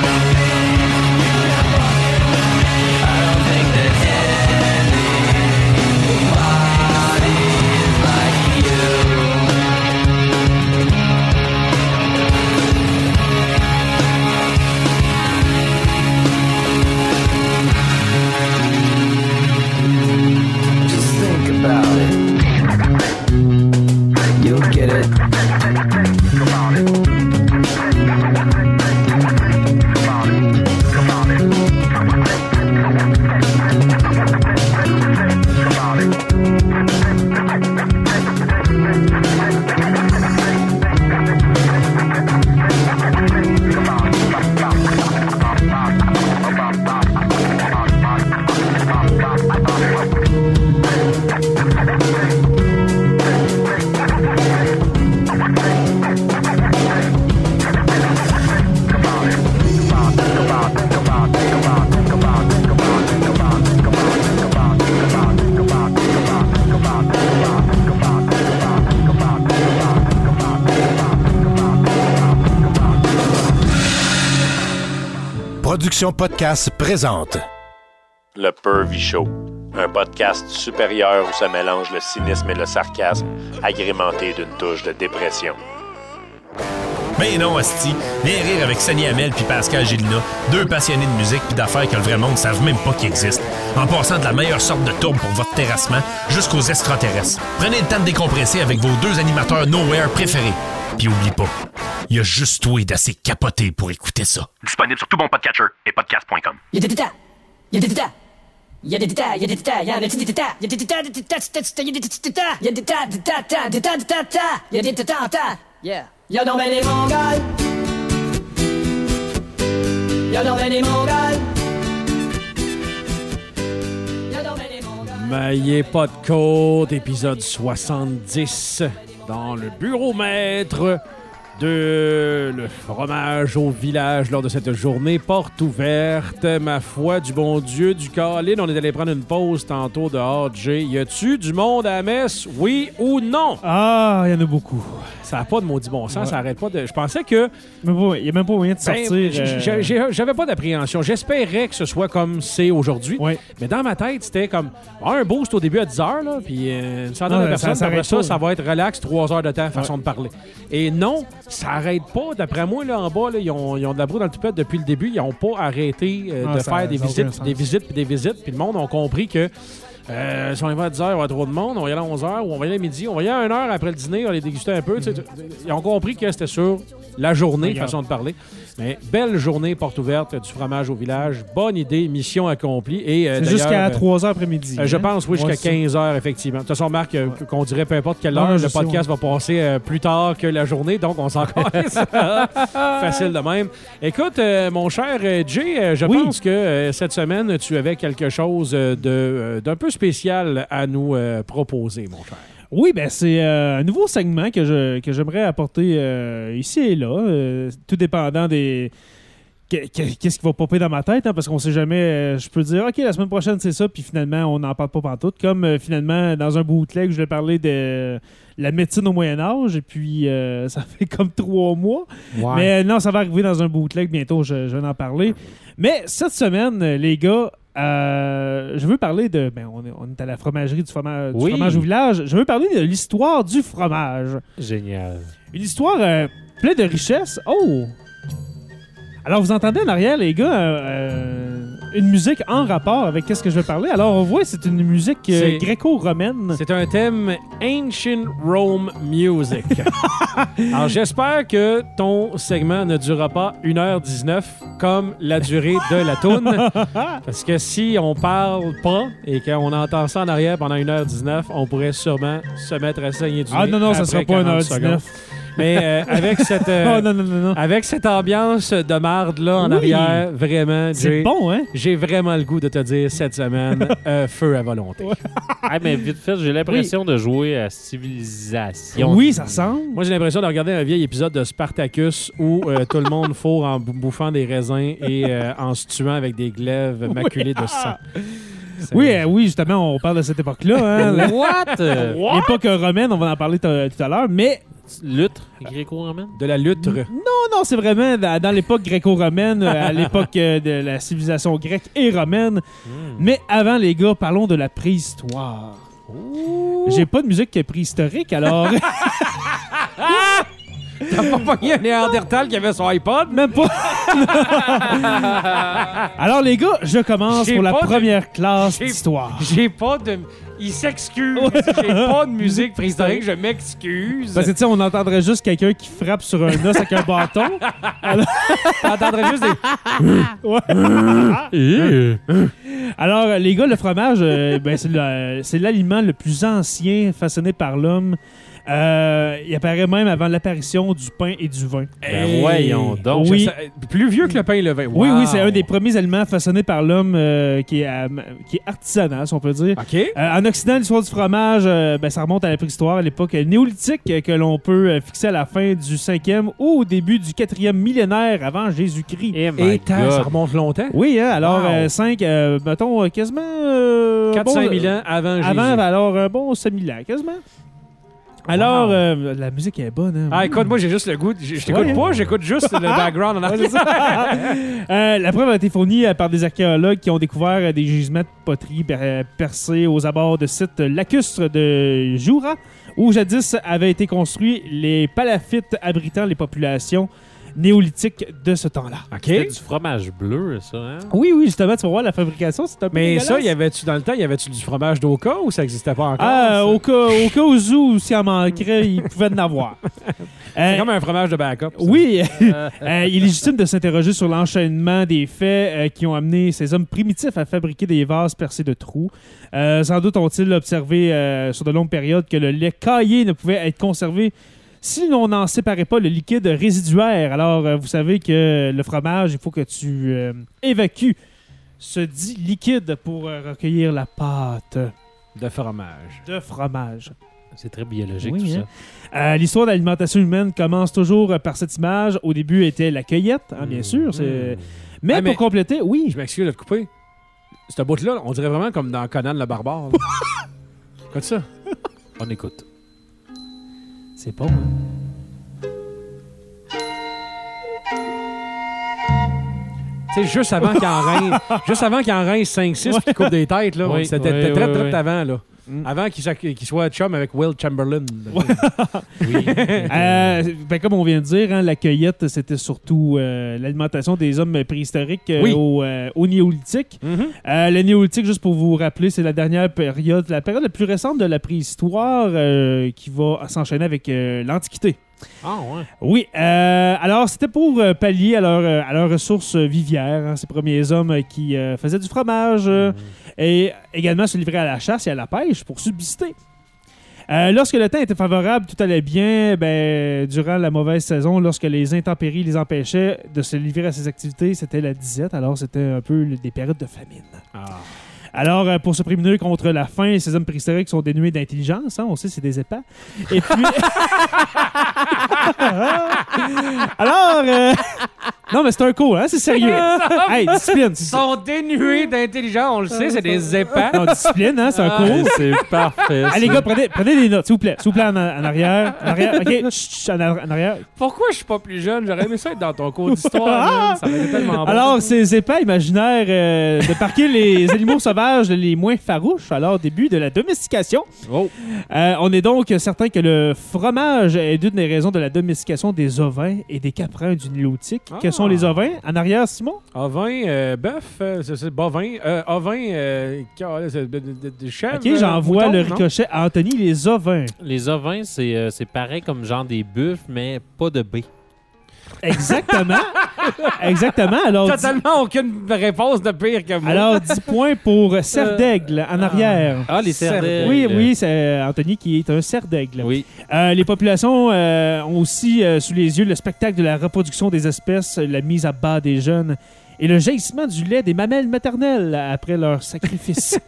I don't think that anybody is like you. Just think about it. You'll get it. Production Podcast présente Le Pervy Show, un podcast supérieur où se mélange le cynisme et le sarcasme, agrémenté d'une touche de dépression. Ben non, asti. Viens rire avec Sonny Hamel puis Pascal Gélina, deux passionnés de musique puis d'affaires que le vrai monde ne savent même pas qu'ils existent. En passant de la meilleure sorte de tourbe pour votre terrassement jusqu'aux extraterrestres. Prenez le temps de décompresser avec vos deux animateurs Nowhere préférés. Puis oublie pas, il y a juste toi d'assez capoté pour écouter ça. Disponible sur tout bon podcatcher et podcast point com. Yadidida, yadidida, yadidida, yadidida, yadidida, yadidida, yadidida, yadidida, yadidida, yeah. Y'a dans les Mongols. Y'a dans les Mongols. Y'a dans les Mongols. Maillé pas de côte, épisode soixante-dix, dans le bureau maître de le fromage au village lors de cette journée. Porte ouverte, ma foi, du bon Dieu, du Caline. On est allé prendre une pause tantôt dehors, Jay. Y a-tu du monde à la messe, oui ou non? Ah, il y en a beaucoup. Ça n'a pas de maudit bon sens, Ouais. ça arrête pas de... Je pensais que... Il n'y a même pas moyen de sortir. Ben, j- euh, j- j'ai- J'avais pas d'appréhension. J'espérais que ce soit comme c'est aujourd'hui. Ouais. Mais dans ma tête, c'était comme un boost au début à dix heures, là, puis euh, une centaine Non, de personnes. ça Après s'arrête ça, pas. ça va être relax, trois heures de temps, façon de parler. Et non, ça arrête pas. D'après moi, là, en bas, là, ils, ont, ils ont de la broue dans le toupette depuis le début. Ils n'ont pas arrêté euh, Ah, de ça- faire des ça a aucun visites, sens. des visites, puis des visites. Puis le monde a compris que Euh, si on y va à dix heures, il va y avoir trop de monde. On va y aller à onze heures ou on va y aller à midi. On va y aller à une heure après le dîner. On va les déguster un peu. Mm-hmm. Ils ont compris que c'était sur la journée, Regarde. façon de parler. Mais belle journée, porte ouverte, du fromage au village. Bonne idée, mission accomplie. Et, euh, c'est jusqu'à trois heures après-midi. Euh, hein? Je pense, oui, jusqu'à ouais, quinze heures, effectivement. De toute façon, Marc, euh, qu'on dirait peu importe quelle heure, non, le podcast sais, ouais. va passer euh, plus tard que la journée. Donc, on s'en calisse. Facile de même. Écoute, euh, mon cher Jay, euh, je oui. pense que euh, cette semaine, tu avais quelque chose de, euh, d'un peu spécial à nous euh, proposer, mon cher. Oui, ben c'est euh, un nouveau segment que, je, que j'aimerais apporter euh, ici et là, euh, tout dépendant des... Qu'est-ce qui va popper dans ma tête, hein, parce qu'on sait jamais... Euh, je peux dire, OK, la semaine prochaine, c'est ça, puis finalement, on n'en parle pas pantoute. Comme euh, finalement, dans un bootleg, je vais parler de la médecine au Moyen-Âge, et puis euh, ça fait comme trois mois. Ouais. Mais euh, non, ça va arriver dans un bootleg bientôt, je, je vais en parler. Mais cette semaine, les gars... Euh, je veux parler de... Ben, on, est, on est à la fromagerie du fromage, du oui. fromage au village. Je veux parler de l'histoire du fromage. Génial. Une histoire euh, pleine de richesse. Oh! Alors, vous entendez en arrière, les gars, euh, une musique en rapport avec ce que je veux parler. Alors, on voit, c'est une musique euh, gréco-romaine. C'est un thème Ancient Rome Music. Alors, j'espère que ton segment ne durera pas une heure dix-neuf comme la durée de la toune. Parce que si on parle pas et qu'on entend ça en arrière pendant une heure dix-neuf, on pourrait sûrement se mettre à saigner du nez. Ah non, non, ça sera pas une heure dix-neuf. Mais euh, avec cette euh, oh, non, non, non, non. avec cette ambiance de marde là en oui. arrière, vraiment, c'est Jay, bon, hein? J'ai vraiment le goût de te dire cette semaine euh, feu à volonté. Ouais. Ah, mais vite fait, j'ai l'impression oui. de jouer à Civilisation. Oui, ça ressemble. Moi, j'ai l'impression de regarder un vieil épisode de Spartacus où euh, tout le monde fourre en bouffant des raisins et euh, en se tuant avec des glaives maculés oui. de sang. C'est... Oui, euh, oui, justement, on parle de cette époque-là. Hein? What? L'époque romaine, on va en parler t- tout à l'heure, mais... Lutte gréco-romaine? De la lutte. Non, non, c'est vraiment dans, dans l'époque gréco-romaine, à l'époque euh, de la civilisation grecque et romaine. Mm. Mais avant, les gars, parlons de la préhistoire. Ouh. J'ai pas de musique préhistorique, alors... T'as pas pogné un Néandertal qui avait son iPod? Même pas. Alors, les gars, je commence j'ai pour la première de... classe j'ai... d'histoire. J'ai pas de... Il s'excuse. J'ai pas de musique préhistorique, je m'excuse. Parce que, tu sais, on entendrait juste quelqu'un qui frappe sur un os avec un bâton. Alors... on entendrait juste des... Alors, les gars, le fromage, euh, ben, c'est, le, c'est l'aliment le plus ancien façonné par l'homme. Euh, il apparaît même avant l'apparition du pain et du vin. Ben voyons donc. Oui. Ça, plus vieux que le pain et le vin. Wow. Oui, oui, c'est un des premiers aliments façonnés par l'homme euh, qui, est, euh, qui est artisanal, si on peut dire. Okay. Euh, en Occident, l'histoire du fromage, euh, ben, ça remonte à la préhistoire, à l'époque néolithique, euh, que l'on peut euh, fixer à la fin du cinquième ou au début du quatrième millénaire avant Jésus-Christ. Et, et ça remonte longtemps? Oui, hein, alors wow. euh, cinq, euh, mettons, quasiment... Euh, quatre à cinq mille ans avant Jésus. Avant, alors un bon cinq mille ans, quasiment. Alors, wow. euh, la musique est bonne. Hein? Ah, écoute, moi, j'ai juste le goût. Je t'écoute ouais, pas, j'écoute juste le background en arrière. euh, la preuve a été fournie par des archéologues qui ont découvert des gisements de poterie percés aux abords de sites lacustres de Jura, où jadis avaient été construits les palafites abritant les populations néolithiques de ce temps-là. OK. C'était du fromage bleu, ça, hein? Oui, oui, justement, tu vas voir, la fabrication, c'est un peu Mais dégueulasse. ça, y avait-tu dans le temps, y avait-tu du fromage d'Oka ou ça n'existait pas encore? Ah, au cas, au cas où, où s'il en manquerait, il pouvait en avoir. C'est euh, comme un fromage de backup. Ça. Oui. euh, il est légitime de s'interroger sur l'enchaînement des faits euh, qui ont amené ces hommes primitifs à fabriquer des vases percés de trous. Euh, sans doute ont-ils observé euh, sur de longues périodes que le lait caillé ne pouvait être conservé si l'on n'en séparait pas le liquide résiduaire. Alors, euh, vous savez que le fromage, il faut que tu euh, évacues ce dit liquide pour euh, recueillir la pâte. De fromage. De fromage. C'est très biologique, oui, tout hein. ça. Euh, l'histoire de l'alimentation humaine commence toujours par cette image. Au début, était la cueillette, hein, bien mmh. sûr. C'est... Mmh. Mais ah, pour mais compléter, oui. Je m'excuse de te couper. Cette bout-là, on dirait vraiment comme dans Conan le barbare. Écoute ça. On écoute. C'est bon, hein? Tu sais, juste avant qu'il en rince, juste avant qu'il en rince cinq six ouais. puis qu'il coupe des têtes, là, oui, c'était oui, très, oui, très, oui. très avant, là. Avant qu'il, soit- qu'il soit chum avec Will Chamberlain. Oui. Euh, ben, comme on vient de dire, hein, la cueillette, c'était surtout euh, l'alimentation des hommes préhistoriques euh, Oui. au, euh, au néolithique. Mhm. Euh, le néolithique, juste pour vous rappeler, c'est la dernière période, la période la plus récente de la préhistoire euh, qui va s'enchaîner avec euh, l'Antiquité. Ah, ouais. Oui, euh, alors c'était pour euh, pallier à leurs euh, à leurs ressources vivières, hein, ces premiers hommes euh, qui euh, faisaient du fromage euh, et également se livraient à la chasse et à la pêche pour subsister. Euh, lorsque le temps était favorable, tout allait bien. Ben, durant la mauvaise saison, lorsque les intempéries les empêchaient de se livrer à ces activités, c'était la disette. Alors, c'était un peu le- des périodes de famine. Ah. Alors, euh, pour se prémunir contre la faim, ces hommes préhistoriques sont dénués d'intelligence. Hein, on sait, c'est des épais. Et puis... Alors... euh, Non, mais c'est un cours, hein? C'est sérieux. Hey, discipline. Ils sont dénués d'intelligence, on le sait, c'est des épais. Non, discipline, hein? C'est un Ah, cours. C'est parfait. Allez, les gars, prenez, prenez des notes, s'il vous plaît. S'il vous plaît, en, en arrière. En arrière. OK, chut, chut, en, en arrière. Pourquoi je suis pas plus jeune? J'aurais aimé ça être dans ton cours d'histoire. man. Ça aurait été tellement bon. Alors, ces épais imaginaires euh, de parquer les animaux sauvages les moins farouches, alors début de la domestication. Oh. Euh, on est donc certain que le fromage est une des raisons de la domestication des ovins et des caprins du Néolithique. Ah. Quels sont les ovins? En arrière, Simon? Ovin, euh, bœuf, euh, c'est, c'est bovin. Euh, ovin, euh, car- c'est de, de, de, de chèvre. OK, j'envoie mouton, le non? ricochet à Anthony, les ovins. Les ovins, c'est euh, c'est pareil comme genre des buffles, mais pas de B. Exactement. Exactement. Alors, dix, Totalement aucune réponse de pire que moi. alors, dix points pour cerf d'aigle en arrière. Ah, les cerfs d'aigle. Oui, oui, c'est Anthony qui est un cerf d'aigle. Oui. Euh, les populations euh, ont aussi euh, sous les yeux le spectacle de la reproduction des espèces, la mise à bas des jeunes et le jaillissement du lait des mamelles maternelles après leur sacrifice.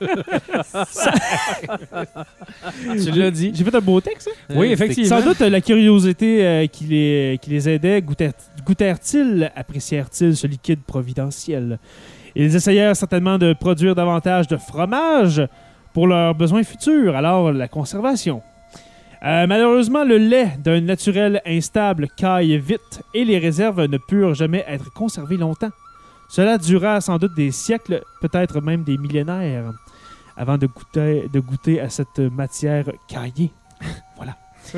Tu l'as dit. J'ai fait un beau texte, hein? Oui, effectivement. Sans doute euh, la curiosité euh, qui, les, qui les aidait, goûtèrent- goûtèrent-ils, apprécièrent-ils ce liquide providentiel? Ils essayèrent certainement de produire davantage de fromage pour leurs besoins futurs, alors la conservation. Euh, malheureusement, le lait d'un naturel instable caille vite et les réserves ne purent jamais être conservées longtemps. Cela dura sans doute des siècles, peut-être même des millénaires, avant de goûter, de goûter à cette matière caillée. Voilà.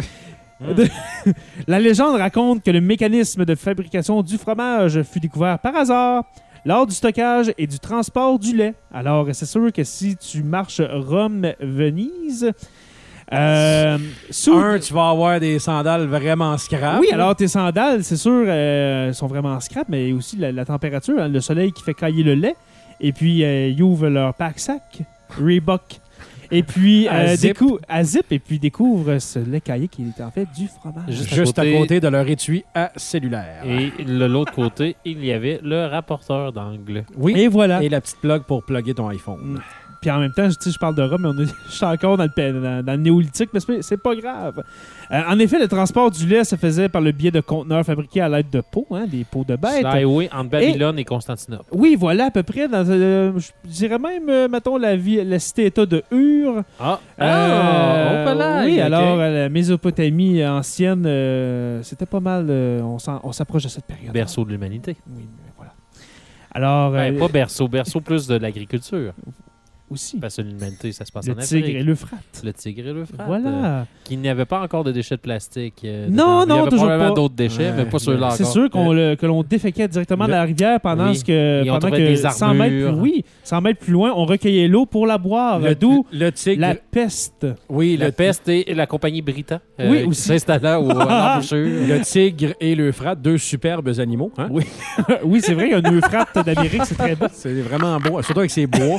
De- La légende raconte que le mécanisme de fabrication du fromage fut découvert par hasard lors du stockage et du transport du lait. Alors, c'est sûr que si tu marches Rome-Venise... Euh, sous- Un, tu vas avoir des sandales vraiment scrap. Oui, alors tes sandales, c'est sûr, euh, sont vraiment scrap, mais aussi la, la température, hein, le soleil qui fait cailler le lait, et puis euh, ils ouvrent leur pack-sac, Reebok, et puis À euh, zip. décou- à zip, et puis découvrent ce lait caillé qui est en fait du fromage. Juste, Juste à, côté, à côté de leur étui à cellulaire. Et de l'autre côté, il y avait le rapporteur d'angle. Oui. Et voilà. Et la petite plug pour plugger ton iPhone. Mm. Puis en même temps, je, tu sais, je parle de Rome, mais on est, je suis encore dans le, pa- dans, dans le néolithique, mais c'est, c'est pas grave. Euh, en effet, le transport du lait se faisait par le biais de conteneurs fabriqués à l'aide de pots, hein, des pots de bêtes. C'est l'highway entre Babylone et, Constantinople. Oui, voilà, à peu près. Dans, euh, je dirais même, euh, mettons, la, vie, la cité-État de Ur. Ah, Euh, ah, on peut là, oui, ok. alors, euh, la Mésopotamie ancienne, euh, c'était pas mal. euh, on, s'en- on s'approche de cette période. Berceau de l'humanité. Oui, mais voilà. Alors, Ben, euh, pas berceau, berceau plus de l'agriculture. aussi, Parce que l'humanité, ça se passe le en tigre Afrique. et l'Euphrate. Le tigre et l'Euphrate. Voilà. euh, Qu'il n'y avait pas encore de déchets de plastique. euh, Non, dedans. non, Il y avait toujours probablement pas. d'autres déchets, Ouais, mais pas ceux-là encore. C'est sûr qu'on Euh, le- que l'on déféquait directement le- dans la rivière pendant Oui. ce que, Et on pendant trouvait que des cent mètres plus, armures. oui, cent mètres plus loin, on recueillait l'eau pour la boire. Le, D'où le tigre. la peste. Oui, La le, peste et la compagnie Brita. euh, Oui, qui aussi. s'installa au à l'embouchure. le tigre et l'Euphrate, deux superbes animaux. Hein? Oui. oui, c'est vrai, il y a un Euphrate d'Amérique, c'est très beau. C'est vraiment beau, surtout avec ses bois.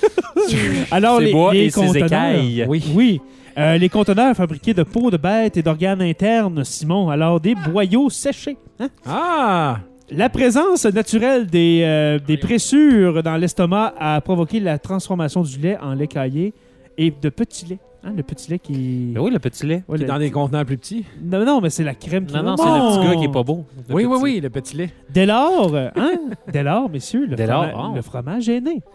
Alors, Ses les, bois les et ses conteneurs. écailles. Oui. oui. Euh, les conteneurs fabriqués de peaux de bêtes et d'organes internes, Simon. Alors, des boyaux séchés. Hein? Ah! La présence naturelle des, euh, des pressures dans l'estomac a provoqué la transformation du lait en lait caillé et de petit lait. Hein, le petit lait qui... Ben oui, le petit lait. Ouais, Qui est le- dans des contenants plus petits. Non, non, mais c'est la crème qui Non, non, va- c'est le Bon! petit gars qui est pas beau. Le Oui, petit. oui, oui, le petit lait. Dès lors, euh, hein? Dès lors, messieurs, le, Dès lors, froma- oh. le fromage est né.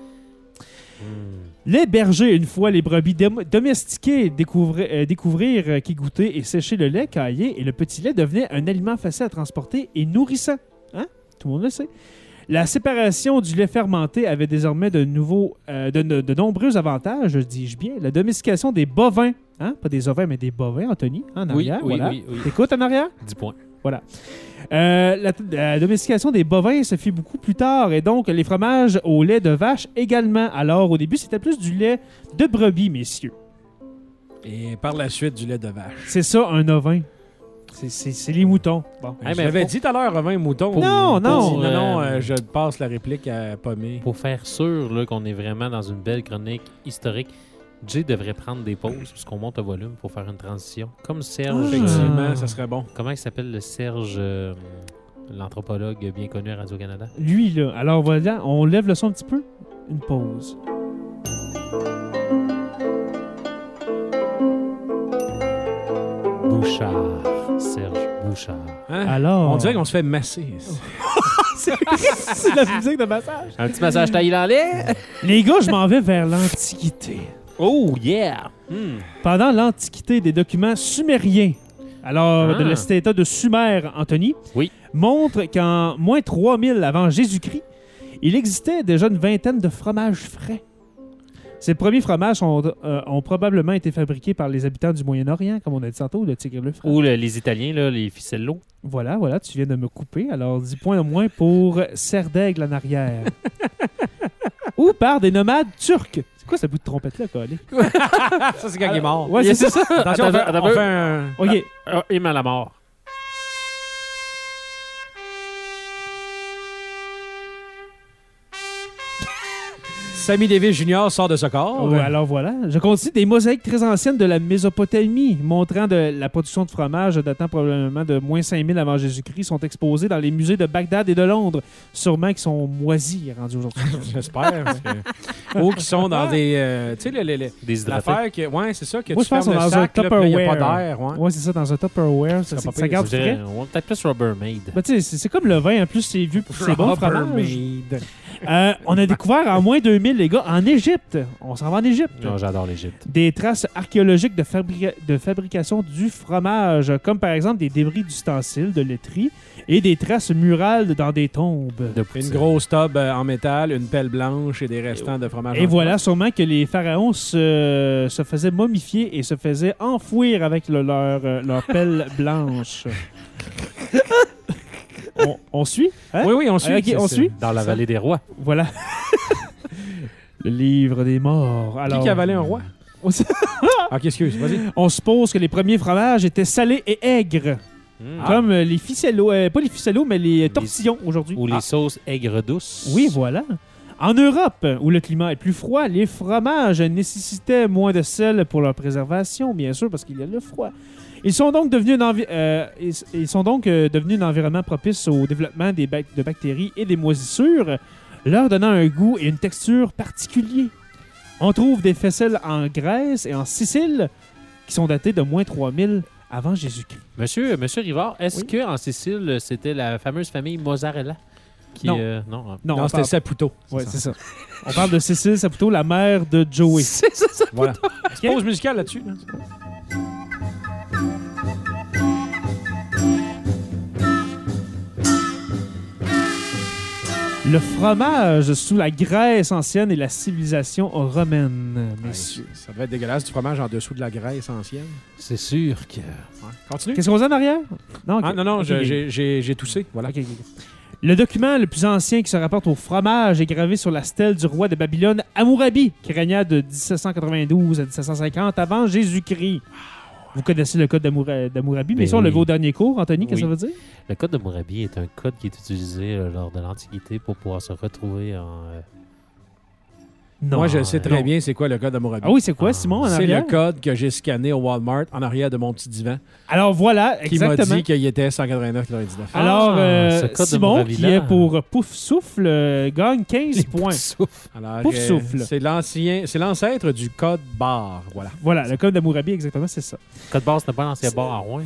Hmm. Les bergers, une fois les brebis dom- domestiquées, découvrir, euh, découvrir euh, qui goûter et sécher le lait caillé et le petit lait devenait un aliment facile à transporter et nourrissant. Hein? Tout le monde le sait. La séparation du lait fermenté avait désormais de nouveaux, euh, de, de, de nombreux avantages, dis-je bien. La domestication des bovins, hein? Pas des ovins, mais des bovins, Anthony, en Oui, arrière. oui, voilà. oui, oui. T'écoutes en arrière? dix points. Voilà. Euh, la, la domestication des bovins se fit beaucoup plus tard et donc les fromages au lait de vache également. Alors au début, c'était plus du lait de brebis, messieurs. Et par la suite, du lait de vache. C'est ça, un ovin. C'est, c'est, c'est les moutons. Bon. Hey, je l'avais dit tout à l'heure, ovin et mouton. Non, Pour- non. Non, non, Euh, euh, je passe la réplique à Pommé. Pour faire sûr là, qu'on est vraiment dans une belle chronique historique, Jay devrait prendre des pauses parce qu'on monte le volume pour faire une transition. Comme Serge. Ah. Effectivement, ça serait bon. Comment il s'appelle le Serge, euh, l'anthropologue bien connu à Radio-Canada? Lui, là. Alors voilà, on lève le son un petit peu. Une pause. Bouchard. Serge Bouchard. Hein? Alors. On dirait qu'on se fait masser. c'est, c'est de la musique de massage. Un petit massage thaïlandais? Les gars, je m'en vais vers l'Antiquité. Oh, yeah! Hmm. Pendant l'Antiquité, des documents sumériens, alors Ah. de l'état de Sumer, Anthony, Oui. montrent qu'en moins trois mille avant Jésus-Christ, il existait déjà une vingtaine de fromages frais. Ces premiers fromages ont, euh, ont probablement été fabriqués par les habitants du Moyen-Orient, comme on a dit tantôt, le tigre bleu frais. Ou le- les Italiens, là, les ficello. Voilà, voilà, tu viens de me couper. Alors, dix points au moins pour Serre d'Aigle en arrière. Ou par des nomades turcs. C'est quoi ce bout de trompette-là, Colin? Ça, c'est quand il est mort. Ouais, c'est ça. Attention, on fait, Attends, on attends, fait un... OK. Ah, il m'a la mort. Sammy Davis Junior sort de ce corps. Ouais, alors voilà. Je continue des mosaïques très anciennes de la Mésopotamie, montrant de la production de fromage datant probablement de moins cinq mille avant Jésus-Christ, sont exposées dans les musées de Bagdad et de Londres. Sûrement qu'ils sont moisis rendus aujourd'hui. J'espère. Parce que... Ou qui sont dans des... euh, tu sais, le- le- le- Déshydraté. l'affaire que... Ouais, c'est ça, que Moi, tu je pense fermes qu'on le est dans un sac, là, puis là, il n'y a pas Tupperware. d'air. Ouais. Ouais, c'est ça, dans un Tupperware. Ça, Ça c'est- pas ça pire, garde Je dirais, frais. on va peut-être plus Rubbermaid. Ben, tu sais, c'est, c'est comme le vin. En plus, c'est vieux puis c'est bon, le fromage. Rubbermaid. Euh, on a découvert en moins deux mille, les gars, en Égypte. On s'en va en Égypte. Non, j'adore l'Égypte. Des traces archéologiques de, fabrica- de fabrication du fromage, comme par exemple des débris d'ustensiles, de laiterie, et des traces murales dans des tombes. De Une poutine. grosse tube euh, en métal, une pelle blanche et des restants de fromage. Et en voilà, sûrement que les pharaons se, se faisaient momifier et se faisaient enfouir avec le- leur, euh, leur pelle blanche. on, on suit? Hein? Oui, oui, on suit. Ah, ok, C'est- on c'est- suit? Dans la vallée des rois. Voilà. Le livre des morts. Qui Alors, qui a avalé un roi? on, s- Ok, excuse, vas-y. on suppose que les premiers fromages étaient salés et aigres, Hmm. comme euh, les ficellos, euh, pas les ficellos, mais les tortillons aujourd'hui. Ou les Ah. sauces aigres douces. Oui, voilà. En Europe, où le climat est plus froid, les fromages nécessitaient moins de sel pour leur préservation, bien sûr, parce qu'il y a le froid. Ils sont donc devenus un, envi- euh, ils, ils sont donc, euh, devenus un environnement propice au développement des bac- de bactéries et des moisissures, leur donnant un goût et une texture particuliers. On trouve des faisselles en Grèce et en Sicile qui sont datées de moins trois mille avant Jésus-Christ. Monsieur, Monsieur Rivard, est-ce Oui. que en Sicile, c'était la fameuse famille Mozzarella? Qui, Non. euh, non. hein. Non, Non, on c'était parle- Saputo. Ouais, c'est ça. On parle de Cécile Saputo, la mère de Joey. Voilà. Pause musicale là-dessus. là. Le fromage sous la Grèce ancienne et la civilisation romaine, messieurs. Ouais, ça devait être dégueulasse du fromage en dessous de la Grèce ancienne. C'est sûr que... Ouais. Continue. Qu'est-ce qu'on a en arrière? Non, ok. Ah, non, non, Ok, je- ok. j'ai- j'ai j'ai toussé. Voilà. Ok, ok, ok. Le document le plus ancien qui se rapporte au fromage est gravé sur la stèle du roi de Babylone, Hammurabi, qui régna de dix-sept cent quatre-vingt-douze à dix-sept cent cinquante avant Jésus-Christ. Vous connaissez le code d'Hammura- d'Hammurabi, mais Ben ça, on l'a oui. vu au dernier cours. Anthony, qu'est-ce que Oui. ça veut dire? Le code de Mourabi est un code qui est utilisé euh, lors de l'Antiquité pour pouvoir se retrouver en... euh, Non. Moi, je sais très non. bien c'est quoi le code d'Hammurabi. Ah oui, c'est quoi, Simon, en C'est arrière? le code que j'ai scanné au Walmart en arrière de mon petit divan Alors voilà, qui m'a exactement. dit qu'il était cent quatre-vingt-neuf quatre-vingt-dix-neuf. Alors, Ah, euh, ce code de Simon, Mouravi qui là. est pour Pouf Souffle, euh, gagne quinze points. Alors, Pouf euh, souffle. C'est l'ancien, c'est l'ancêtre du code barre. Voilà. Voilà, le code d'Hammurabi, exactement, c'est ça. Code barre, c'était pas l'ancien bar à Rouen,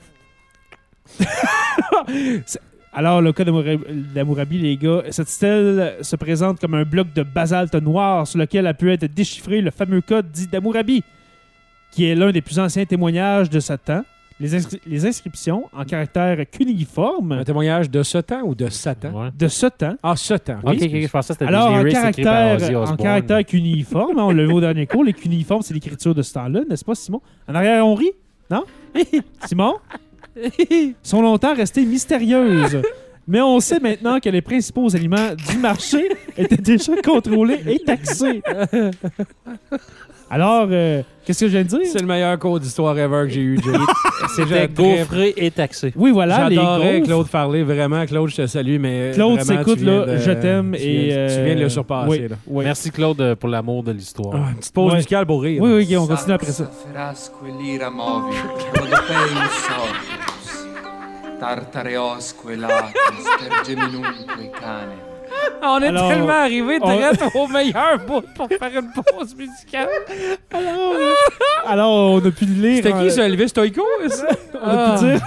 ça? Alors, le cas d'Hammurabi, d'Hammurabi, les gars, cette stèle se présente comme un bloc de basalte noir sur lequel a pu être déchiffré le fameux code dit d'Hammurabi, qui est l'un des plus anciens témoignages de ce temps. Les, inscri- les inscriptions en caractère cunéiforme Un témoignage de ce temps ou de Satan? Ouais. de ce temps. Ah, ce temps. Ok, Oui. ok, je pensais que c'était Alors, des en lyrics écrits par caractère, Ozzy en Osbourne. caractère cunéiforme, on l'a vu au dernier cours, les cunéiformes, c'est l'écriture de ce temps-là, n'est-ce pas, Simon? En arrière, on rit? Non? Simon? Sont longtemps restées mystérieuses. Mais on sait maintenant que les principaux aliments du marché étaient déjà contrôlés et taxés. Alors, euh, qu'est-ce que je viens de dire? C'est le meilleur cours d'histoire ever que j'ai eu, Jay. C'était gaufré et taxé. Oui, voilà, les J'adorais gaufres. Claude parler. Vraiment, Claude, je te salue, mais Claude, vraiment, s'écoute, tu viens là, de- je t'aime tu et... viens- Tu viens de euh, le surpasser, oui, là. oui. Merci Claude euh, pour l'amour de l'histoire. Ah, une petite pause Ouais. musicale pour rire. Oui, oui, on continue après ça. Ferasque l'ira movi, Rodopeus sortus, Tartareosque latus, Tergeminunque cane. On est Alors, tellement arrivé on- direct au meilleur bout pour faire une pause musicale. Alors, alors, on a pu le lire. C'était en- qui, ce Elvis Stoïco? On a pu dire...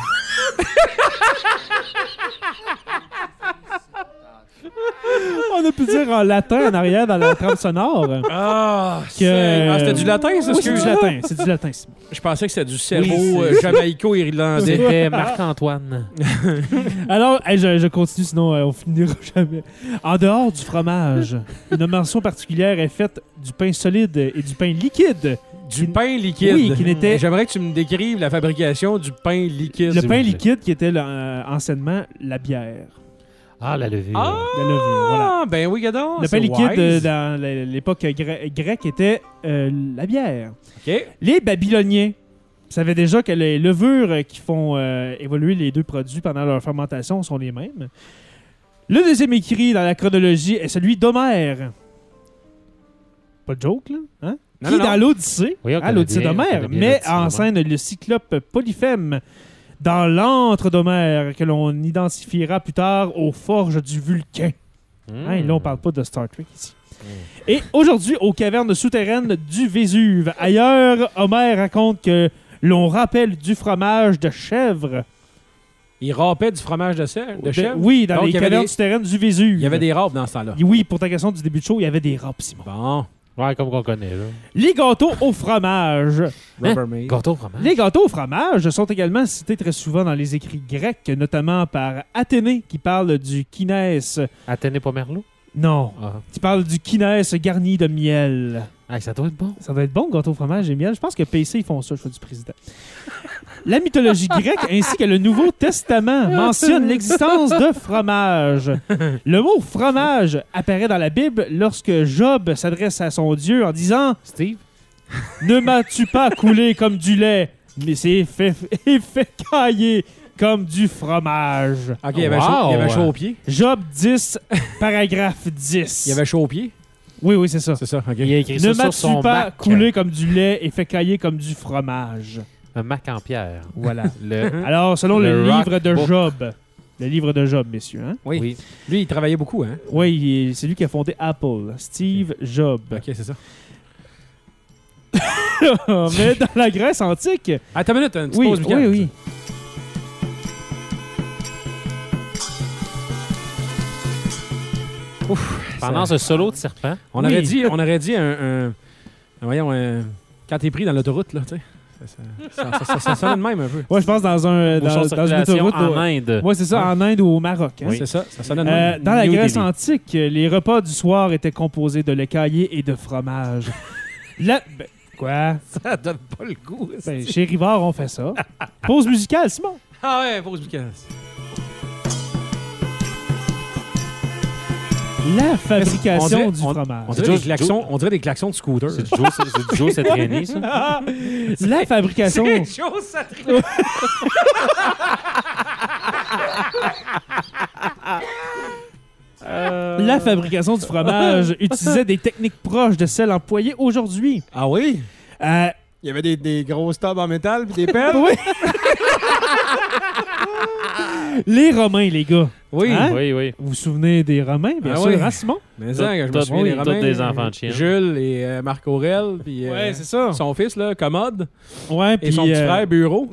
On a pu dire en latin en arrière dans la trame sonore. Ah, Que- c'est- ah, c'était du latin, ça? Oui, c'est excuse? du latin. C'est du latin, Simon. Je pensais que c'était du cerveau Oui, c'est- euh, jamaïco-irlandais. C'était Marc-Antoine. Alors, hey, je, je continue, sinon euh, on finira jamais. En dehors du fromage, une mention particulière est faite du pain solide et du pain liquide. Du pain liquide. Oui, qui n'était- J'aimerais que tu me décrives la fabrication du pain liquide. Le s'il pain vous plaît. liquide qui était euh, anciennement la bière. Ah, la levure. Ah, La levure, voilà. ben oui, gadon. Le c'est pain liquide wise. euh, dans l- l'époque gré- grecque était euh, la bière. OK. Les Babyloniens savaient déjà que les levures euh, qui font euh, évoluer les deux produits pendant leur fermentation sont les mêmes. Le deuxième écrit dans la chronologie est celui d'Homère. Pas de joke, là? Hein? Non, qui, non, dans non. l'Odyssée, Oui, on hein, connaît l'Odyssée bien- on d'Homère, connaît bien met l'Odyssée en d'Homère. scène scène le cyclope Polyphème dans l'antre d'Homère, que l'on identifiera plus tard aux forges du Vulcain. Mmh. Hein, là, on parle pas de Star Trek ici. Et aujourd'hui, aux cavernes souterraines du Vésuve. Ailleurs, Homère raconte que l'on rappelle du fromage de chèvre. Il râpait du fromage de, sel, de De- chèvre. oui, dans Donc, les il y avait cavernes des- souterraines du Vésuve. Il y avait des râpes dans ce temps-là. Oui, pour ta question du début de show, il y avait des râpes, Simon. Bon. Ouais, comme qu'on connaît, là. Les gâteaux au fromage. Rubbermaid. Gâteau, fromage. Les gâteaux au fromage sont également cités très souvent dans les écrits grecs, notamment par Athénée, qui parle du kinès. Athénée pas Merlot? Non, Ah. qui parle du kinès garni de miel. Ah, ça doit être bon. Ça doit être bon, gâteau au fromage et miel. Je pense que P C, ils font ça, je fais du président. La mythologie grecque ainsi que le Nouveau Testament mentionnent l'existence de fromage. Le mot fromage apparaît dans la Bible lorsque Job s'adresse à son Dieu en disant Steve? « Ne m'as-tu pas coulé comme du lait, mais c'est fait, fait cailler comme du fromage. OK, il y avait, Wow. chaud, il y avait chaud aux pieds. Job dix, paragraphe dix. Il y avait chaud aux pieds. Oui, oui, c'est ça. C'est ça, OK. Il a écrit Ne ça sur m'as-tu son pas Mac. coulé comme du lait et fait cailler comme du fromage. Un Mac en pierre. Voilà. Le... Alors, selon le, Le livre rock de book. Job. Le livre de Job, messieurs. Hein? Oui. Oui. Lui, il travaillait beaucoup, hein? Oui, il est- c'est lui qui a fondé Apple. Steve Job. OK, c'est ça. Mais dans la Grèce antique... Attends une minute, une petite Oui, pause musicale. oui, oui. Pendant ce solo de serpent. On Oui. aurait dit, on aurait dit un, un- un- voyons, un- quand t'es pris dans l'autoroute, là, tu sais. Ça, ça, ça, ça, ça sonne de même un peu. Ouais, je pense dans un Au dans, champ de dans une circulation autoroute. en au- Inde. Ouais, c'est ça, en Inde ou au Maroc. hein. C'est ça, ça sonne de Euh, même. dans la New Grèce Delhi. antique, les repas du soir étaient composés de lait caillé et de fromage. La... ben, quoi? Ça donne pas le goût. Ben, chez Rivard, on fait ça. Pause musicale, Simon. Ah ouais, pause musicale. La On fabrication dirait- du on- fromage. On dirait, Joe- des klaxons, on dirait des klaxons de scooter. C'est du Joe, c'est c'est du Joe Satriani, ça? La fabrication... chaud, ça tripe. La fabrication du fromage utilisait des techniques proches de celles employées aujourd'hui. Ah oui? Euh, Il y avait des, des grosses tables en métal puis des pelles? oui. Les Romains, les gars. Oui. Hein? Oui, oui. Vous vous souvenez des Romains, bien Ah sûr, oui. hein, Simon? Mais ça, quand je me Toutes- souviens des toutes Romains. des enfants de chiens. Jules et euh, Marc Aurèle, puis euh, Ouais, c'est ça. son fils, là, Commode, Ouais, et puis, son petit euh, frère, Bureau.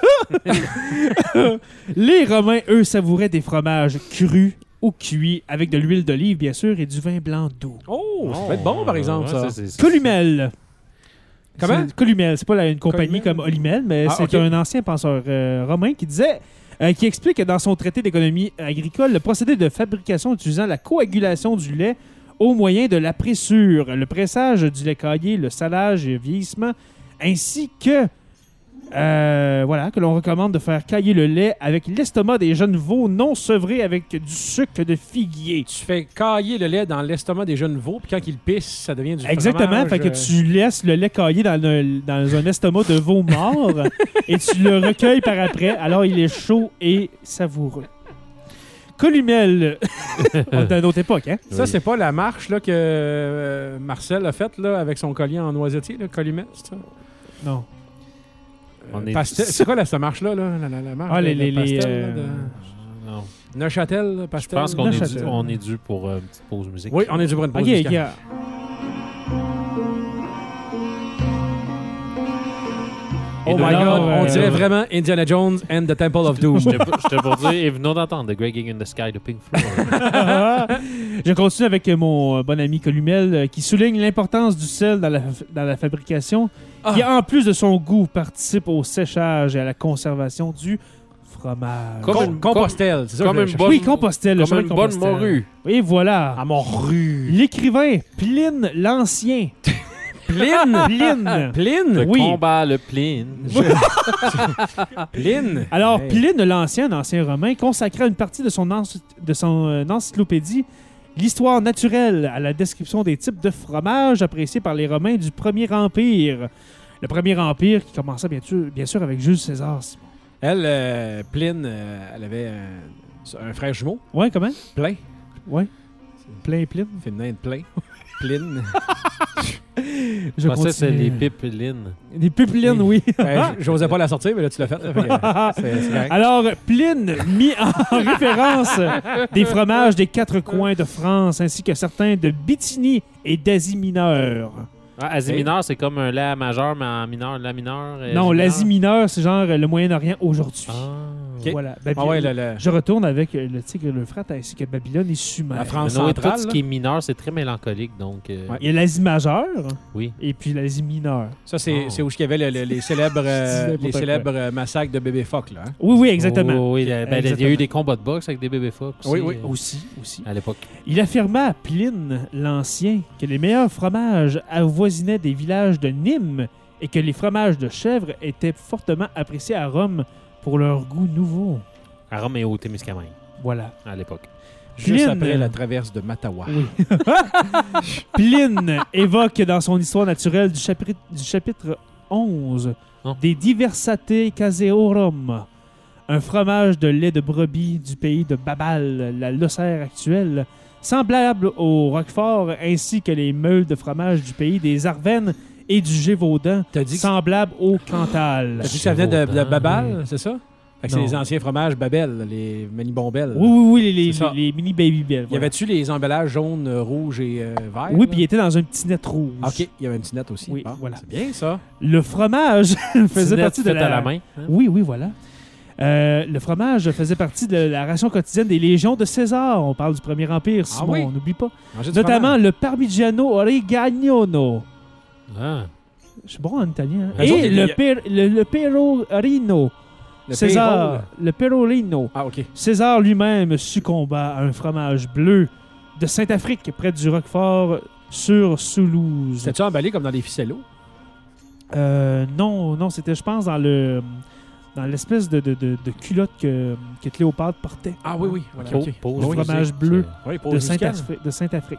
Les Romains, eux, savouraient des fromages crus ou cuits avec de l'huile d'olive, bien sûr, et du vin blanc doux. Oh, ça peut être bon, par exemple, Ouais, ça. c'est- c'est- Columel. Comment? C'est Columel. C'est pas la- une compagnie Columel? comme Olimel, mais Ah, c'est ok. un ancien penseur euh, romain qui disait, euh, qui explique que dans son traité d'économie agricole, le procédé de fabrication utilisant la coagulation du lait au moyen de la pressure, le pressage du lait caillé, le salage et le vieillissement, ainsi que euh, voilà, que l'on recommande de faire cailler le lait avec l'estomac des jeunes veaux non sevrés avec du sucre de figuier. Tu fais cailler le lait dans l'estomac des jeunes veaux, puis quand ils pissent, ça devient du Exactement, fromage. fait que euh, tu laisses le lait caillé dans un, dans un estomac de veau mort et tu le recueilles par après, alors il est chaud et savoureux. Columel, on est dans une autre époque, hein? Ça, c'est pas la marche là, que euh, Marcel a faite là, avec son collier en noisetier, là, Columel, c'est ça? Non. Euh, On est- pastel- C'est quoi là, cette marche-là? Là? La, la, la marche Ah, de- les- de les- les, pastel, euh, là, de- Non. Neuchâtel, Je pastel. pense qu'on est, dû, Neuchâtel. on est dû pour euh, une petite pause musique. Oui, on est dû pour une pause Ok, musicale. ok. Oh my Alors, God, euh, on dirait vraiment Indiana Jones and the Temple of Doom. J'étais pour- j'étais pour dire, et venons d'entendre The Great Gig in the Sky de Pink Floyd. Je continue avec mon bon ami Columel euh, qui souligne l'importance du sel dans la, dans la fabrication, qui Ah. en plus de son goût participe au séchage et à la conservation du fromage. Comme Com- une- Compostel, c'est ça comme que une je cherchais. bonne- Oui, Compostelle, le Comme chemin une de bonne Compostelle. morue. Et voilà. À mon rue. L'écrivain Pline l'Ancien. Pline. Pline. Pline. Le Oui. combat, le pline. Pline. Alors, Hey. Pline l'Ancien, un ancien romain, consacra une partie de son, ency- de son euh, encyclopédie l'histoire naturelle à la description des types de fromages appréciés par les Romains du Premier Empire. Le Premier Empire qui commença bien sûr, bien sûr avec Jules César. Elle, euh, Pline, euh, elle avait un, un frère jumeau, Ouais, comment? plein. Ouais. Plein, Pline. Féminin de plein. Pline. Je pensais que c'est continue. les pipelines. Les pipelines, oui. Ben, j- J'osais pas la sortir, mais là, tu l'as faite. là, fait que, euh, c'est- c'est correct. Alors, Pline mit en référence des fromages des quatre coins de France ainsi que certains de Bithynie et d'Asie mineure. Ah, Asie mineure, c'est comme un La majeur, mais en mineur, La mineur. euh, Non, Asie l'Asie mineure. mineure, c'est genre le Moyen-Orient aujourd'hui. Ah. Ok. Voilà. Ben, Ah puis, ouais, le- le- Je retourne avec euh, le Tigre et l'Euphrate ainsi que Babylone et Sumer. La France Mais non, centrale. tout ce là. qui est mineur, c'est très mélancolique, donc... euh, Ouais. Il y a l'Asie majeure Oui. et puis l'Asie mineure. Ça, c'est Oh. c'est où il y avait le- le- les célèbres, euh, C'est n'importe les quoi. célèbres euh, massacres de bébé phoque. Là, hein? Oui, oui, exactement. Oh, oui, ben, il y a Exactement. eu des combats de boxe avec des bébés phoques aussi. Oui, oui. euh, Aussi, aussi. À l'époque. Il affirma à Pline l'Ancien que les meilleurs fromages avoisinaient des villages de Nîmes et que les fromages de chèvre étaient fortement appréciés à Rome pour leur goût nouveau. À Rome et au Témiscamingue, Voilà. à l'époque. Juste Pline. après la traverse de Mattawa. Oui. Pline évoque dans son histoire naturelle du chapitre, du chapitre onze Oh. des Diversate Caseorum, un fromage de lait de brebis du pays de Babal, la Locère actuelle, semblable au Roquefort ainsi que les meules de fromage du pays des Arvennes et du Gévaudan, T'as dit que- semblable au Cantal. T'as dit que ça venait de, de Gévaudan. Babal, c'est ça? Fait que c'est Non. les anciens fromages Babel, les Manibombelles. Oui, oui, oui, les, les, C'est ça. les mini baby bells. Y avait-tu les emballages jaunes, euh, rouges et euh, verts? Oui, là? puis il était dans un petit net rouge. OK, il y avait une petite nette aussi. Oui, Bon, voilà. C'est bien, ça. Le fromage faisait Net partie de fait la... à la main. hein? Oui, oui, voilà. Euh, le fromage faisait partie de la ration quotidienne des légions de César. On parle du Premier Empire, Simon, oui? on n'oublie pas. Manger du Notamment fromage. le Parmigiano Reggiano. Ah. Je suis bon en italien. hein. Eux autres, Et il y le, a- per, le, le Perorino. Le César. payroll. Le Perorino. Ah, OK. César lui-même succomba à un fromage bleu de Saint-Afrique, près du Roquefort, sur Soulouse. C'était-tu emballé comme dans des ficellos? Euh, non, non, c'était, je pense, dans le dans l'espèce de, de, de, de culotte que, que Cléopâtre portait. Ah oui, oui. OK, Pau- OK. pause Le musique, fromage bleu. Oui, De pause musicale. Saint-Afri- de Saint-Afrique.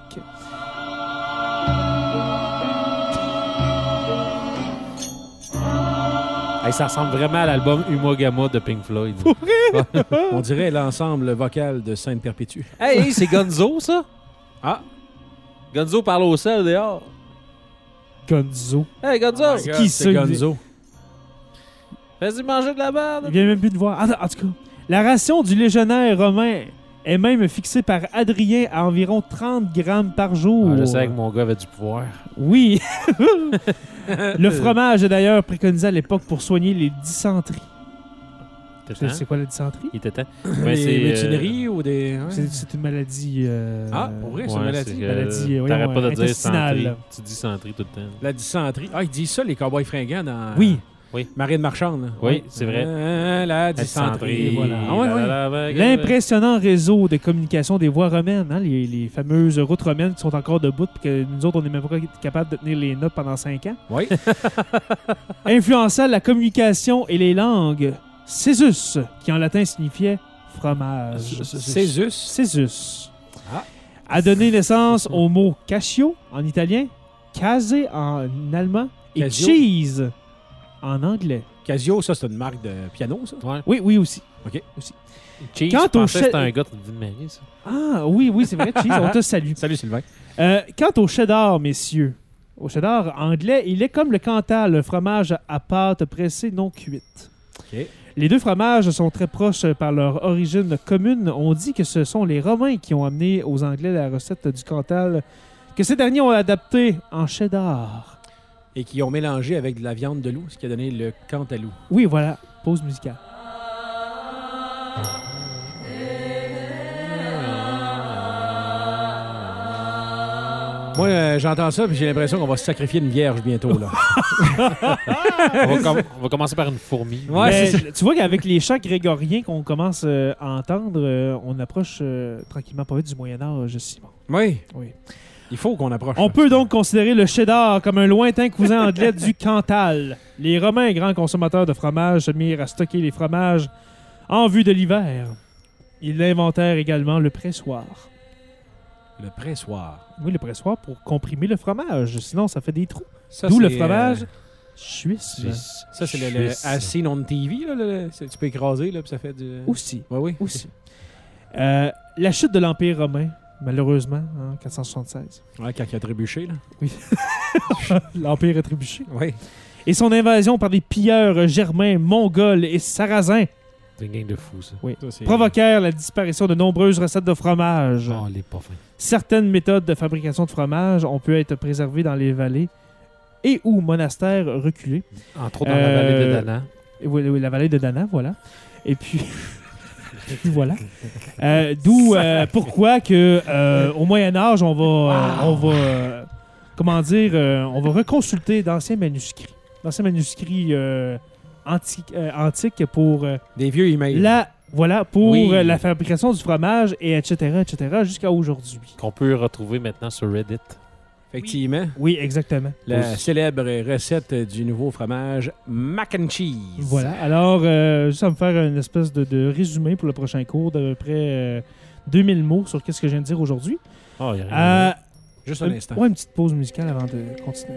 Hey, ça ressemble vraiment à l'album Umogama de Pink Floyd. On dirait l'ensemble vocal de Sainte-Perpétue. hey, hey, c'est Gonzo, ça? Ah! Gonzo parle au sel dehors. Gonzo. Hey, Gonzo! Oh my God, qui c'est ça, Gonzo. Vas-y manger de la merde. Il vient même plus de voir. Ah, en tout cas, la ration du légionnaire romain est même fixée par Adrien à environ trente grammes par jour. Ah, je savais que mon gars avait du pouvoir. Oui. Le fromage est d'ailleurs préconisé à l'époque pour soigner les dysenteries. C'est, c'est quoi la dysenterie? Il était temps. Des c'est, mutineries euh... ou des... Ouais. C'est, c'est une maladie... Euh... Ah, pour vrai, c'est ouais, une maladie? C'est, euh, maladie, oui, t'arrêtes ouais, pas de dire intestinale. dysenterie. Tu dis dysenterie tout le temps. La dysenterie. Ah, ils disent ça, les cowboys fringants, dans... Oui. Oui. Marine Marchande. Là. Oui, c'est vrai. Euh, la dysenterie. Voilà. Ah, ouais, ouais. L'impressionnant réseau de communication des voies romaines, hein, les, les fameuses routes romaines qui sont encore debout et que nous autres, on n'est même pas capable de tenir les notes pendant cinq ans. Oui. Influença la communication et les langues. Césus, qui en latin signifiait fromage. Césus. Césus. Ah. A donné naissance au mot cascio en italien, case en allemand et Casio. cheese en anglais. Casio, ça, c'est une marque de piano, ça? Ouais. Oui, oui, aussi. OK. Aussi. Cheese, Quant je au pensais que che- c'était un gars de Ville-Marie, ça. Ah, oui, oui, c'est vrai, cheese, on te salue. Salut, Sylvain. Euh, quant au cheddar, messieurs, au cheddar anglais, il est comme le Cantal, un fromage à pâte pressée non cuite. OK. Les deux fromages sont très proches par leur origine commune. On dit que ce sont les Romains qui ont amené aux Anglais la recette du Cantal, que ces derniers ont adapté en cheddar. Et qui ont mélangé avec de la viande de loup, ce qui a donné le cantalou. Oui, voilà. Pause musicale. Moi, euh, j'entends ça puis j'ai l'impression qu'on va sacrifier une vierge bientôt. Là. on, va com- on va commencer par une fourmi. Ouais, Mais, c'est ça. tu vois qu'avec les chants grégoriens qu'on commence euh, à entendre, euh, on approche euh, tranquillement pas vite du Moyen-Âge, Simon. Oui. Oui. Il faut qu'on approche. On peut donc considérer le cheddar comme un lointain cousin anglais du Cantal. Les Romains, grands consommateurs de fromage, se mirent à stocker les fromages en vue de l'hiver. Ils inventèrent également le pressoir. Le pressoir. Oui, le pressoir pour comprimer le fromage. Sinon, ça fait des trous. Ça, D'où le c'est, fromage euh, suisse. Suisse. Ça, c'est le, le As Seen on T V. Là, le- c'est- tu peux écraser, là, puis ça fait du... Aussi. Oui, oui. Aussi. Euh, la chute de l'Empire romain, malheureusement, en quatre cent soixante-seize. Ouais, quand il a trébuché, là. Oui. L'Empire a trébuché. Oui. Et son invasion par des pilleurs germains, mongols et sarrasins C'est une gang de fous, ça. oui, Ça, c'est- provoquèrent la disparition de nombreuses recettes de fromage. Oh, les pas fins. Certaines méthodes de fabrication de fromage ont pu être préservées dans les vallées et ou monastères reculés. Entre autres dans la vallée de Euh, Dana. Et Oui, oui, la vallée de Dana, voilà. Et puis, et puis voilà. Euh, D'où euh, pourquoi que euh, au Moyen Âge, on va, euh, on va, euh, comment dire, euh, on va reconsulter d'anciens manuscrits, d'anciens manuscrits euh, antiques, euh, antiques pour euh, Des vieux emails. la, voilà, pour Oui. euh, la fabrication du fromage et etc., etc., jusqu'à aujourd'hui. Qu'on peut retrouver maintenant sur Reddit. Effectivement. Oui, exactement. La Oui. célèbre recette du nouveau fromage mac and cheese. Voilà. Alors, euh, juste à me faire une espèce de, de résumé pour le prochain cours d'à peu près euh, deux mille mots sur qu'est-ce que je viens de dire aujourd'hui. Oh, il y a rien. Euh, Juste un une- instant. Ouais, une petite pause musicale avant de continuer.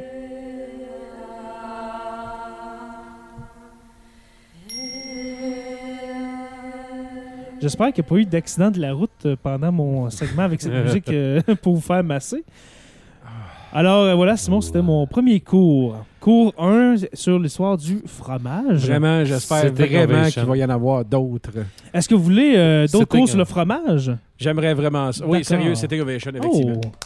J'espère qu'il n'y a pas eu d'accident de la route euh, pendant mon segment avec cette musique euh, pour vous faire masser. Alors euh, voilà, Simon, c'était mon premier cours. Cours un sur l'histoire du fromage. Vraiment, j'espère C'était vraiment convaincant. qu'il va y en avoir d'autres. Est-ce que vous voulez euh, d'autres C'était cours sur quand- le fromage? J'aimerais vraiment ça. Oui, D'accord. sérieux, c'était Ovation, effectivement. Oh!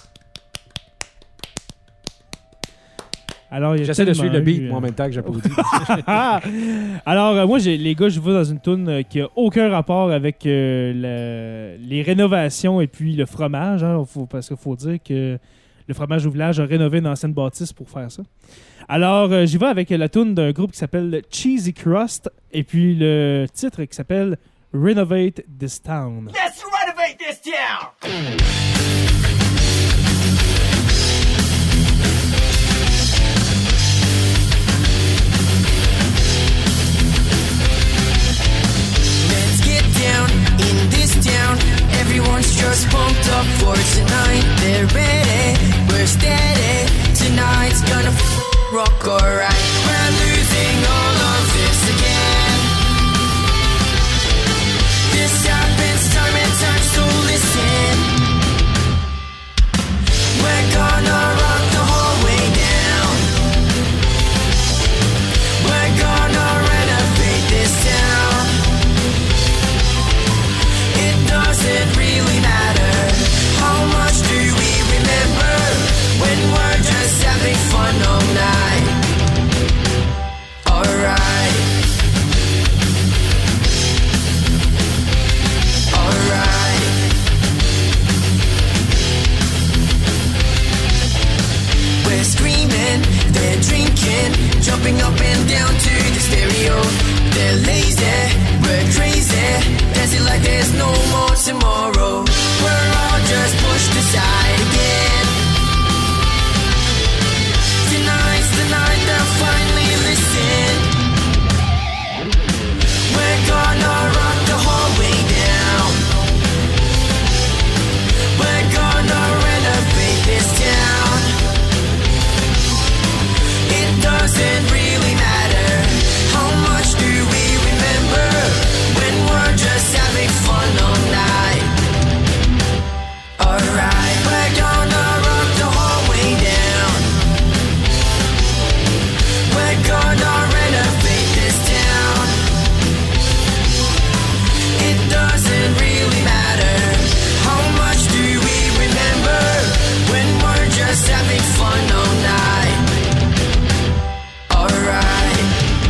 Alors, il y a J'essaie de tellement suivre le beat, eu, moi, en euh, même temps que j'applaudis. Ah! Alors, euh, moi, j'ai, les gars, je vais dans une toune euh, qui n'a aucun rapport avec euh, le- les rénovations et puis le fromage. Hein, faut- parce qu'il faut dire que le fromage au village a rénové une ancienne bâtisse pour faire ça. Alors, euh, j'y vais avec la toune d'un groupe qui s'appelle Cheesy Crust et puis le titre qui s'appelle Renovate This Town. Let's renovate this town! Let's get down in this town. Everyone's just pumped up for tonight. They're ready, we're steady. Tonight's gonna f- rock alright. We're losing all of this again. This happens time and time, so listen. We're gonna rock the whole way down. We're gonna renovate this town. It doesn't really matter. How much do we remember when we're just having fun all night? jumping up and down to the stereo. They're lazy, we're crazy, dancing like there's no more tomorrow. We're all just pushed aside again. Tonight's the night they'll finally listen. We're gonna rock the whole way down. We're gonna renovate this town. It doesn't really matter how much do we remember when we're just having fun all night. Alright, we're gonna rock the whole way down. We're gonna renovate this town. It doesn't really matter how much do we remember when we're just having fun all night. Alright.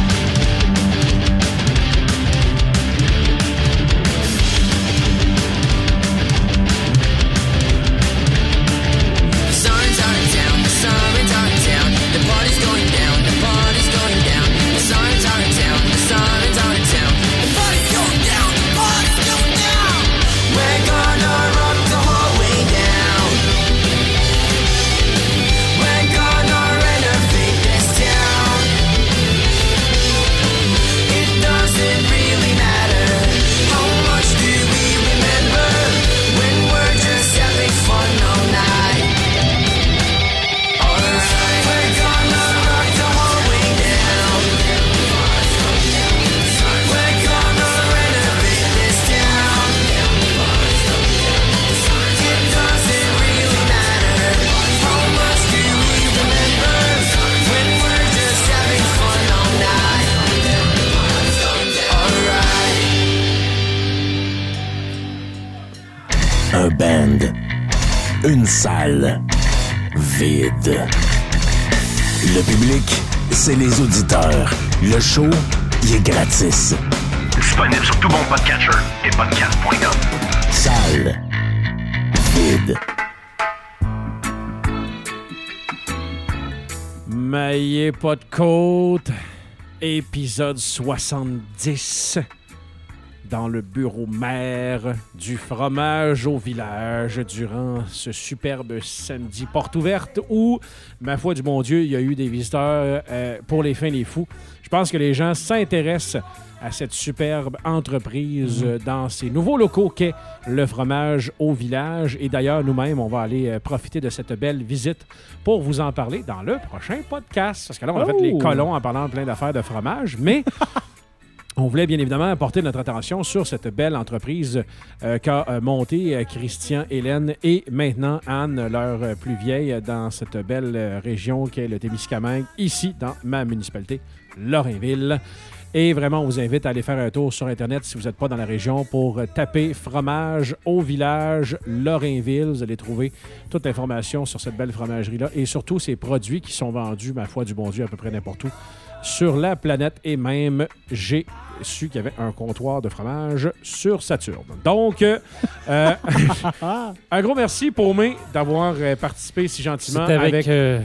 The sirens are in town, the sirens are in town, the party's going down, the party's going down. The sirens are in town, the sirens are in town, the party's going down, the party's going down. We're gonna rock the whole way down. We're gonna renovate this town. It doesn't really matter how much do we remember when we're just having fun all night. Alright, we're gonna rock the whole way down. We're gonna renovate this town. It doesn't really matter how much do we remember when we're just having fun all night. Alright. Un band, une salle, vide. Le public, c'est les auditeurs. Le show, il est gratis. Disponible sur tout bon podcatcher et podcast point com. Salle, vide. Maillé pas de côte, épisode soixante-dix. Dans le bureau mère du fromage au village durant ce superbe samedi porte ouverte où, ma foi du bon Dieu, il y a eu des visiteurs euh, pour les fins des fous. Je pense que les gens s'intéressent à cette superbe entreprise euh, dans ces nouveaux locaux qu'est le fromage au village. Et d'ailleurs, nous-mêmes, on va aller euh, profiter de cette belle visite pour vous en parler dans le prochain podcast. Parce que là, on a Oh! fait les colons en parlant plein d'affaires de fromage, mais... On voulait bien évidemment porter notre attention sur cette belle entreprise euh, qu'a euh, montée euh, Christian, Hélène et maintenant Anne, leur euh, plus vieille, dans cette belle euh, région qu'est le Témiscamingue, ici dans ma municipalité, Lorrainville. Et vraiment, on vous invite à aller faire un tour sur Internet si vous n'êtes pas dans la région pour euh, taper fromage au village Lorrainville. Vous allez trouver toute l'information sur cette belle fromagerie-là et surtout ces produits qui sont vendus, ma foi du bon Dieu, à peu près n'importe où sur la planète. Et même, j'ai su qu'il y avait un comptoir de fromage sur Saturne. Donc, euh, euh, un gros merci pour moi d'avoir euh, participé si gentiment C'est avec... avec euh,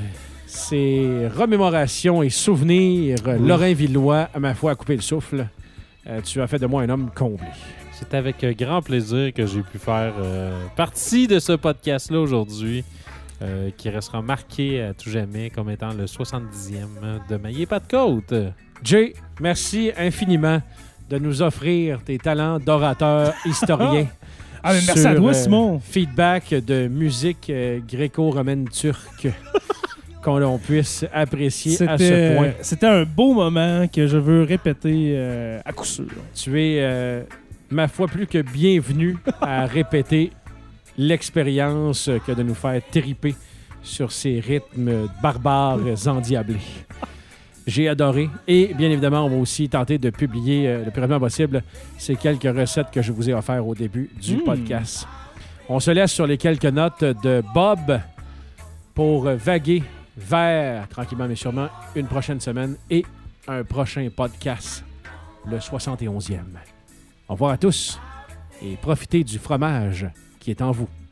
ces remémorations et souvenirs euh, Oui. lorrainvillois, à ma foi, à couper le souffle. Euh, tu as fait de moi un homme comblé. C'est avec euh, grand plaisir que j'ai pu faire euh, partie de ce podcast-là aujourd'hui, euh, qui restera marqué à tout jamais comme étant le soixante-dixième de Maillé pas de côte. Jay, merci infiniment de nous offrir tes talents d'orateur historien. Ah, mais merci sur, à toi, euh, Simon. Feedback de musique euh, gréco-romaine turque qu'on l'on puisse apprécier à ce point. C'était un beau moment que je veux répéter euh, à coup sûr. Tu es, euh, ma foi, plus que bienvenu à répéter l'expérience que de nous faire triper sur ces rythmes barbares endiablés. J'ai adoré. Et bien évidemment, on va aussi tenter de publier euh, le plus rapidement possible ces quelques recettes que je vous ai offertes au début du Mm. podcast. On se laisse sur les quelques notes de Bob pour vaguer vers, tranquillement mais sûrement, une prochaine semaine et un prochain podcast, le soixante et onzième. Au revoir à tous et profitez du fromage qui est en vous.